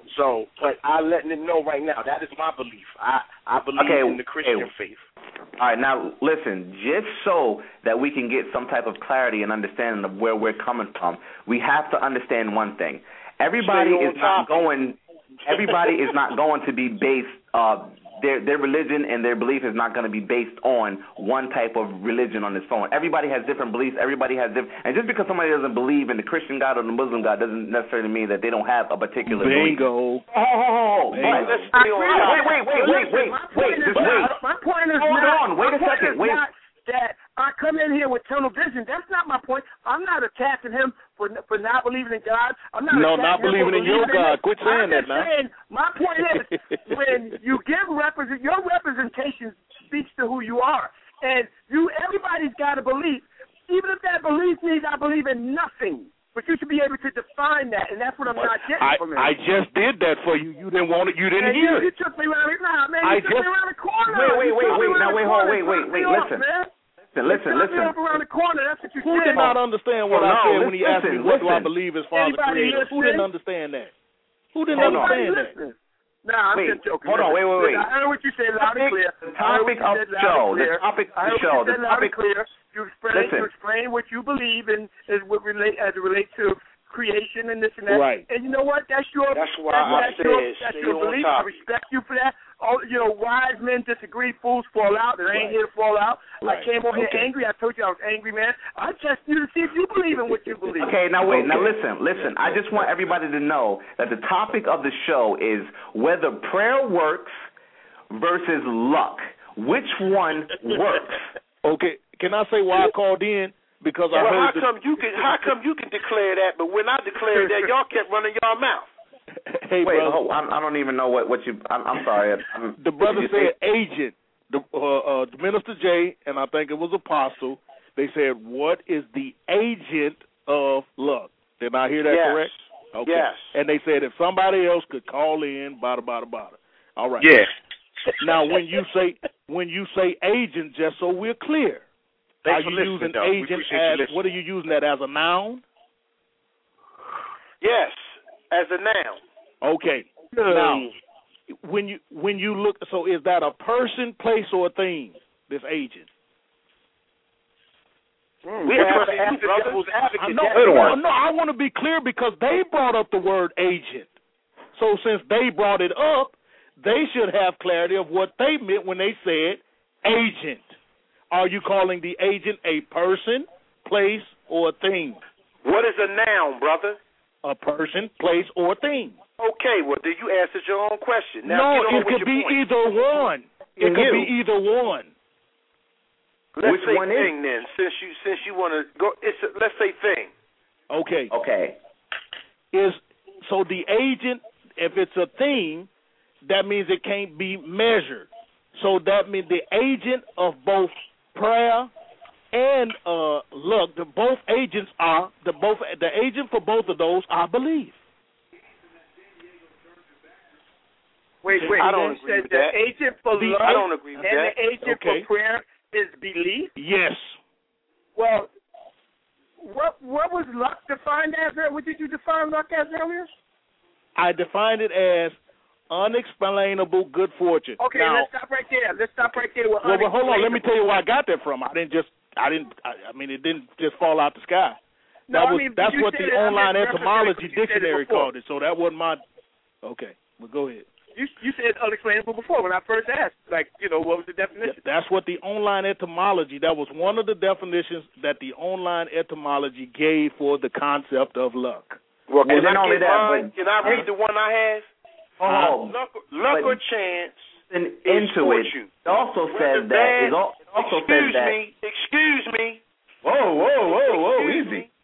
So, but I'm letting them know right now that is my belief. I I believe
okay,
in the Christian
okay.
faith.
All right, now listen, just so that we can get some type of clarity and understanding of where we're coming from, we have to understand one thing. Everybody is not going. Everybody is not going to be based. Uh, their their religion and their belief is not going to be based on one type of religion on its own. Everybody has different beliefs. Everybody has different. And just because somebody doesn't believe in the Christian God or the Muslim God doesn't necessarily mean that they don't have a particular belief.
Bingo.
Oh, oh, oh,
Bingo.
Let's stay on. Wait, wait, wait, wait, wait, wait. Just wait.
My point is
Hold
not,
on. Wait a second. Wait.
That I come in here with tunnel vision. That's not my point. I'm not attacking him for for not believing in God. I'm not
no, not believing in your God.
In
Quit saying
I'm
that
just
now.
Saying, my point is, when you give represent, your representation speaks to who you are, and you everybody's got a belief, even if that belief means I believe in nothing. But you should be able to define that, and that's what I'm not getting
I,
from it.
I just did that for you. You didn't want it. You didn't
and
hear
you,
it.
You took me around. Nah, man, you
I
took
just,
me around the corner.
Wait, wait, wait, wait. Now, wait, hold on. Wait, wait, wait. Listen.
Off,
Listen, listen, listen.
Around the corner. That's what you
Who
said.
did not understand what
oh,
I
no,
said
listen,
when he asked me what
listen.
do I believe as far as the Creator? Who didn't understand that? Who didn't
Hold
understand
on.
that?
Nah, I'm
wait,
just joking.
Hold on, wait, wait, wait.
I heard what you said loud and clear.
The topic of the show. The topic of the show.
The topic. Clear. You explain. You explain what you believe in as what relate as it relates to creation and this and that.
Right.
And you know what? That's your.
That's why
that's,
I
that's
said
your, that's your belief. I respect you for that. All you know, wise men disagree, fools fall out. And I ain't
Right.
here to fall out.
Right.
I came on here
okay.
angry. I told you I was angry, man. I just you to see if you believe in what you believe.
Okay, now wait.
Okay.
Now listen, listen. I just want everybody to know that the topic of the show is whether prayer works versus luck. Which one works?
Okay. Can I say why I called in? Because
well,
I heard
how
the,
come you can how come you can declare that, but when I declared that, y'all kept running y'all mouth.
Hey,
wait,
brother.
oh, I, I don't even know what what you. I'm, I'm sorry. I'm,
The brother said agent. The uh, uh, Minister J and I think it was Apostle. They said, "What is the agent of luck?" Did I hear that
yes.
correct? Okay.
Yes.
And they said if somebody else could call in, bada bada bada. All right.
Yes.
Now, when you say when you say agent, just so we're clear,
Thanks
are you
for
using
though.
agent as what are you using that as a noun?
Yes, as a noun.
Okay. Now, when you when you look, so is that a person, place, or a thing? This agent.
We have to ask the devil's advocate.
No, no, no, I want to be clear because they brought up the word agent. So since they brought it up, they should have clarity of what they meant when they said agent. Are you calling the agent a person, place, or a thing?
What is a noun, brother?
A person, place, or thing.
Okay, well, then you answered your own question. Now,
no,
get on
it
with
could
your
be
point.
either one. It
And
could
you.
be either one.
Let's
Which
say
one
thing
is?
then, since you since you want to go. It's a, let's say thing.
Okay.
Okay.
Is so the agent, if it's a thing, that means it can't be measured. So that means the agent of both prayer and uh, luck, the both agents are the both the agent for both of those are belief.
Wait, wait.
I don't
you
agree
said
with
the
that.
agent for
The-
love
I don't agree with
and
that.
the agent
Okay.
for prayer is belief.
Yes.
Well, what what was luck defined as? What did you define luck as earlier?
I defined it as unexplainable good fortune.
Okay,
now,
let's stop right there. Let's stop right there. With
well, well, hold on. Let me
unexplainable.
tell you where I got that from. I didn't just. I didn't. I, I mean, it didn't just fall out the sky.
No,
That
I
was,
mean,
that's
you
what
said
the
it, I'm
online
just referencing
etymology
it because you said it
dictionary
before.
called it. So that wasn't my. Okay, well, go ahead.
You you said unexplainable before when I first asked. Like, you know, what was the definition?
That's what the online etymology. That was one of the definitions that the online etymology gave for the concept of luck.
Well, can
Well,
I
not only
get
that,
mine?
but-
Can I read the one I have?
Oh,
Luck, luck
but-
or chance
and
is
into it.
fortune.
It also
Whether
said that.
bad-
It al- it also
excuse
said that.
me. Excuse me.
Whoa, whoa, whoa, whoa,
Excuse
easy.
me.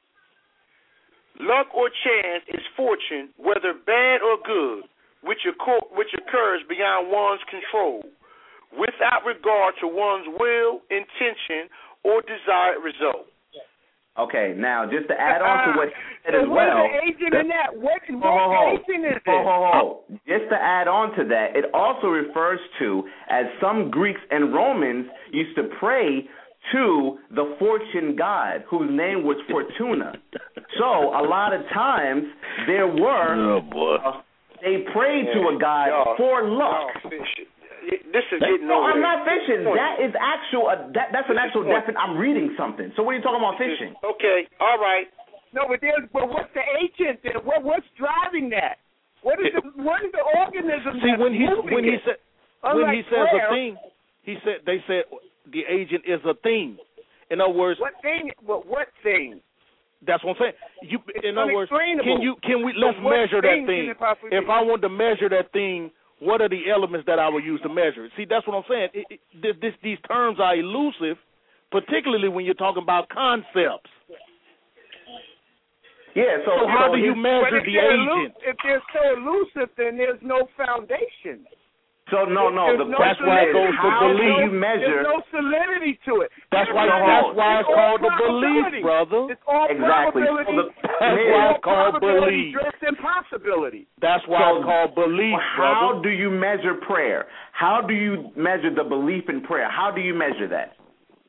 Luck or chance is fortune, whether bad or good, which, occur, which occurs beyond one's control, without regard to one's will, intention, or desired result.
Okay, now just to add on to what you said
so
as
what
well.
is the agent in that? What,
Ho,
what
ho, ho.
agent is
Ho,
this?
ho, ho. Just to add on to that, it also refers to, as some Greeks and Romans used to pray to the fortune god, whose name was Fortuna. So a lot of times there were
Oh boy.
uh, They prayed to a God
y'all,
for luck.
Y'all fishing. This is getting
no,
over.
I'm not fishing. That is actual. Uh, that, that's an actual definite. I'm reading something. So what are you talking about fishing?
Okay, all right.
No, but there's. But what's the agent there? What what's driving that? What is the what is the organism?
See,
that's
when he
moving
when he
it?
said
Unlike
when he says
prayer,
a thing, he said they said the agent is a thing. In other words,
what thing? What what thing?
That's what I'm saying. You,
it's
in other words,
unexplainable.
can you can we let's
But what
measure that
thing
thing?
can it possibly
If
be?
I want to measure that thing, what are the elements that I would use to measure it? See, that's what I'm saying. It, it, this, this, these terms are elusive, particularly when you're talking about concepts.
Yeah. So,
so how
so
do you measure the agent?
Elu- if they're so elusive, then there's no foundation.
So no, no. The
no
that's why it goes to
how
belief.
do you measure?
There's no solidity to it.
That's why.
No,
that's why it's,
it's
called the
probability.
belief, brother.
It's all
Exactly.
probability.
So the,
that's why it's called belief.
Dressed in possibility.
That's why
so,
it's called belief,
well, how
brother.
do you measure prayer? How do you measure the belief in prayer? How do you measure that?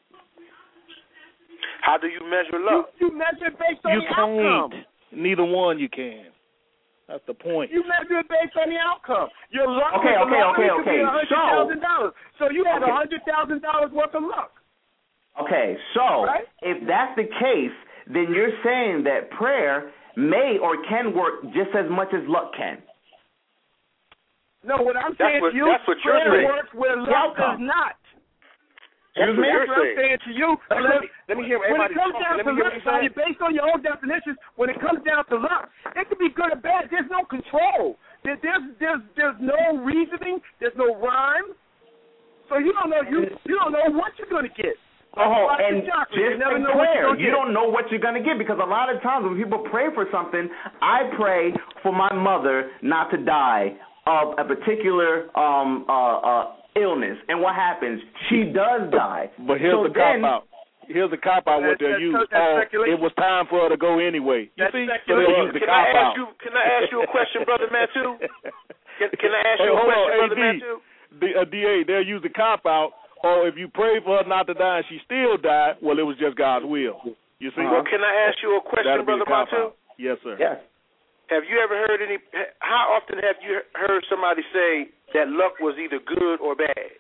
How do you measure
You,
love?
you measure it based on
You
the
can't.
outcome.
Neither one you can. That's the point.
You measure it based on the outcome. Your luck
Okay,
with the
okay,
lottery
okay,
could
okay.
be one hundred thousand dollars. So, so you had
Okay.
one hundred thousand dollars worth of luck.
Okay, so
Right?
if that's the case, then you're saying that prayer may or can work just as much as luck can.
No, what I'm
That's
saying
what-
to you,
that's what you're
prayer
saying.
works where
The
luck
outcome.
does not.
That's what
Excuse me?
you're
That's what I'm
saying.
saying to you.
Let
Because
me, let me hear
when
everybody
it comes
talk.
down
Let
to
me hear
luck,
what you're saying.
based on your own definitions, when it comes down to luck, it could be good or bad. There's no control. There, there's there's there's no reasoning. There's no rhyme. So you don't know you you don't know what you're gonna get.
Oh,
Like
and
the chocolate, you
just
never
in
know what
prayer,
you're gonna
you
get.
don't know what you're going to get, because a lot of times when people pray for something, I pray for my mother not to die of a particular um uh, uh illness, and what happens? She does die.
But here's
so
the cop
then,
out. Here's the cop out. What
That's-
they'll use.
that's- that's
Oh,
speculation.
it was time for her to go anyway. You
That's
see? So
speculation.
they'll use the
Can
cop
I ask
out.
you? Can I ask you a question, brother Matthew? Can, can I ask
Hey,
you a
hold
question,
on,
brother
A D.
Matthew?
The, uh, D A, they'll use the cop out. Or if you pray for her not to die and she still died, well, it was just God's will. You see?
Well, can I ask you a question,
That'll be
brother
the cop
Matthew?
out. Yes, sir.
yes.
Have you ever heard any? How often have you heard somebody say that luck was either good or bad?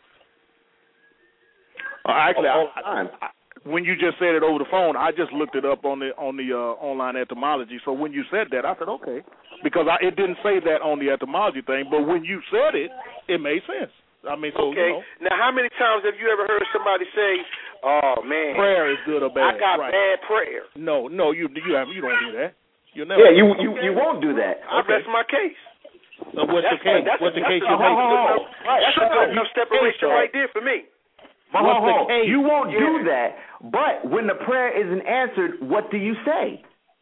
Uh, actually,
all
I,
the time.
I, when you just said it over the phone, I just looked it up on the on the uh, online etymology. So when you said that, I said okay, because I, it didn't say that on the etymology thing. But when you said it, it made sense. I mean, so
Okay.
you know,
Now, how many times have you ever heard somebody say, "Oh man,
prayer is good or bad."
I got
right.
bad prayer"?
No, no, you you have you don't do that. You never.
Yeah, you you you won't do that.
I
Okay.
rest my case.
So what's
That's
the case?
that's
What's the
that's
case
a,
you
that's
make?
a good enough,
Right,
that's
that's
a good
a-
enough separation
case,
right there for me.
But
What's
hold
the
on,
case?
you won't
Yeah.
do that. But when the prayer isn't answered, what do you say?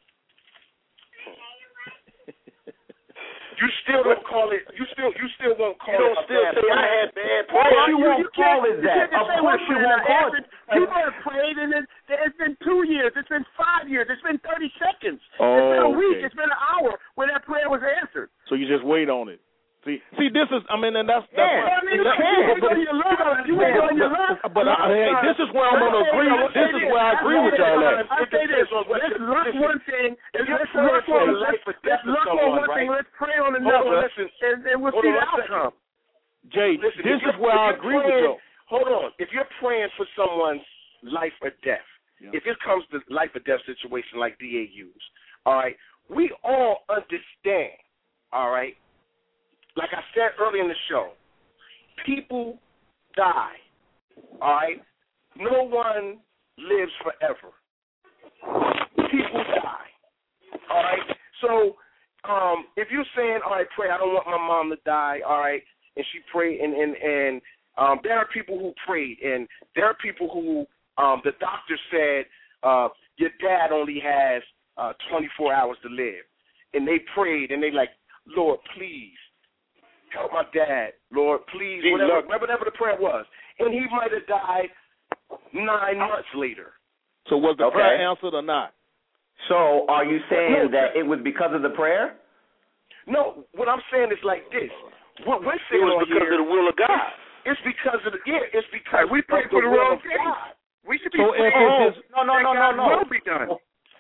You still don't call it. You still you still won't call
You don't
it. a
still
bad
say I
prayer.
had bad
Why
prayer.
you won't call it that? Of course you won't call it.
You might have prayed and it, it's been two years, it's been five years, it's been thirty seconds,
Oh,
it's been a week,
okay.
it's been an hour when that prayer was answered.
So you just wait on it. See, see, this is. I mean, and that's. that's
Yeah,
I mean,
you
look,
can.
you went on your luck. You went on your luck.
But I, hey, this is where I'm gonna agree. This is where I agree with y'all at.
I say this. Let's look one thing. If let's look on let's let's look on one thing. Let's pray on another, and and we'll see the outcome.
Jay,
Listen,
this
if
is
you're-
where I
if you're
agree with
praying-
you.
Hold on. If you're praying for someone's life or death,
Yeah.
if it comes to life or death situation like D A used, all right, we all understand, all right, like I said earlier in the show, people die, all right? No one lives forever. People die, all right? So um, if you're saying, all right, pray, I don't want my mom to die, all right, and she prayed, and, and, and um, there are people who prayed, and there are people who um, the doctor said, uh, your dad only has uh, twenty-four hours to live, and they prayed, and they like, Lord, please, help my dad, Lord, please,
Gee,
whatever,
look.
whatever the prayer was. And he might have died nine months later.
So was the
Okay.
prayer answered or not?
So are you saying
No,
that it was because of the prayer?
No, what I'm saying is like this. What we're
It
saying
was
on
because
here,
of the will of God.
it's because of the, yeah, it's because
We
of
pray for the
will
wrong
of
thing.
God.
We should be
So if
praying
it's
No, no,
that
no, no,
God's
no.
will be done.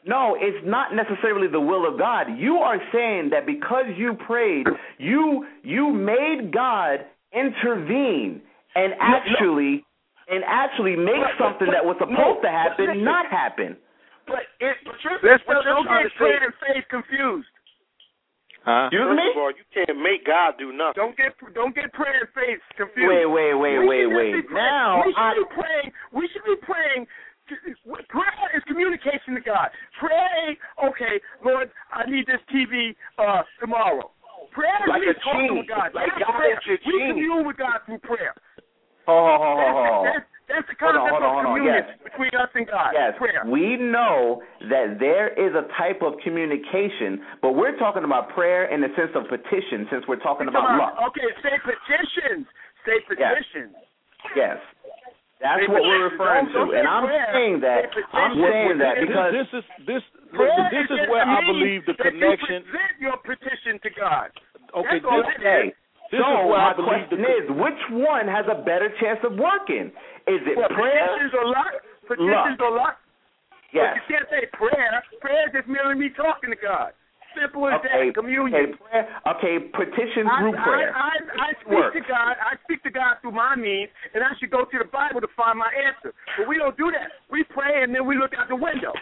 No, it's not necessarily the will of God. You are saying that because you prayed, you you made God intervene and actually and actually make
but,
something
but,
that was supposed
no,
to happen
listen,
not happen.
But it, but you're,
That's
but
what you're
don't
trying
get
to say.
prayer and faith confused.
Huh?
Excuse
First
me?
of all, you can't make God do nothing.
Don't get don't get prayer and faith confused.
Wait, wait, wait,
we
wait, wait.
Praying,
Now
we should
I,
be praying. We should be praying. Prayer is communication to God. Pray, okay, Lord, I need this T V uh, tomorrow. Prayer
Like
is
a
talking
genie.
with God.
Like
That's
God
prayer.
is your
We
genie.
commune with God through prayer.
ho, ho, ho, ho, ho.
That's, that's, that's the
Hold on,
concept
hold on,
of
hold on.
communion
Yes.
between us and God.
Yes,
Prayer.
we know that there is a type of communication, but we're talking about prayer in the sense of petition, since we're talking
Come
about
on.
love.
Okay, say petitions. Say petitions.
Yes. That's
Say
what we're
petitions.
referring
Don't- don't
to, and
say
I'm
prayer.
saying that.
Say
I'm
petitions.
saying that
This,
because
this is this
Prayer
this is
just
where I
means
believe the
that
connection.
You present your petition to God.
Okay,
That's all
this,
it
okay.
is.
this
so
is where
my
I believe the
question is, which one has a better chance of working? Is it
Well,
prayer?
petitions or luck? Petitions or luck?
Yes.
But you can't say prayer. Prayer is just merely me talking to God. Simple as
Okay.
that. Communion.
Okay. Prayer. Okay. Petition
I,
through prayer.
I, I, I speak
Works.
to God. I speak to God through my means, and I should go to the Bible to find my answer. But we don't do that. We pray and then we look out the window.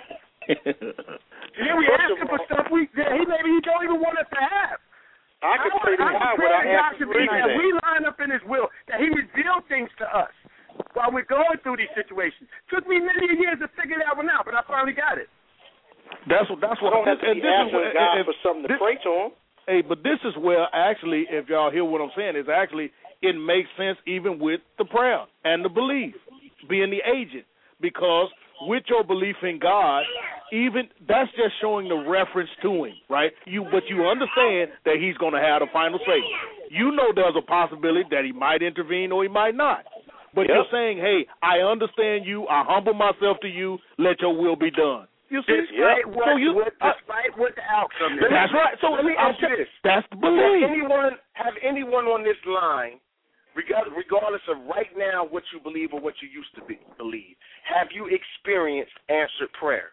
And then we
First
ask
of
him for
all-
stuff we that he maybe he don't even want us to have.
I can pray to
I,
God
I pray
without
that God
asking
should
for
be that
anything.
we line up in His will, that He reveal things to us while we're going through these situations. Took me many years to figure that one out, but I finally got it.
That's what that's
I
what
don't have to
and
be
this is
asking
where-
God
if-
for something to
this-
pray to Him.
Hey, but this is where actually, if y'all hear what I'm saying, is actually it makes sense even with the prayer and the belief being the agent, because with your belief in God, even that's just showing the reference to Him, right? You, but you understand that He's going to have the final say. You know there's a possibility that He might intervene or He might not. But
Yep.
you're saying, hey, I understand you. I humble myself to you. Let your will be done. You see?
Despite what,
So you,
what,
I-
despite what the outcome is.
that's right. So
Let me
I'm
ask you
saying-
this.
That's the
Have
belief.
anyone, have anyone on this line, regard- regardless of right now what you believe or what you used to be, believe, have you experienced answered prayer?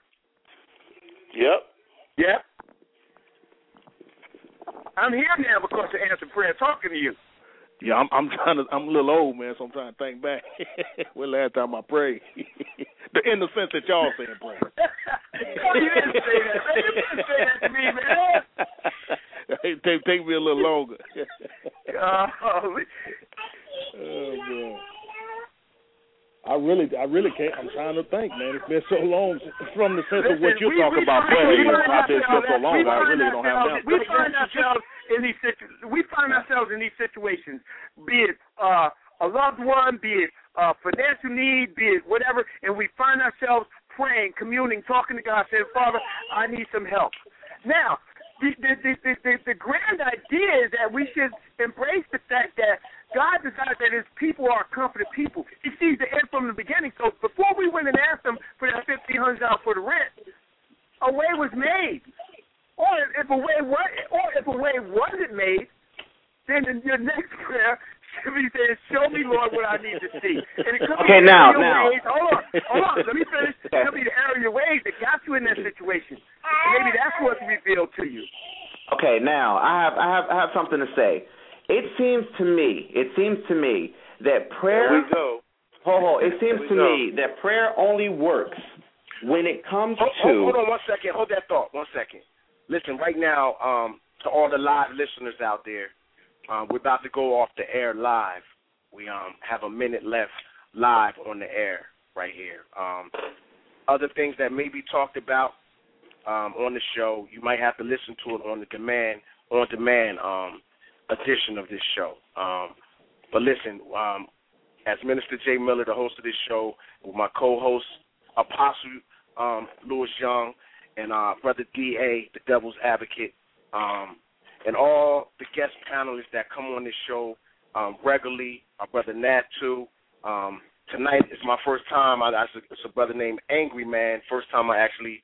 Yep.
Yeah. I'm here now because of answered prayer talking to you.
Yeah, I'm, I'm trying to. I'm a little old, man, so I'm trying to think back. When last time I prayed, in the sense that y'all saying pray.
Oh, you didn't say that, man. You didn't say that to me, man.
It take, take me a little longer.
Uh,
Oh man. I really, I really can't. I'm trying to think, man. It's been so long from the sense of what you're
we,
talking
we
about
find,
prayer.
we
You know,
find
I've been
ourselves-
so long.
we
I
find
really don't have
ourselves-
now.
We find ourselves in these situ- we find ourselves in these situations, be it uh, a loved one, be it uh, financial need, be it whatever, and we find ourselves praying, communing, talking to God, saying, Father, I need some help. Now, the the, the, the, the the grand idea is that we should embrace the fact that God desires that His people are comforted people. He sees the end from the beginning. So before we went and asked Him for that fifteen hundred dollars for the rent, a way was made. Or if a way was, or if a way wasn't made, then your next prayer should be saying, "Show me, Lord, what I need to see." And it could
Okay,
be
now,
your
now.
ways. Hold on, hold on. Let me finish. It could be the error of your ways that got you in that situation. And maybe that's what's revealed to you.
Okay, now I have I have I have something to say. It seems to me, it seems to me that prayer.
There we go.
Hold on. It seems
There we
to
go.
me that prayer only works when it comes
Hold,
to.
hold, hold on one second. Hold that thought. One second. Listen, right now, um, to all the live listeners out there, um, we're about to go off the air live. We um have a minute left live on the air right here. Um, other things that may be talked about um, on the show, you might have to listen to it on the demand on demand um, edition of this show. Um, but listen, um, as Minister Jay Miller, the host of this show, with my co-host Apostle um, Louis Young, and uh, Brother D A, the Devil's Advocate, um, and all the guest panelists that come on this show um, regularly, our Brother Nat too. Um, tonight is my first time. I, I, it's a brother named Angry Man. First time I actually.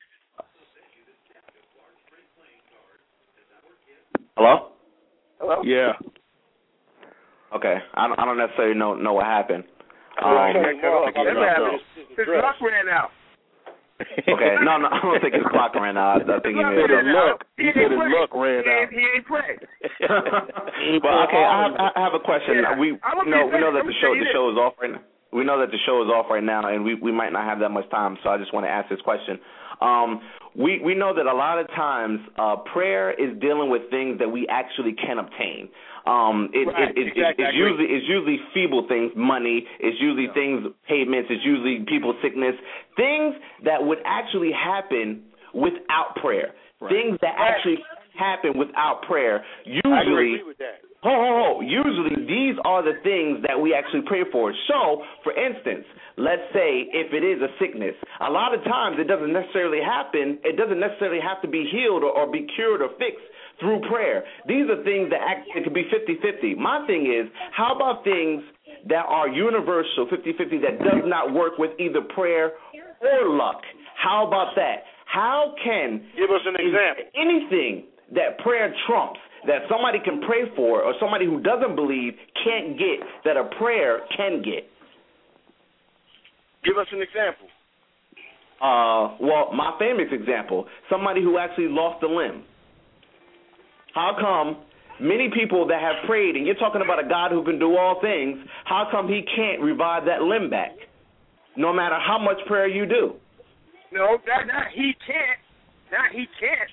Hello?
Hello?
Yeah.
Okay, I don't, I don't necessarily know know what happened.
Um,
Um,
That's what happened. His luck ran out.
Okay, no, no, I don't think his clock ran out. I think he made
said
it.
his luck. He said his luck ran
He
out.
ain't, he ain't played.
Well, okay, I have, I have a question.
Yeah.
We
I'm gonna
know
be
we know
fair.
that the
I'm
show
gonna
the
say
show is off right now. We know that the show is off right now, and we, we might not have that much time. So I just want to ask this question. Um, we we know that a lot of times uh, prayer is dealing with things that we actually can obtain. Um, it,
Right,
it, it,
exactly,
it, it's
I agree.
usually it's usually feeble things, money. It's usually
Yeah.
things, payments. It's usually people's sickness, things that would actually happen without prayer.
Right.
Things that
Right.
actually happen without prayer.
I
Usually.
agree with that.
Ho, ho, ho. Usually, these are the things that we actually pray for. So, for instance, let's say if it is a sickness, a lot of times it doesn't necessarily happen. It doesn't necessarily have to be healed or, or be cured or fixed through prayer. These are things that act, it could be fifty-fifty. My thing is, how about things that are universal, fifty-fifty, that does not work with either prayer or luck? How about that? How can
Give us an example.
anything that prayer trumps, that somebody can pray for, or somebody who doesn't believe can't get, that a prayer can get?
Give us an example.
Uh, well, my famous example, somebody who actually lost a limb. How come many people that have prayed, and you're talking about a God who can do all things, how come he can't revive that limb back, no matter how much prayer you do?
No, that not he can't. Not he can't.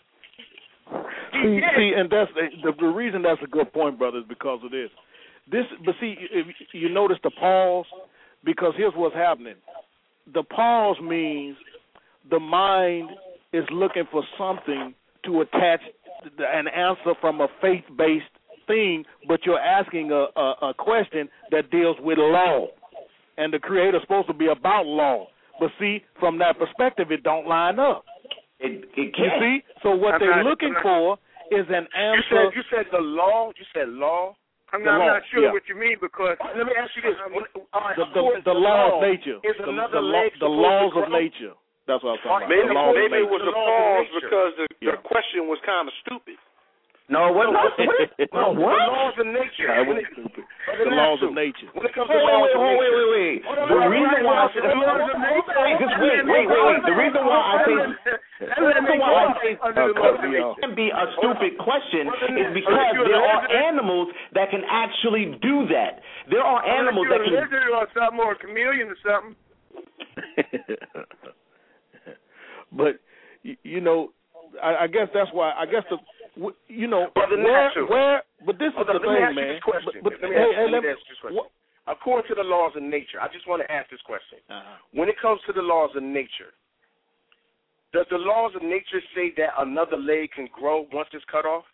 He
See,
can't.
see, and that's the, the reason that's a good point, brother, is because of this. This, but see, if you notice the pause, because here's what's happening. The pause means the mind is looking for something to attach an answer from a faith-based thing, but you're asking a, a, a question that deals with law, and the Creator's supposed to be about law. But see, from that perspective, it don't line up.
It, it
You
can't.
see? So what
I'm
they're
not-
looking
I'm
for is an
You
answer.
said you said the law. You said law. I'm
The
not,
law,
I'm not sure
yeah.
what you mean because let me ask you this. All right,
the,
of
the,
course,
the law of
law
nature.
is
The,
another
the,
leg
the
supposed
laws
to
of
grow?
nature. That's what I'm talking
Maybe,
about. The laws
maybe
of
it was
the
a
laws of
pause
nature.
because the,
Yeah.
the question was kind of stupid.
No, what? No, no, what?
The laws of nature.
That
When
was
it-
stupid.
the
The laws of nature.
When it comes
Wait,
to
wait,
laws
wait,
of
wait,
nature.
wait, wait, wait.
Hold on,
The
hold on,
reason
hold
why I
on,
say,
hold on, hold on, hold on.
just wait, wait, wait, wait. The reason why I say, the reason why I say it can be a stupid question is because there are animals that can actually do that. There are animals that
Unless
can.
you're a lizard or something or a chameleon or something.
But you, you know, I, I guess that's why. I guess the, you know,
Brother
where,
Natsu.
where. But this
Hold
is
on,
the
let me
thing,
ask you
man.
this question.
But, but
let me
hey,
ask,
hey,
let
let
me
me,
ask you this question.
what,
According to the laws of nature, I just want to ask this question.
uh-huh.
When it comes to the laws of nature, does the laws of nature say that another leg can grow once it's cut off?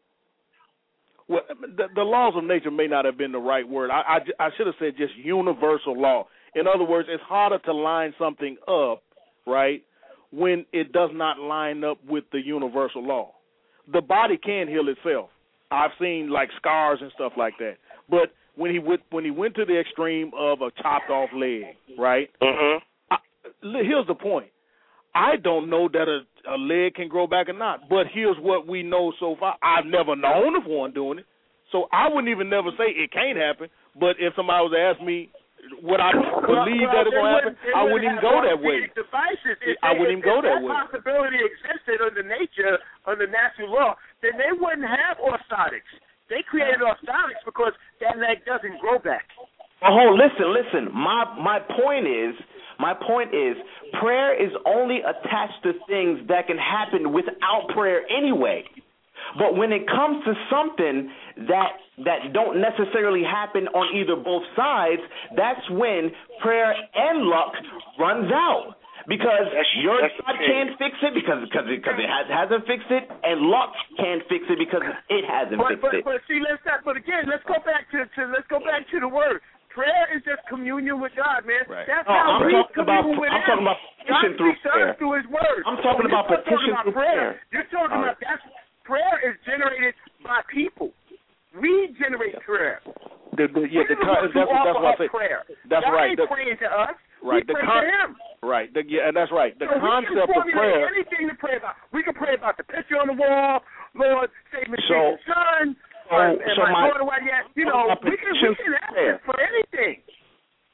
Well, the, the laws of nature may not have been the right word. I, I, I should have said just universal law. In other words, it's harder to line something up, right, when it does not line up with the universal law. The body can heal itself. I've seen like scars and stuff like that. But when he went when he went to the extreme of a chopped off leg, right?
Mm-hmm.
I, here's the point. I don't know that a, a leg can grow back or not, but here's what we know so far. I've never known of one doing it, so I wouldn't even never say it can't happen. But if somebody was to ask me would I believe
well,
that it's going to happen, I wouldn't even go that way.
Devices. If
I
they,
wouldn't
if,
even go
if
that
that
way.
possibility existed under nature, under natural law, then they wouldn't have orthotics. They created orthotics because that leg doesn't grow back.
Oh, listen, listen. My my point is, my point is, prayer is only attached to things that can happen without prayer anyway. But when it comes to something that that don't necessarily happen on either both sides, that's when prayer and luck runs out. Because
That's,
your
that's
God can't fix it because because it, because it has, hasn't fixed it, and luck can't fix it because it hasn't
but,
fixed
but,
it.
But see, let's not. But again, let's go back to, to let's go back to the word. Prayer is just communion with God, man.
Right.
That's
No,
how
I'm
we
talking about
commune with
I'm
Him.
talking about petition
God
through
speaks to us
prayer.
through His word.
I'm talking
so
about
you're
petition
talking about
through
prayer.
prayer.
You're talking
All
about that's prayer is generated by people. We generate prayer.
The, the, yeah, the,
We're
con-
the
that's,
ones
that's
who
what I
offer
say.
prayer.
That's
God
right.
ain't
The,
praying to us.
right.
We
The
pray
con-
to Him.
Right. The, yeah, and that's right. The
so
concept
we can
of
formulate
prayer.
anything to pray about. We can pray about the picture on the wall. Lord, save me,
So-
Jesus' son.
so-
and
so
my,
my-
daughter, what yet? You know,
my
we can we
petition
can ask
prayer.
Him for anything.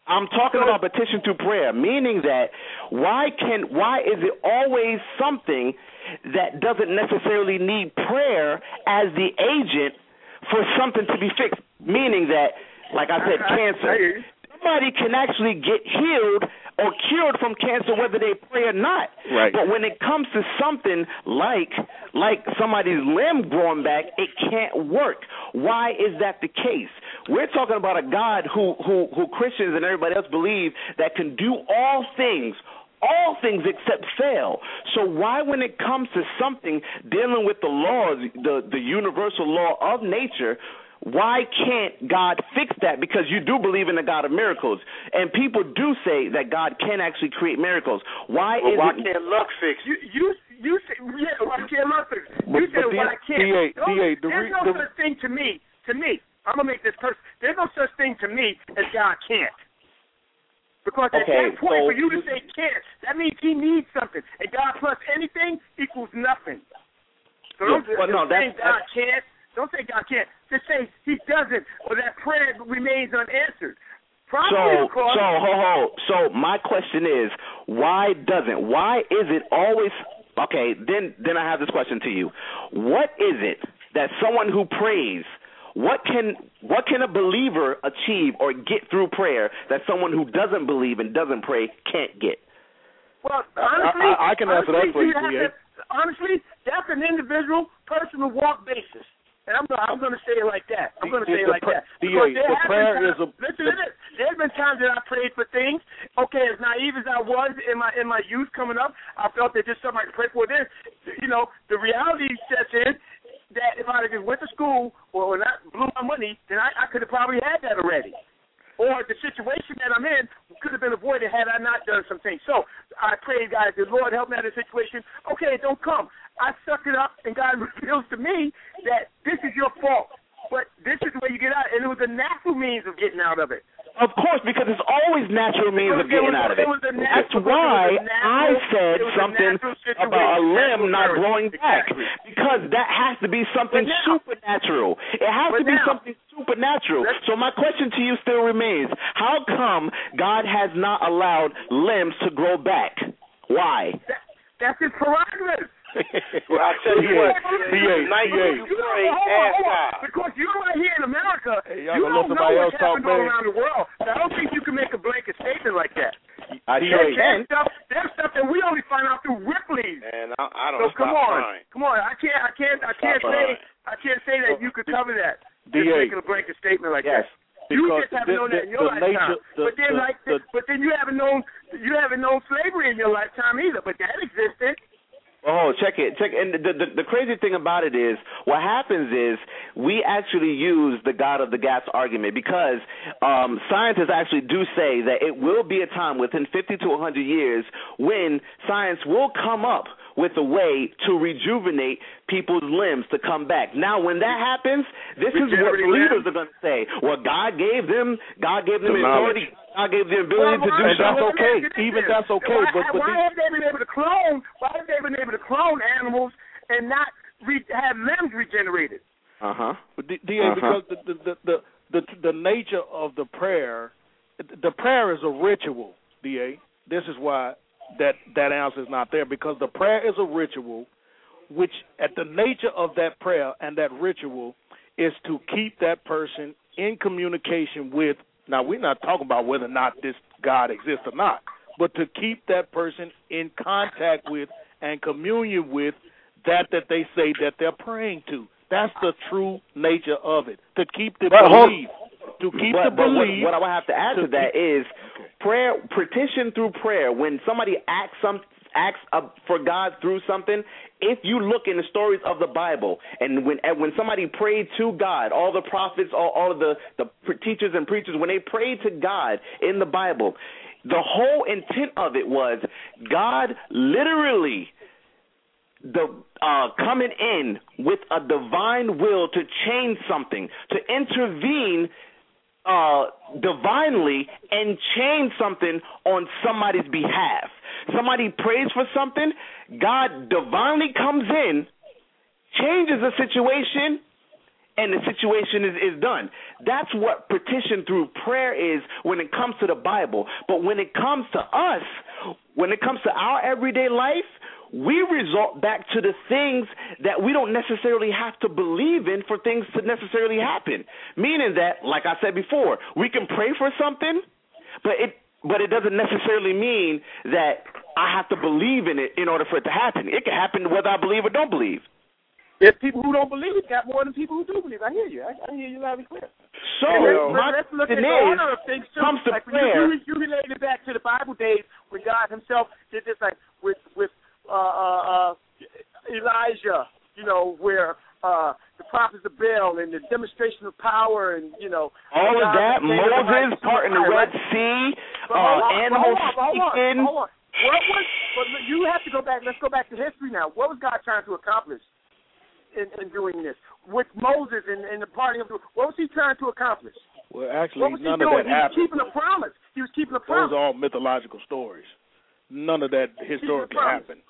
I'm talking about petition through prayer, meaning that why can why is it always something that doesn't necessarily need prayer as the agent for something to be fixed? Meaning that, like I said, cancer. Somebody can actually get healed or cured from cancer whether they pray or not.
Right.
But when it comes to something like like somebody's limb growing back, it can't work. Why is that the case? We're talking about a God who, who, who Christians and everybody else believe that can do all things, all things except fail. So why, when it comes to something dealing with the laws, the, the universal law of nature, why can't God fix that? Because you do believe in the God of miracles, and people do say that God can actually create miracles. Why
well,
is
why
it?
can't luck fix?
You you you say yeah, why can't luck fix? You
But-
say
but
why
D-
can't?
D A
No,
D A the
there's
re-
no
the-
such thing to me. To me, I'm gonna make this person. There's no such thing to me as God can't. Because at
Okay,
that point,
so
for you to
you-
say can't, that means he needs something, and God plus anything equals nothing. So
Yeah,
don't
well, no,
just say
that's-
God can't. Don't say God can't. Just say he doesn't, or that prayer remains unanswered. Probably
So,
because
so, ho, ho. So, my question is, why doesn't? Why is it always? Okay, then, then I have this question to you. What is it that someone who prays, what can, what can a believer achieve or get through prayer that someone who doesn't believe and doesn't pray can't get?
Well, honestly,
I- I can answer that
honestly,
for you,
have
D A.
to- honestly, that's an individual, personal walk basis. And I'm gonna, I'm going to say it like that. I'm going to say it
The
like
pra-
that.
D A,
Because there
the
have
prayer
been times,
is a-
listen to this. There's been times that I prayed for things. Okay, as naive as I was in my in my youth coming up, I felt that just somebody to pray for. Then, you know, the reality sets in that if I just went to school or not blew my money, then I, I could have probably had that already. Or the situation that I'm in could have been avoided had I not done some things. So I prayed, God, the Lord help me out of the situation. Okay, don't come. I suck it up, and God reveals to me that this is your fault. But this is the way you get out. And it was a natural means of getting out of it.
Of course, because it's always natural means of getting out of it. That's why I said something about a limb not growing back, because that has to be something supernatural. It has to be something supernatural. So my question to you still remains: how come God has not allowed limbs to grow back? Why?
That's his prerogative.
Well, I tell you what,
D A,
tonight
D A.
you pray, ask God.
Because you're right here in America,
Hey,
you
y'all gonna let
don't know
somebody
what's
else talk,
happening all
man?
around the world. So I don't think you can make a blanket statement like that.
I
D A.
sure
There's
can.
stuff, there's stuff that we only find out through Ripley's.
And I, I
So
don't
come
stop
on,
trying.
come on. I can't, I can't, I can't
Stop
say,
trying.
I can't say that you could cover that.
D A.
Just making a blanket statement like
Yes.
that. You
Because
just haven't
the-
known that in
the-
your
the
lifetime.
nature- the-
but then,
the-
like,
the-
but then you haven't known, you haven't known slavery in your lifetime either. But that existed.
Oh, check it, check. And the, the the crazy thing about it is, what happens is we actually use the God of the gaps argument because um, scientists actually do say that it will be a time within fifty to one hundred years when science will come up with a way to rejuvenate people's limbs to come back. Now, when that happens, this is what believers are going to say. Well, God gave them, God gave them
The
authority. God gave them the ability
Well,
to do
why-
And that's
something.
okay. Even that's okay.
Why,
But but
why
the-
have they been able to clone? Why have they been able to clone animals and not re- have limbs regenerated?
Uh huh.
But D- D A,
Uh-huh.
because the the, the the the the nature of the prayer, the prayer is a ritual. D A, this is why that that answer is not there, because the prayer is a ritual, which at the nature of that prayer and that ritual is to keep that person in communication with. Now, we're not talking about whether or not this God exists or not, but to keep that person in contact with and communion with that that they say that they're praying to. That's the true nature of it. To keep the
But hold-
belief. To keep
but,
the
but what,
belief.
what I would have to add to,
to
that
keep-
is prayer, petition through prayer. When somebody asks some asks uh, for God through something, if you look in the stories of the Bible, and when and when somebody prayed to God, all the prophets, all, all of the, the teachers and preachers, when they prayed to God in the Bible, the whole intent of it was God literally the uh, coming in with a divine will to change something, to intervene uh, divinely and change something on somebody's behalf. Somebody prays for something, God divinely comes in, changes the situation, and the situation is, is done. That's what petition through prayer is when it comes to the Bible. But when it comes to us, when it comes to our everyday life, we resort back to the things that we don't necessarily have to believe in for things to necessarily happen. Meaning that, like I said before, we can pray for something, but it but it doesn't necessarily mean that I have to believe in it in order for it to happen. It can happen whether I believe or don't believe.
There's people who don't believe got more than people who do believe. I hear you. I, I hear you loud and clear.
So
let's,
my
let's look at the
is,
order of things too.
comes to
like
prayer.
You, you related it back to the Bible days when God Himself did this, like with with uh, uh, uh, Elijah. You know, where uh, the prophets of Baal and the demonstration of power, and you know,
all of that. Moses parting the Red Sea, uh, animals speaking.
Hold on. What was? Well, you have to go back. Let's go back to history now. What was God trying to accomplish in, in doing this with Moses and, and the parting of the? What was He trying to accomplish?
Well, actually,
what was
none
he
of
doing?
that
He
happened.
was keeping a promise. He was keeping a promise.
Those are all mythological stories. None of that historically happened.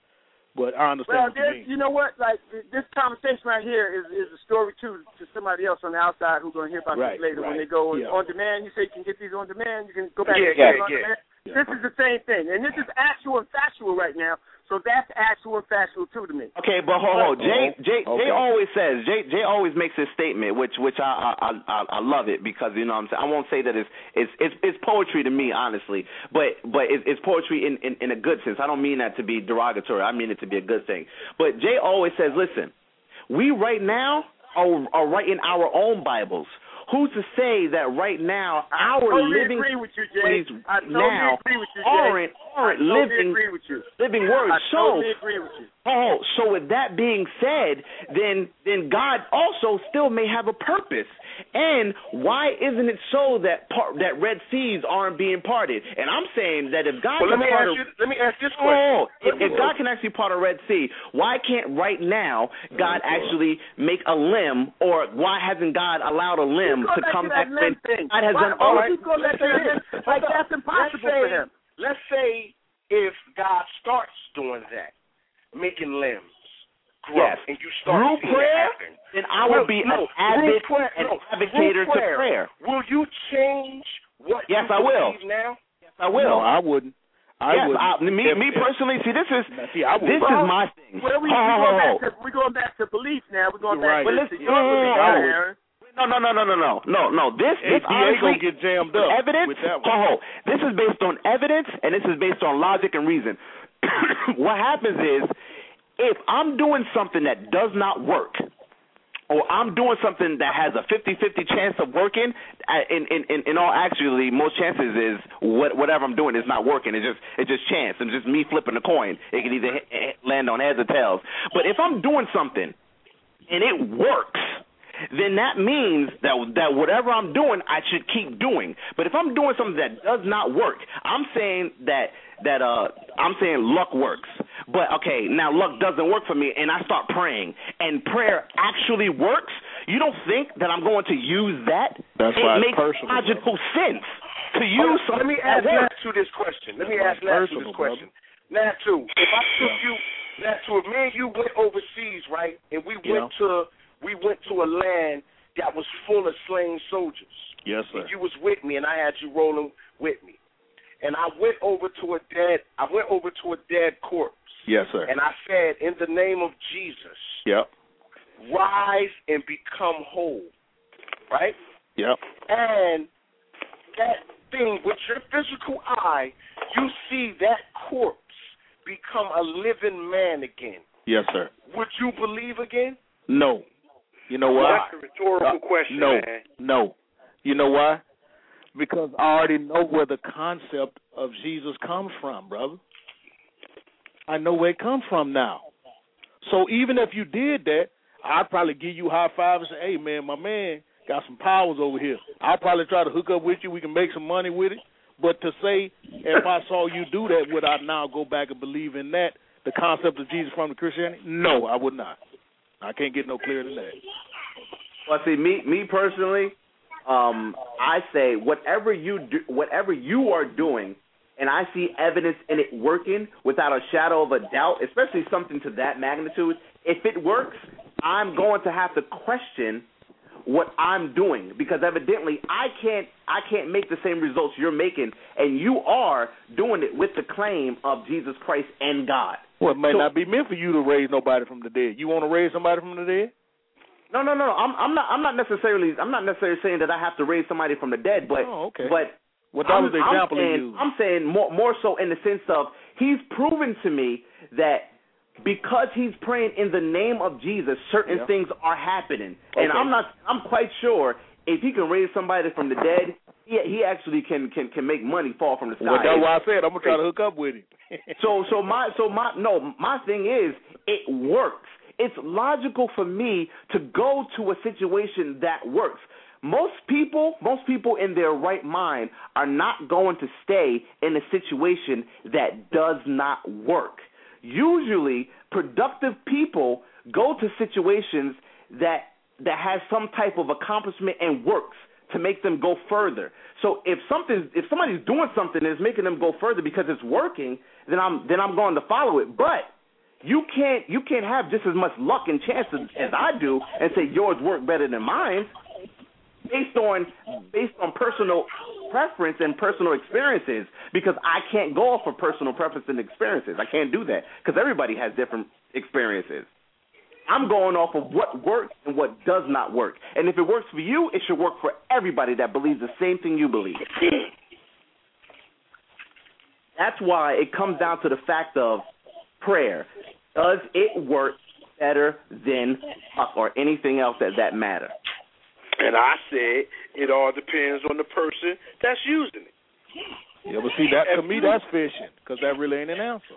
But I understand
well,
what you mean.
You know what? Like this conversation right here is, is a story too to somebody else on the outside who's going to hear about
right,
this later
right.
when they go
yeah.
on demand. You say you can get these on demand. You can go back
yeah,
and get
yeah,
on
yeah.
demand.
Yeah.
This is the same thing, and this is actual and factual right now. So that's actual and factual too to me.
Okay, but hold on. Jay, Jay,
okay.
Jay always says. Jay, Jay always makes this statement, which, which I, I, I, I love it because you know what I'm saying. I won't say that it's, it's, it's, it's poetry to me, honestly, but, but it's, it's poetry in, in, in a good sense. I don't mean that to be derogatory. I mean it to be a good thing. But Jay always says, listen, we right now are, are writing our own Bibles. Who's to say that right now our
I totally
living
agree with you, Jay. I totally
now
agree with you, Jay.
aren't aren't
I totally
living
agree with you.
living words?
I
So
totally agree with you.
oh, so with that being said, then then God also still may have a purpose. And why isn't it so that part, that Red Seas aren't being parted? And I'm saying that if God
well,
can
let me
part
ask
a,
you. Let me ask this
oh,
question.
if, if God can actually part a Red Sea, why can't right now God actually make a limb, or why hasn't God allowed a limb to come back when God has done all right?
Like that's impossible
say,
for Him.
Let's say if God starts doing that, making limbs grow,
yes.
and you start
through
seeing
prayer,
it happen,
then I will be
no,
an avid
prayer,
an
no,
advocator to
prayer.
prayer.
Will you change what
yes,
you
I will.
believe now?
Yes, I will.
No, I wouldn't. I
yes,
wouldn't.
I, me,
if,
me
if,
personally, see, this is
see, I
this
well,
is my thing.
Well, we,
oh,
we going
oh,
back to we're going back to belief now. We're going
You're
back
right.
to,
listen,
to your belief,
oh,
Aaron.
No, no, no, no, no, no, no, no. This, this
A P A
honestly,
gonna get jammed up
evidence.
with that one.
Oh, this is based on evidence, and this is based on logic and reason. What happens is, if I'm doing something that does not work, or I'm doing something that has a fifty-fifty chance of working, in in in, in all actually, most chances is what, whatever I'm doing is not working. It's just it's just chance. It's just me flipping a coin. It can either hit, land on heads or tails. But if I'm doing something and it works, then that means that that whatever I'm doing, I should keep doing. But if I'm doing something that does not work, I'm saying that that uh I'm saying luck works. But okay, now luck doesn't work for me, and I start praying, and prayer actually works. You don't think that I'm going to use that?
That's
it
why it's
makes
personal,
logical
brother.
sense to use
oh,
something.
Let me ask
that
Natsu this question. Let me
That's
ask Natsu
personal,
this question. Natsu, if I took you, Natsu, if me and you went overseas, right, and we
Yeah.
went to we went to a land that was full of slain soldiers.
Yes, sir.
And you was with me, and I had you rolling with me. And I went over to a dead. I went over to a dead corpse.
Yes, sir.
And I said, in the name of Jesus,
Yep.
rise and become whole. Right?
Yep.
And that thing, with your physical eye, you see that corpse become a living man again.
Yes, sir.
Would you believe again?
No. You know why?
That's a rhetorical
uh,
question,
no,
man.
No. You know why? Because I already know where the concept of Jesus comes from, brother. I know where it comes from now. So even if you did that, I'd probably give you a high five and say, hey, man, my man got some powers over here. I'll probably try to hook up with you. We can make some money with it. But to say, if I saw you do that, would I now go back and believe in that, the concept of Jesus from the Christianity? No, I would not. I can't get no clearer than that.
Well, see, me, me personally, um, I say whatever you do, whatever you are doing, and I see evidence in it working without a shadow of a doubt, especially something to that magnitude. If it works, I'm going to have to question
what I'm doing, because evidently I can't I can't make the same results you're making, and you are doing it with the claim of Jesus Christ and God.
Well, it may
so,
not be meant for you to raise nobody from the dead. You want to raise somebody from the dead?
No, no, no, no. I'm, I'm not. I'm not necessarily. I'm not necessarily saying that I have to raise somebody from the dead, but
oh, okay.
but
well, that
I'm,
was the example
I'm saying,
you used.
I'm saying more more so in the sense of he's proven to me that because he's praying in the name of Jesus, certain
yeah.
things are happening,
okay.
and I'm not. I'm quite sure if he can raise somebody from the dead, he he actually can can, can make money fall from the sky.
Well, that's why I said I'm gonna try to hook up with him.
so so my so my no my thing is it works. It's logical for me to go to a situation that works. Most people, most people in their right mind are not going to stay in a situation that does not work. Usually, productive people go to situations that that has some type of accomplishment and works to make them go further. So if something, if somebody's doing something that's making them go further because it's working, then I'm then I'm going to follow it. But You can't you can't have just as much luck and chance as, as I do and say yours work better than mine based on based on personal preference and personal experiences, because I can't go off of personal preference and experiences. I can't do that because everybody has different experiences. I'm going off of what works and what does not work. And if it works for you, it should work for everybody that believes the same thing you believe. That's why it comes down to the fact of prayer. Does it work better than luck or anything else that that matter?
And I said it all depends on the person that's using it.
Yeah, but see, that to me, that's fishing, because that really ain't an answer.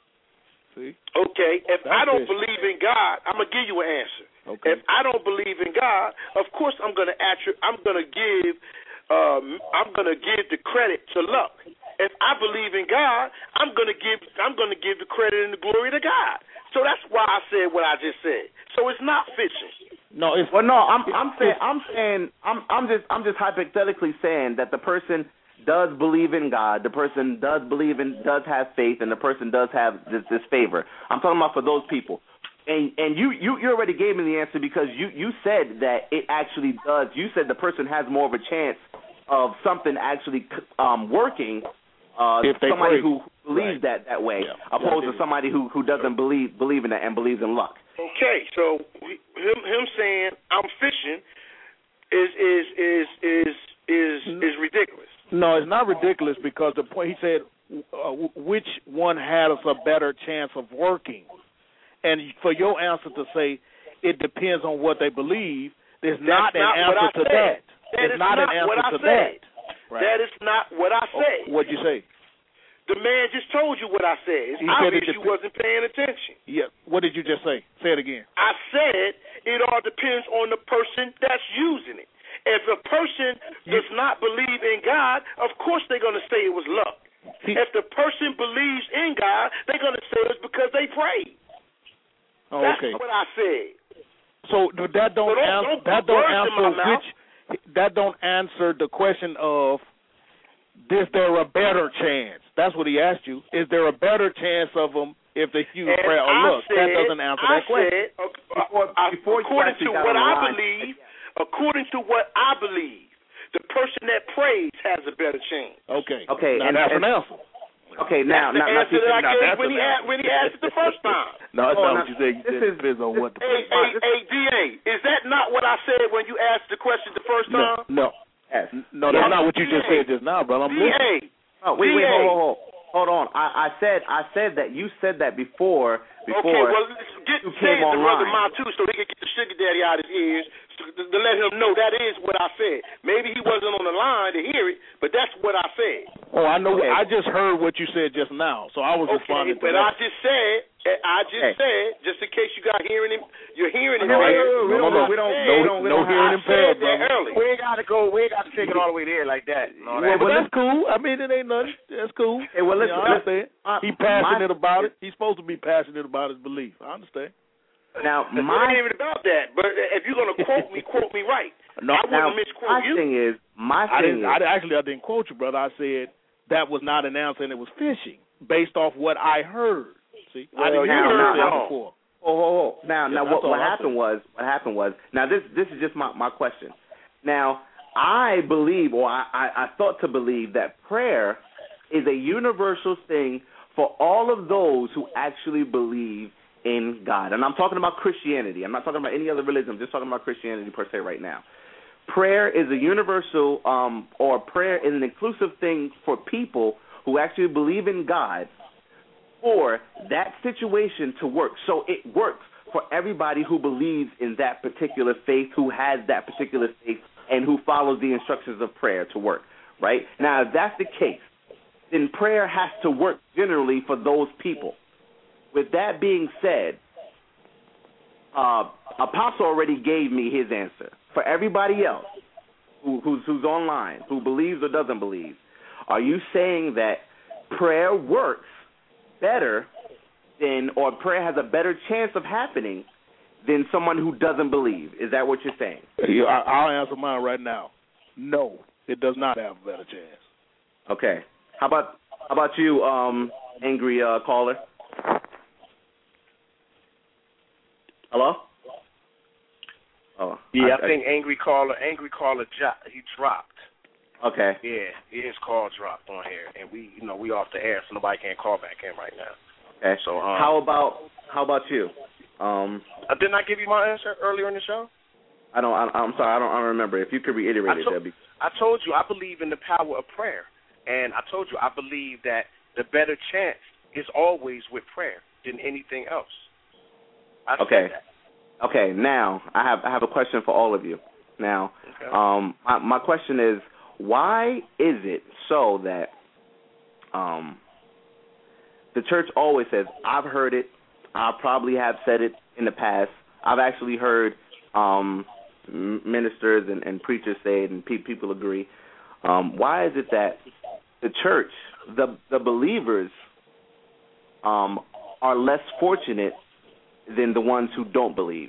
See?
Okay, if
that's
I don't
fishing.
believe in God, I'm gonna give you an answer.
Okay.
If I don't believe in God, of course I'm gonna attri- I'm gonna give um, I'm gonna give the credit to luck. If I believe in God, I'm gonna give I'm gonna give the credit and the glory to God. So that's why I said what I just said. So it's not fishing.
No, it's
well, no. I'm I'm saying I'm saying I'm I'm just I'm just hypothetically saying that the person does believe in God, the person does believe in does have faith, and the person does have this, this favor. I'm talking about for those people. And and you, you, you already gave me the answer, because you, you said that it actually does. You said the person has more of a chance of something actually um, working. Uh,
if they
somebody
pray.
who believes
right.
that that way,
yeah.
opposed
yeah,
to somebody who, who doesn't believe believe in that and believes in luck.
Okay, so him him saying I'm fishing is is is is is is ridiculous.
No, it's not ridiculous, because the point he said, uh, which one has a better chance of working, and for your answer to say it depends on what they believe, there's not
That's
an
not
answer to
said.
that.
That
it's
is
not,
not
an answer
what I
to
said.
that. Right.
That is not what I said.
Oh, what'd you say?
The man just told you what I said. It's
He
obvious
said it
you
dep-
wasn't paying attention.
Yeah. What did you just say? Say it again.
I said it all depends on the person that's using it. If a person does not believe in God, of course they're going to say it was luck.
See,
if the person believes in God, they're going to say it's because they prayed.
oh,
That's
okay.
what I said.
So that don't,
So don't,
answer,
don't
that
put
don't
words in
answer
my mouth.
which that don't answer the question of is there a better chance? That's what he asked you. Is there a better chance of them if they use
And
prayer or
I
look?
said,
that doesn't answer
I
that question.
Said, okay,
Before,
I,
before you
according
actually
to
got
what
on the
I
line.
believe, according to what I believe, the person that prays has a better chance.
Okay.
Okay,
Now
and-
that's
and-
an answer.
Okay, now,
that's the
now, now,
answer that I
now,
gave
that's
when he
an
asked, when he asked it the first time.
No, that's
Oh,
not
now,
what you said. You
this
said
is-
it depends on what the
Hey, hey, hey, D A, is that not what I said when you asked the question the first
no,
time?
no,
Yes.
no, that's
Yeah.
not what you just
D A.
said just now, brother. I'm
D
listening.
A,
Oh, wait, wait,
D A.
hold, hold, hold. Hold on. I, I said, I said that you said that before. Before
Okay, well, get
you
say
came
it to Brother
online.
Ma too, so he can get the sugar daddy out of his ears, to, to, to let him know that is what I said. Maybe he wasn't on the line to hear it, but that's what I said.
Oh, I know.
Okay.
I just heard what you said just now, so I was
Okay,
responding to
but
that.
I just said, I just
Okay.
said, just in case you got hearing him, you're hearing it.
No,
there.
we don't,
no,
we don't,
no,
we don't, we
no
don't
hearing
have-
impaired,
I said that
brother.
early.
We ain't got to go. We ain't got to take it all the way there like that. and all
Well,
that.
but that's cool. I mean, it ain't nothing. That's cool.
Hey, well, listen,
Yeah, I understand.
uh,
He passionate
my-
about it. He's supposed to be passionate about his belief. I understand.
Now,
It
my
ain't even about that. But if you're gonna quote me, quote me right.
No,
I wouldn't
now,
misquote
my
you.
thing is, my
I
thing
didn't.
is,
I, actually, I didn't quote you, brother. I said that was not an answer, and it was fishing based off what I heard. See, I
Well,
didn't
you
hear
heard
you say
wrong.
before.
oh, oh. Now,
Yeah,
now,
that's
what,
all
what
I'm
happened
saying.
was, what happened was, now this, this is just my, my question. Now, I believe, or I, I, I thought to believe that prayer is a universal thing for all of those who actually believe in God. And I'm talking about Christianity. I'm not talking about any other religion. I'm just talking about Christianity per se right now. Prayer is a universal, um, or prayer is an inclusive thing for people who actually believe in God for that situation to work. So it works for everybody who believes in that particular faith, who has that particular faith, and who follows the instructions of prayer to work, right? Now, if that's the case, then prayer has to work generally for those people. With that being said, uh, Apostle already gave me his answer. For everybody else who, who's, who's online, who believes or doesn't believe, are you saying that prayer works better than, or prayer has a better chance of happening than someone who doesn't believe? Is that what you're saying?
Yeah, I, I'll answer mine right now. No, it does not have a better chance.
Okay. How about how about you, um, angry uh, caller? Hello? Oh,
yeah, I,
I,
think I, angry caller, angry caller, he dropped.
Okay.
Yeah, his call dropped on here, and we, you know, we off the air, so nobody can call back in right now.
Okay.
So um,
how about how about you? Um,
uh, didn't I give you my answer earlier in the show?
I don't. I, I'm sorry. I don't. I don't remember. If you could reiterate it,
to-
that'd be.
I told you I believe in the power of prayer, and I told you I believe that the better chance is always with prayer than anything else. I
okay.
said that.
Okay. Now I have I have a question for all of you. Now,
okay.
um, my, my question is, why is it so that um, the church always says, I've heard it, I probably have said it in the past, I've actually heard um, ministers and, and preachers say it, and pe- people agree. Um, why is it that the church, the the believers, um, are less fortunate than the ones who don't believe?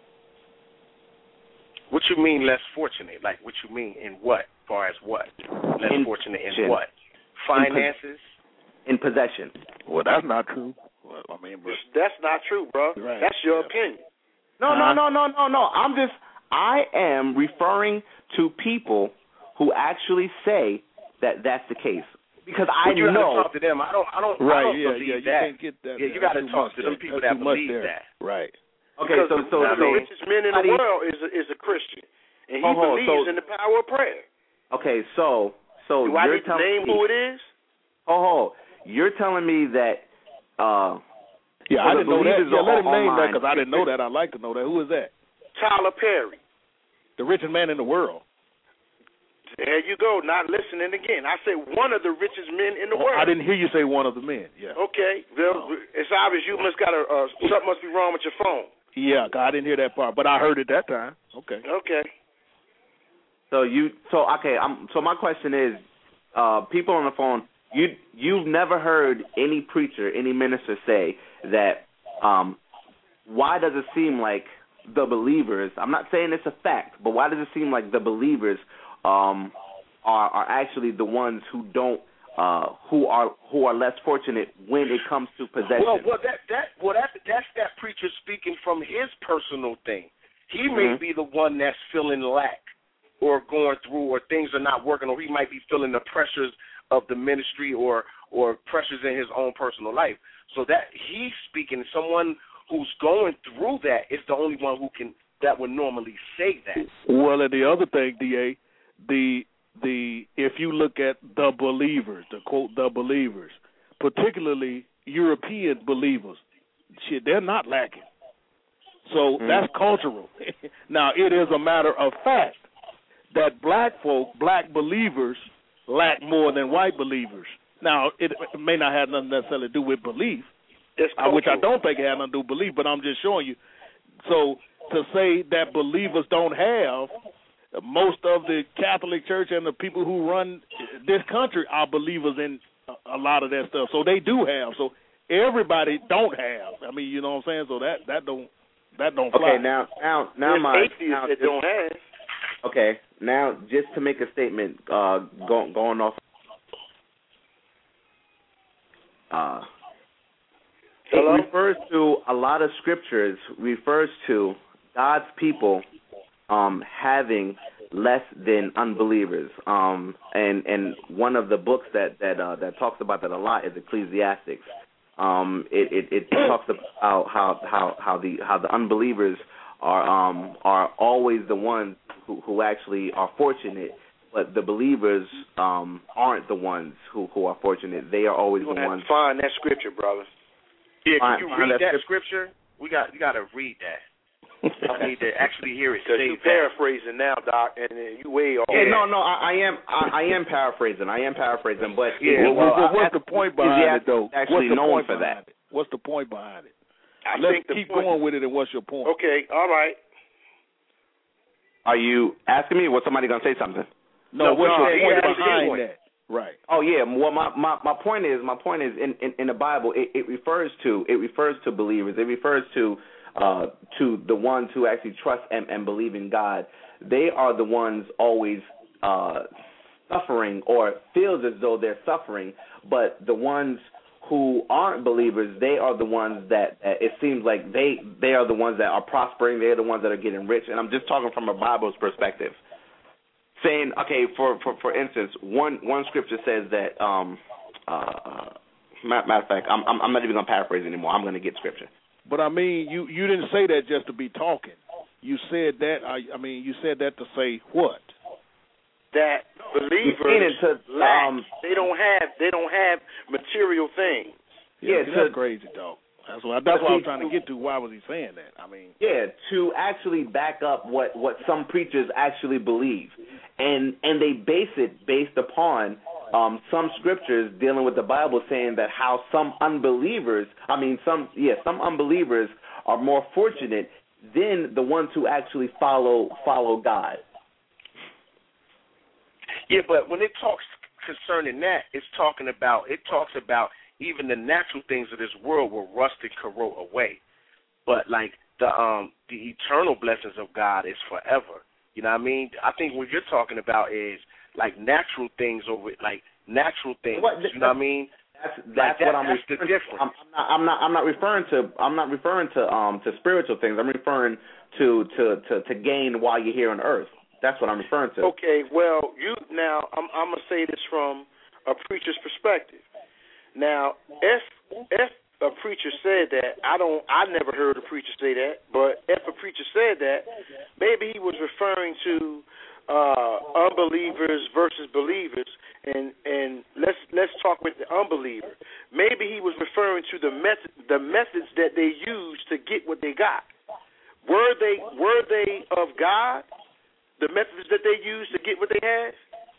What you mean less fortunate? Like, what you mean in what? As far as what? Less
in
fortunate in
possession.
what? Finances?
In, po- in possession.
Well, that's not true. Well, I mean, but
that's not true, bro.
Right.
That's your
yeah.
opinion.
No,
uh-huh.
no, no, no, no, no. I'm just, I am referring to people who actually say that that's the case. Because I
well, you
know.
gotta talk to them. I don't. I don't.
Right.
I don't
yeah.
believe
Yeah. You
that.
can't get that.
Yeah. You
That's
got to talk to them
there.
people
That's
that
too much
believe
there.
that.
Right.
Okay.
Because
So, so,
one of
so,
the richest men in the world is a, is a Christian, and he
oh,
believes
so,
in the power of prayer.
Okay. So, so
Do I
you're
need to
telling
name
me,
who it is?
Oh, you're telling me that. Uh,
yeah, I didn't know that. Yeah, let him name
online.
that because I didn't know that. I'd like to know that. Who is that?
Tyler Perry.
The richest man in the world.
There you go, not listening again. I said one of the richest men in the
Oh,
world.
I didn't hear you say one of the men. Yeah.
Okay, well, oh. It's obvious you must got a uh, something must be wrong with your phone.
Yeah, I didn't hear that part, but I heard it that time. Okay.
Okay.
So you, so okay. I'm, so my question is, uh, people on the phone, you you've never heard any preacher, any minister say that. Um, why does it seem like the believers? I'm not saying it's a fact, but why does it seem like the believers um, are are actually the ones who don't, uh, who are who are less fortunate when it comes to possession?
Well, well, that that well that that's that preacher speaking from his personal thing. He may
mm-hmm.
be the one that's feeling lack or going through, or things are not working, or he might be feeling the pressures of the ministry or or pressures in his own personal life. So that he's speaking, someone who's going through that is the only one who can that would normally say that.
Well, and the other thing, D A, the the if you look at the believers, the quote the believers, particularly European believers, shit, they're not lacking. So mm-hmm. that's cultural. Now it is a matter of fact that black folk, black believers, lack more than white believers. Now it, it may not have nothing necessarily to do with belief, uh, which I don't think it had nothing to do with belief, but I'm just showing you. So to say that believers don't have, most of the Catholic Church and the people who run this country are believers in a lot of that stuff. So they do have. So everybody don't have. I mean, you know what I'm saying? So that, that don't that don't fly.
Okay, now now now
There's
my
atheists
now,
that
just,
don't have.
Okay, now just to make a statement, uh, go, going off. Uh,
Hello?
It refers to a lot of scriptures refers to God's people um, having less than unbelievers. Um, and and one of the books that that uh, that talks about that a lot is Ecclesiastes. Um, it, it it talks about how how how the how the unbelievers are um are always the ones who, who actually are fortunate, but the believers um aren't the ones who, who are fortunate. They are always
You're
the
gonna
ones.
have to find that scripture, brother.
Yeah,
Find-
can you
find
read
that
that scripture? We got you got to read that. I need to actually hear it
Because
say
you
that.
paraphrasing now, Doc, and uh, you way off.
Yeah, no, no, I, I am, I, I am paraphrasing. I am paraphrasing, but
Yeah,
it,
well,
well,
what's
I,
the point behind it, though?
Actually
What's the
known
point
for
behind
that.
it? What's the point behind it?
I
Let's
think the
keep
point,
going with it, and what's your point?
Okay, all right.
Are you asking me? Was somebody gonna say something?
No,
No,
what's
no,
your
he
point
asked you
behind
one.
that? Right.
Oh yeah. Well, my, my, my point is my point is in, in, in the Bible it, it refers to it refers to believers. It refers to uh, to the ones who actually trust and, and believe in God. They are the ones always uh, suffering or feels as though they're suffering. But the ones who aren't believers, they are the ones that uh, it seems like they they are the ones that are prospering. They're the ones that are getting rich. And I'm just talking from a Bible's perspective. Saying, okay, for, for, for instance, one one scripture says that, um, uh, matter of fact, I'm I'm not even gonna paraphrase anymore. I'm gonna get scripture.
But I mean, you, you didn't say that just to be talking. You said that. I, I mean, you said that to say what?
That believers
to,
lack.
um,
They don't have. They don't have material things.
Yeah,
Yeah,
see,
to-
that's crazy, dog. That's what that's what I'm trying to get to. Why was he saying that? I mean,
Yeah, to actually back up what, what some preachers actually believe, and and they base it based upon um, some scriptures dealing with the Bible, saying that how some unbelievers, I mean some yeah some unbelievers are more fortunate than the ones who actually follow follow God.
Yeah, but when it talks concerning that, it's talking about it talks about even the natural things of this world will rust and corrode away. But like the um the eternal blessings of God is forever. You know what I mean? I think what you're talking about is like natural things over like natural things.
What-
you know what I mean?
That's that's
Like that-
what I'm
that's the
referring to.
difference.
I'm, I'm not I'm not I'm not referring to I'm not referring to um to spiritual things. I'm referring to to to, to gain while you're here on earth. That's what I'm referring to.
Okay, well, you now I'm I'm gonna say this from a preacher's perspective. Now, if if a preacher said that, I don't I never heard a preacher say that, but if a preacher said that, maybe he was referring to uh, unbelievers versus believers, and and let's let's talk with the unbeliever. Maybe he was referring to the method the methods that they used to get what they got. Were they were they of God? The methods that they used to get what they had?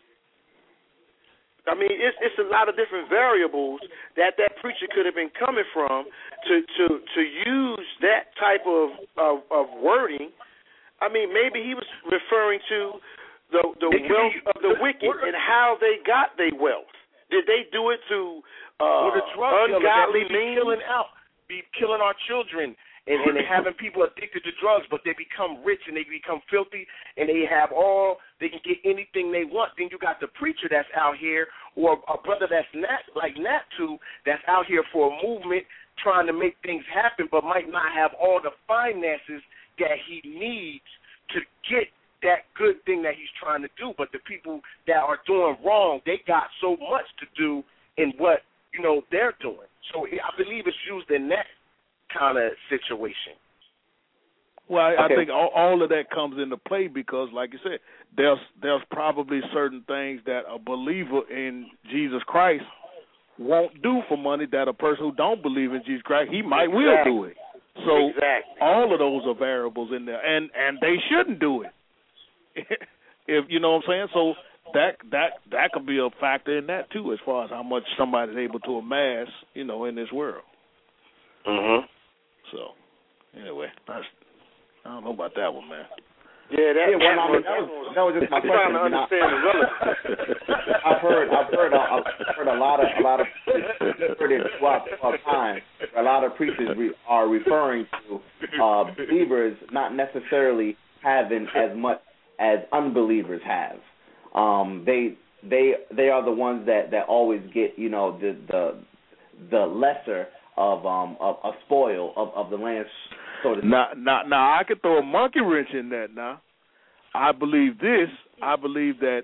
I mean, it's it's a lot of different variables that that preacher could have been coming from to to, to use that type of, of, of wording. I mean, maybe he was referring to the the wealth of the wicked and how they got their wealth. Did they do it through uh,
Or the drug dealer that
ungodly
we be
means?
killing out, be killing our children, and, and having people addicted to drugs, but they become rich and they become filthy, and they have all, they can get anything they want. Then you got the preacher that's out here, or a brother that's not like Nat too, that's out here for a movement, trying to make things happen, but might not have all the finances that he needs to get that good thing that he's trying to do. But the people that are doing wrong, they got so much to do in what, you know, they're doing. So I believe it's used in that kind of situation.
well, I,
Okay.
I think all, all of that comes into play because, like you said, there's there's probably certain things that a believer in Jesus Christ won't do for money that a person who don't believe in Jesus Christ, he might will
Exactly.
do it. So
Exactly.
all of those are variables in there, and and they shouldn't do it. If you know what I'm saying, so that that that could be a factor in that too, as far as how much somebody's able to amass, you know, in this world.
Mm-hmm.
So anyway, that's, I don't know about that one, man.
Yeah, that,
Yeah, well,
that,
I mean,
was,
that was that was just my
I'm trying
question.
to
you know.
understand the relevance.
I've heard I've heard a, I've heard a lot of a lot of heard it throughout throughout time. A lot of preachers re, are referring to uh, believers not necessarily having as much as unbelievers have. Um, they they they are the ones that, that always get, you know, the the the lesser of um of a spoil of, of the land. So to
now, now, now I could throw a monkey wrench in that. Now, I believe this. I believe that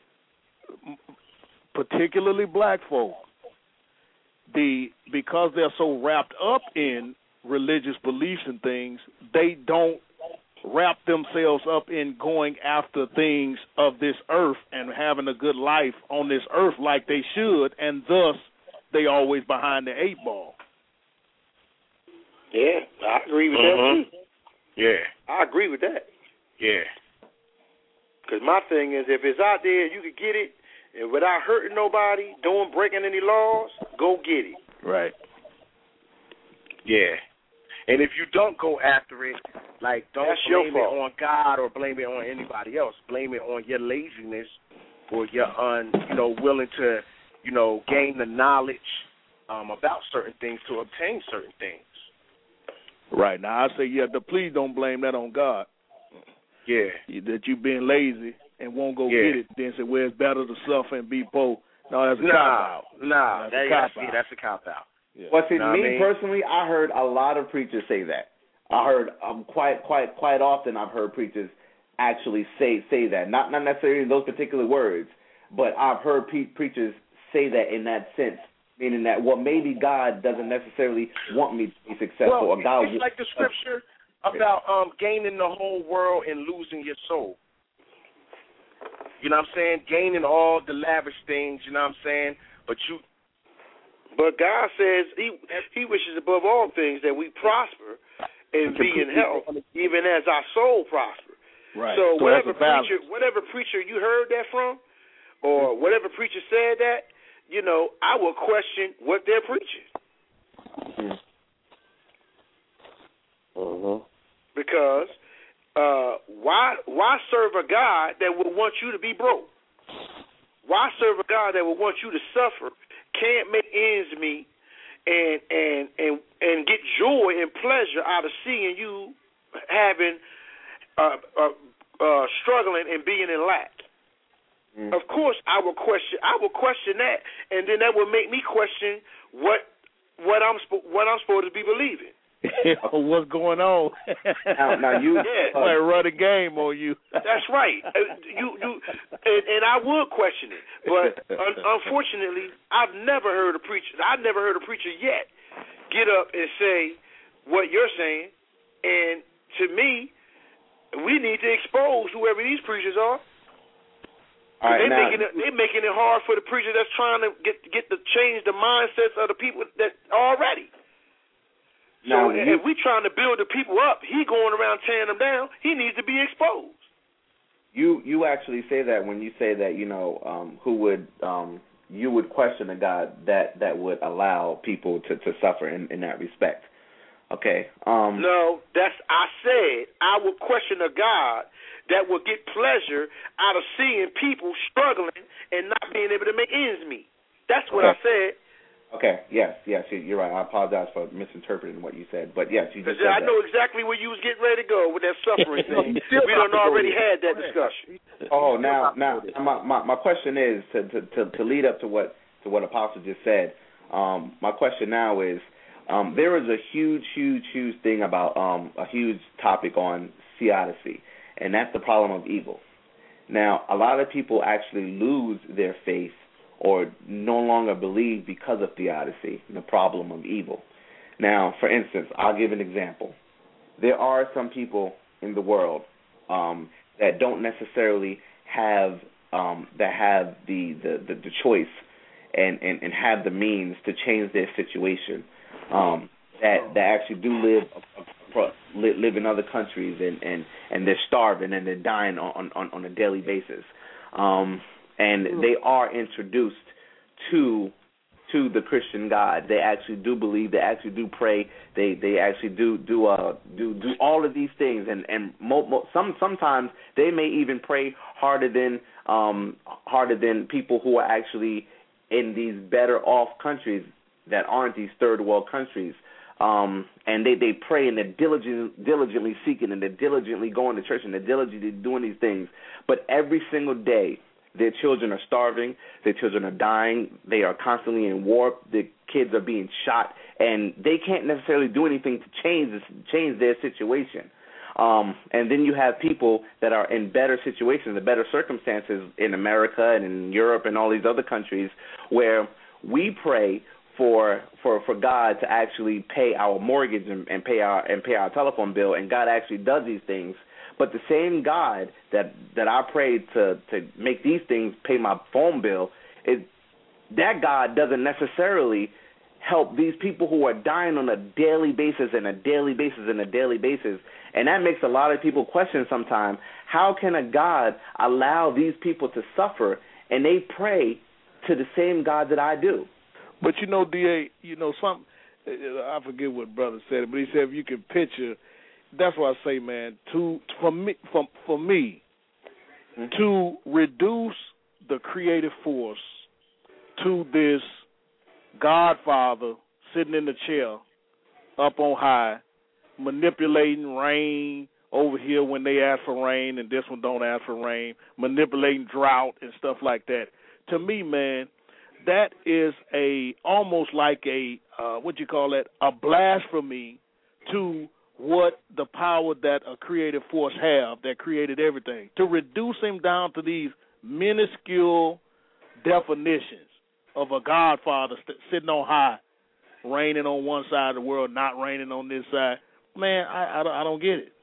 particularly black folk, the because they're so wrapped up in religious beliefs and things, they don't wrap themselves up in going after things of this earth and having a good life on this earth like they should, and thus they always behind the eight ball.
Yeah, I agree with
Mm-hmm.
that too.
Yeah,
I agree with that.
yeah.
Because my thing is, if it's out there, you can get it, and without hurting nobody, doing breaking any laws, go get it.
Right.
Yeah. And if you don't go after it, like, don't
That's your
blame it
fault.
on God or blame it on anybody else. Blame it on your laziness or your un, you know, willing to, you know, gain the knowledge um, about certain things to obtain certain things.
Right. Now I say, yeah, the, please don't blame that on God.
Yeah.
That you being lazy and won't go
Yeah.
get it. Then say, well, it's better to suffer and be poor. No, that's a
Nah,
cop out.
nah,
That's
that,
a cop
that's,
out.
yeah, that's a cop out.
Yeah.
Well, see,
Know what
me
I mean?
personally, I heard a lot of preachers say that. I heard um, quite, quite, quite often. I've heard preachers actually say say that. Not not necessarily in those particular words, but I've heard pre- preachers say that in that sense, meaning that well, maybe God doesn't necessarily want me to be successful,
Well,
or God.
it's like the scripture about um, gaining the whole world and losing your soul. You know what I'm saying? Gaining all the lavish things. You know what I'm saying? But you.
But God says He He wishes above all things that we prosper and be in health, even as our soul prosper.
Right.
So,
So
whatever
that's a balance.
preacher, whatever preacher you heard that from, or whatever preacher said that, you know, I will question what they're preaching.
Mm-hmm.
Because uh, why why serve a God that would want you to be broke? Why serve a God that would want you to suffer, can't make ends meet, and and and and get joy and pleasure out of seeing you having uh, uh, uh, struggling and being in lack? Mm. Of course, I will question. I will question that, and then that will make me question what what I'm what I'm supposed to be believing.
What's going on?
Now, now you
yeah.
Like run a game on you.
That's right. Uh, you you and, and I would question it, but un- unfortunately, I've never heard a preacher. I've never heard a preacher yet get up and say what you're saying. And to me, we need to expose whoever these preachers are.
All right,
they're
now,
making it. They're making it hard for the preacher that's trying to get get to change the mindsets of the people that already.
Now,
so
you,
if we trying to build the people up, he going around tearing them down. He needs to be exposed.
You you actually say that when you say that, you know, um, who would um, you would question a God that, that would allow people to, to suffer in, in that respect. Okay. Um,
no, that's I said I would question a God that would get pleasure out of seeing people struggling and not being able to make ends meet. That's what
okay.
I said.
Okay, yes, yes, you're right. I apologize for misinterpreting what you said, but yes, you just said
I
that.
know exactly where you was getting ready to go with that suffering thing. We done already had that discussion.
Oh, now, now, my, my my question is to, to to to lead up to what to what Apostle just said. Um, my question now is, um, there is a huge, huge, huge thing about um a huge topic on theodicy, and that's the problem of evil. Now, a lot of people actually lose their faith or no longer believe because of theodicy, the problem of evil. Now, for instance, I'll give an example. There are some people in the world um, that don't necessarily have um, that have the, the, the, the choice and, and, and have the means to change their situation. Um, that that actually do live live in other countries and, and, and they're starving and they're dying on on, on a daily basis. Um, And they are introduced to to the Christian God. They actually do believe. They actually do pray. They they actually do do uh do do all of these things. And and mo, mo, some sometimes they may even pray harder than um harder than people who are actually in these better off countries that aren't these third world countries. Um, and they, they pray and they're diligent, diligently seeking and they're diligently going to church and they're diligently doing these things. But every single day,
Their children are starving. Their children are dying. They are constantly in war. The kids are being shot, and they can't necessarily do anything to change this, change their situation. Um, and then you have people that are in better situations, in better circumstances in America and in Europe and all these other countries where we pray for for for God to actually pay our mortgage and, and pay our and pay our telephone bill, and God actually does these things. But the same God that that I prayed to to make these things pay my phone bill, is that God doesn't necessarily help these people who are dying on a daily basis and a daily basis and a daily basis. And that makes a lot of people question sometimes, how can a God allow these people to suffer and they pray to the same God that I do?
But you know, D A, you know, some, I forget what brother said, but he said if you can picture, that's what I say, man, to for me, for, for me mm-hmm. to reduce the creative force to this Godfather sitting in the chair up on high, manipulating rain over here when they ask for rain and this one don't ask for rain, manipulating drought and stuff like that. To me, man, that is a almost like a uh, what you call it, a blasphemy to what the power that a creative force have that created everything. To reduce him down to these minuscule definitions of a Godfather st- sitting on high, raining on one side of the world, not raining on this side. Man, I, I, don't, I don't get it.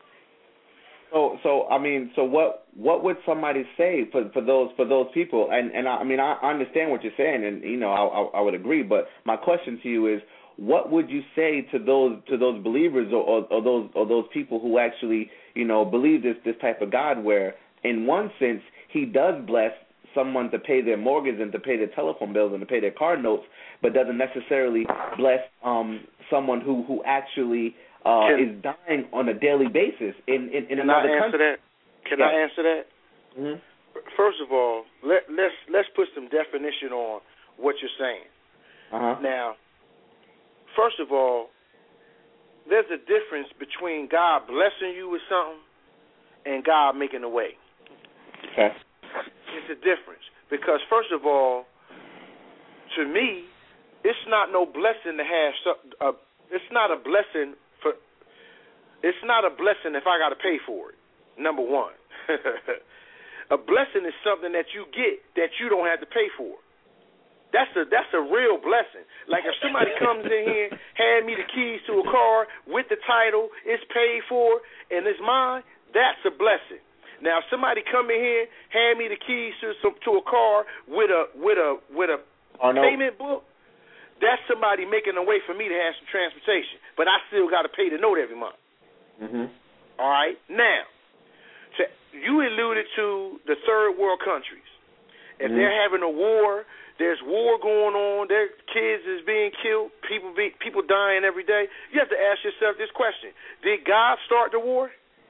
So, so I mean, so what? What would somebody say for, for those for those people? And and I, I mean, I understand what you're saying, and you know, I, I, I would agree. But my question to you is, what would you say to those to those believers or, or, or those or those people who actually, you know, believe this this type of God, where in one sense He does bless someone to pay their mortgage and to pay their telephone bills and to pay their car notes, but doesn't necessarily bless um, someone who who actually uh, can, is dying on a daily basis in in, in
can
another
I answer
country.
That? Can
yeah.
I answer that?
Mm-hmm.
First of all, let, let's let's put some definition on what you're saying.
Uh-huh.
Now, first of all, there's a difference between God blessing you with something and God making a way.
Okay.
It's a difference because, first of all, to me, it's not no blessing to have. Some, uh, it's not a blessing for. It's not a blessing if I got to pay for it. Number one, a blessing is something that you get that you don't have to pay for. That's a that's a real blessing. Like if somebody comes in here, hand me the keys to a car with the title, it's paid for, and it's mine. That's a blessing. Now, if somebody come in here, hand me the keys to some, to a car with a with a with a oh, no. payment book, that's somebody making a way for me to have some transportation. But I still got to pay the note every month.
Mm-hmm.
All right. Now, so you alluded to the third world countries. If mm-hmm. they're having a war, there's war going on. Their kids is being killed. People be, people dying every day. You have to ask yourself this question: did God start the war?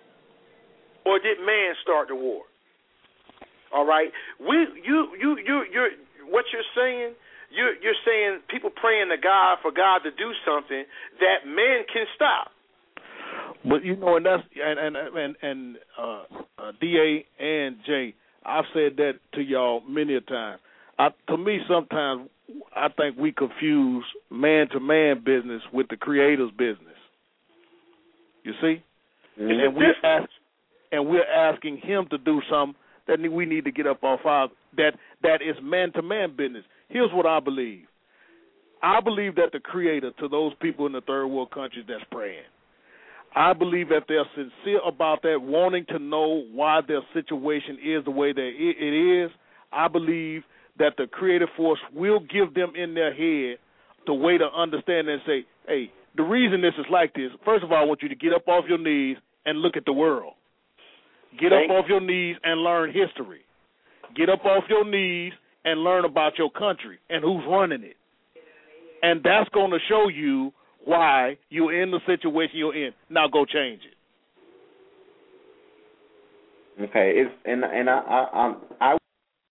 Or did man start the war? All right, we, you, you, you, you're what you're saying. You're, you're saying people praying to God for God to do something that man can stop.
But you know, and that's and and and, and uh, uh, D A and Jay, I've said that to y'all many a time. I, to me, sometimes I think we confuse man to man business with the Creator's business. You see,
mm-hmm.
and, and we ask. And we're asking him to do something that we need to get up off our that that is man-to-man business. Here's what I believe. I believe that the Creator, to those people in the third world countries that's praying, I believe that they're sincere about that, wanting to know why their situation is the way that it is. I believe that the creative force will give them in their head the way to understand and say, hey, the reason this is like this, first of all, I want you to get up off your knees and look at the world. Get up off your knees and learn history. Get up off your knees and learn about your country and who's running it. And that's going to show you why you're in the situation you're in. Now go change it.
Okay, it's, and and I I, I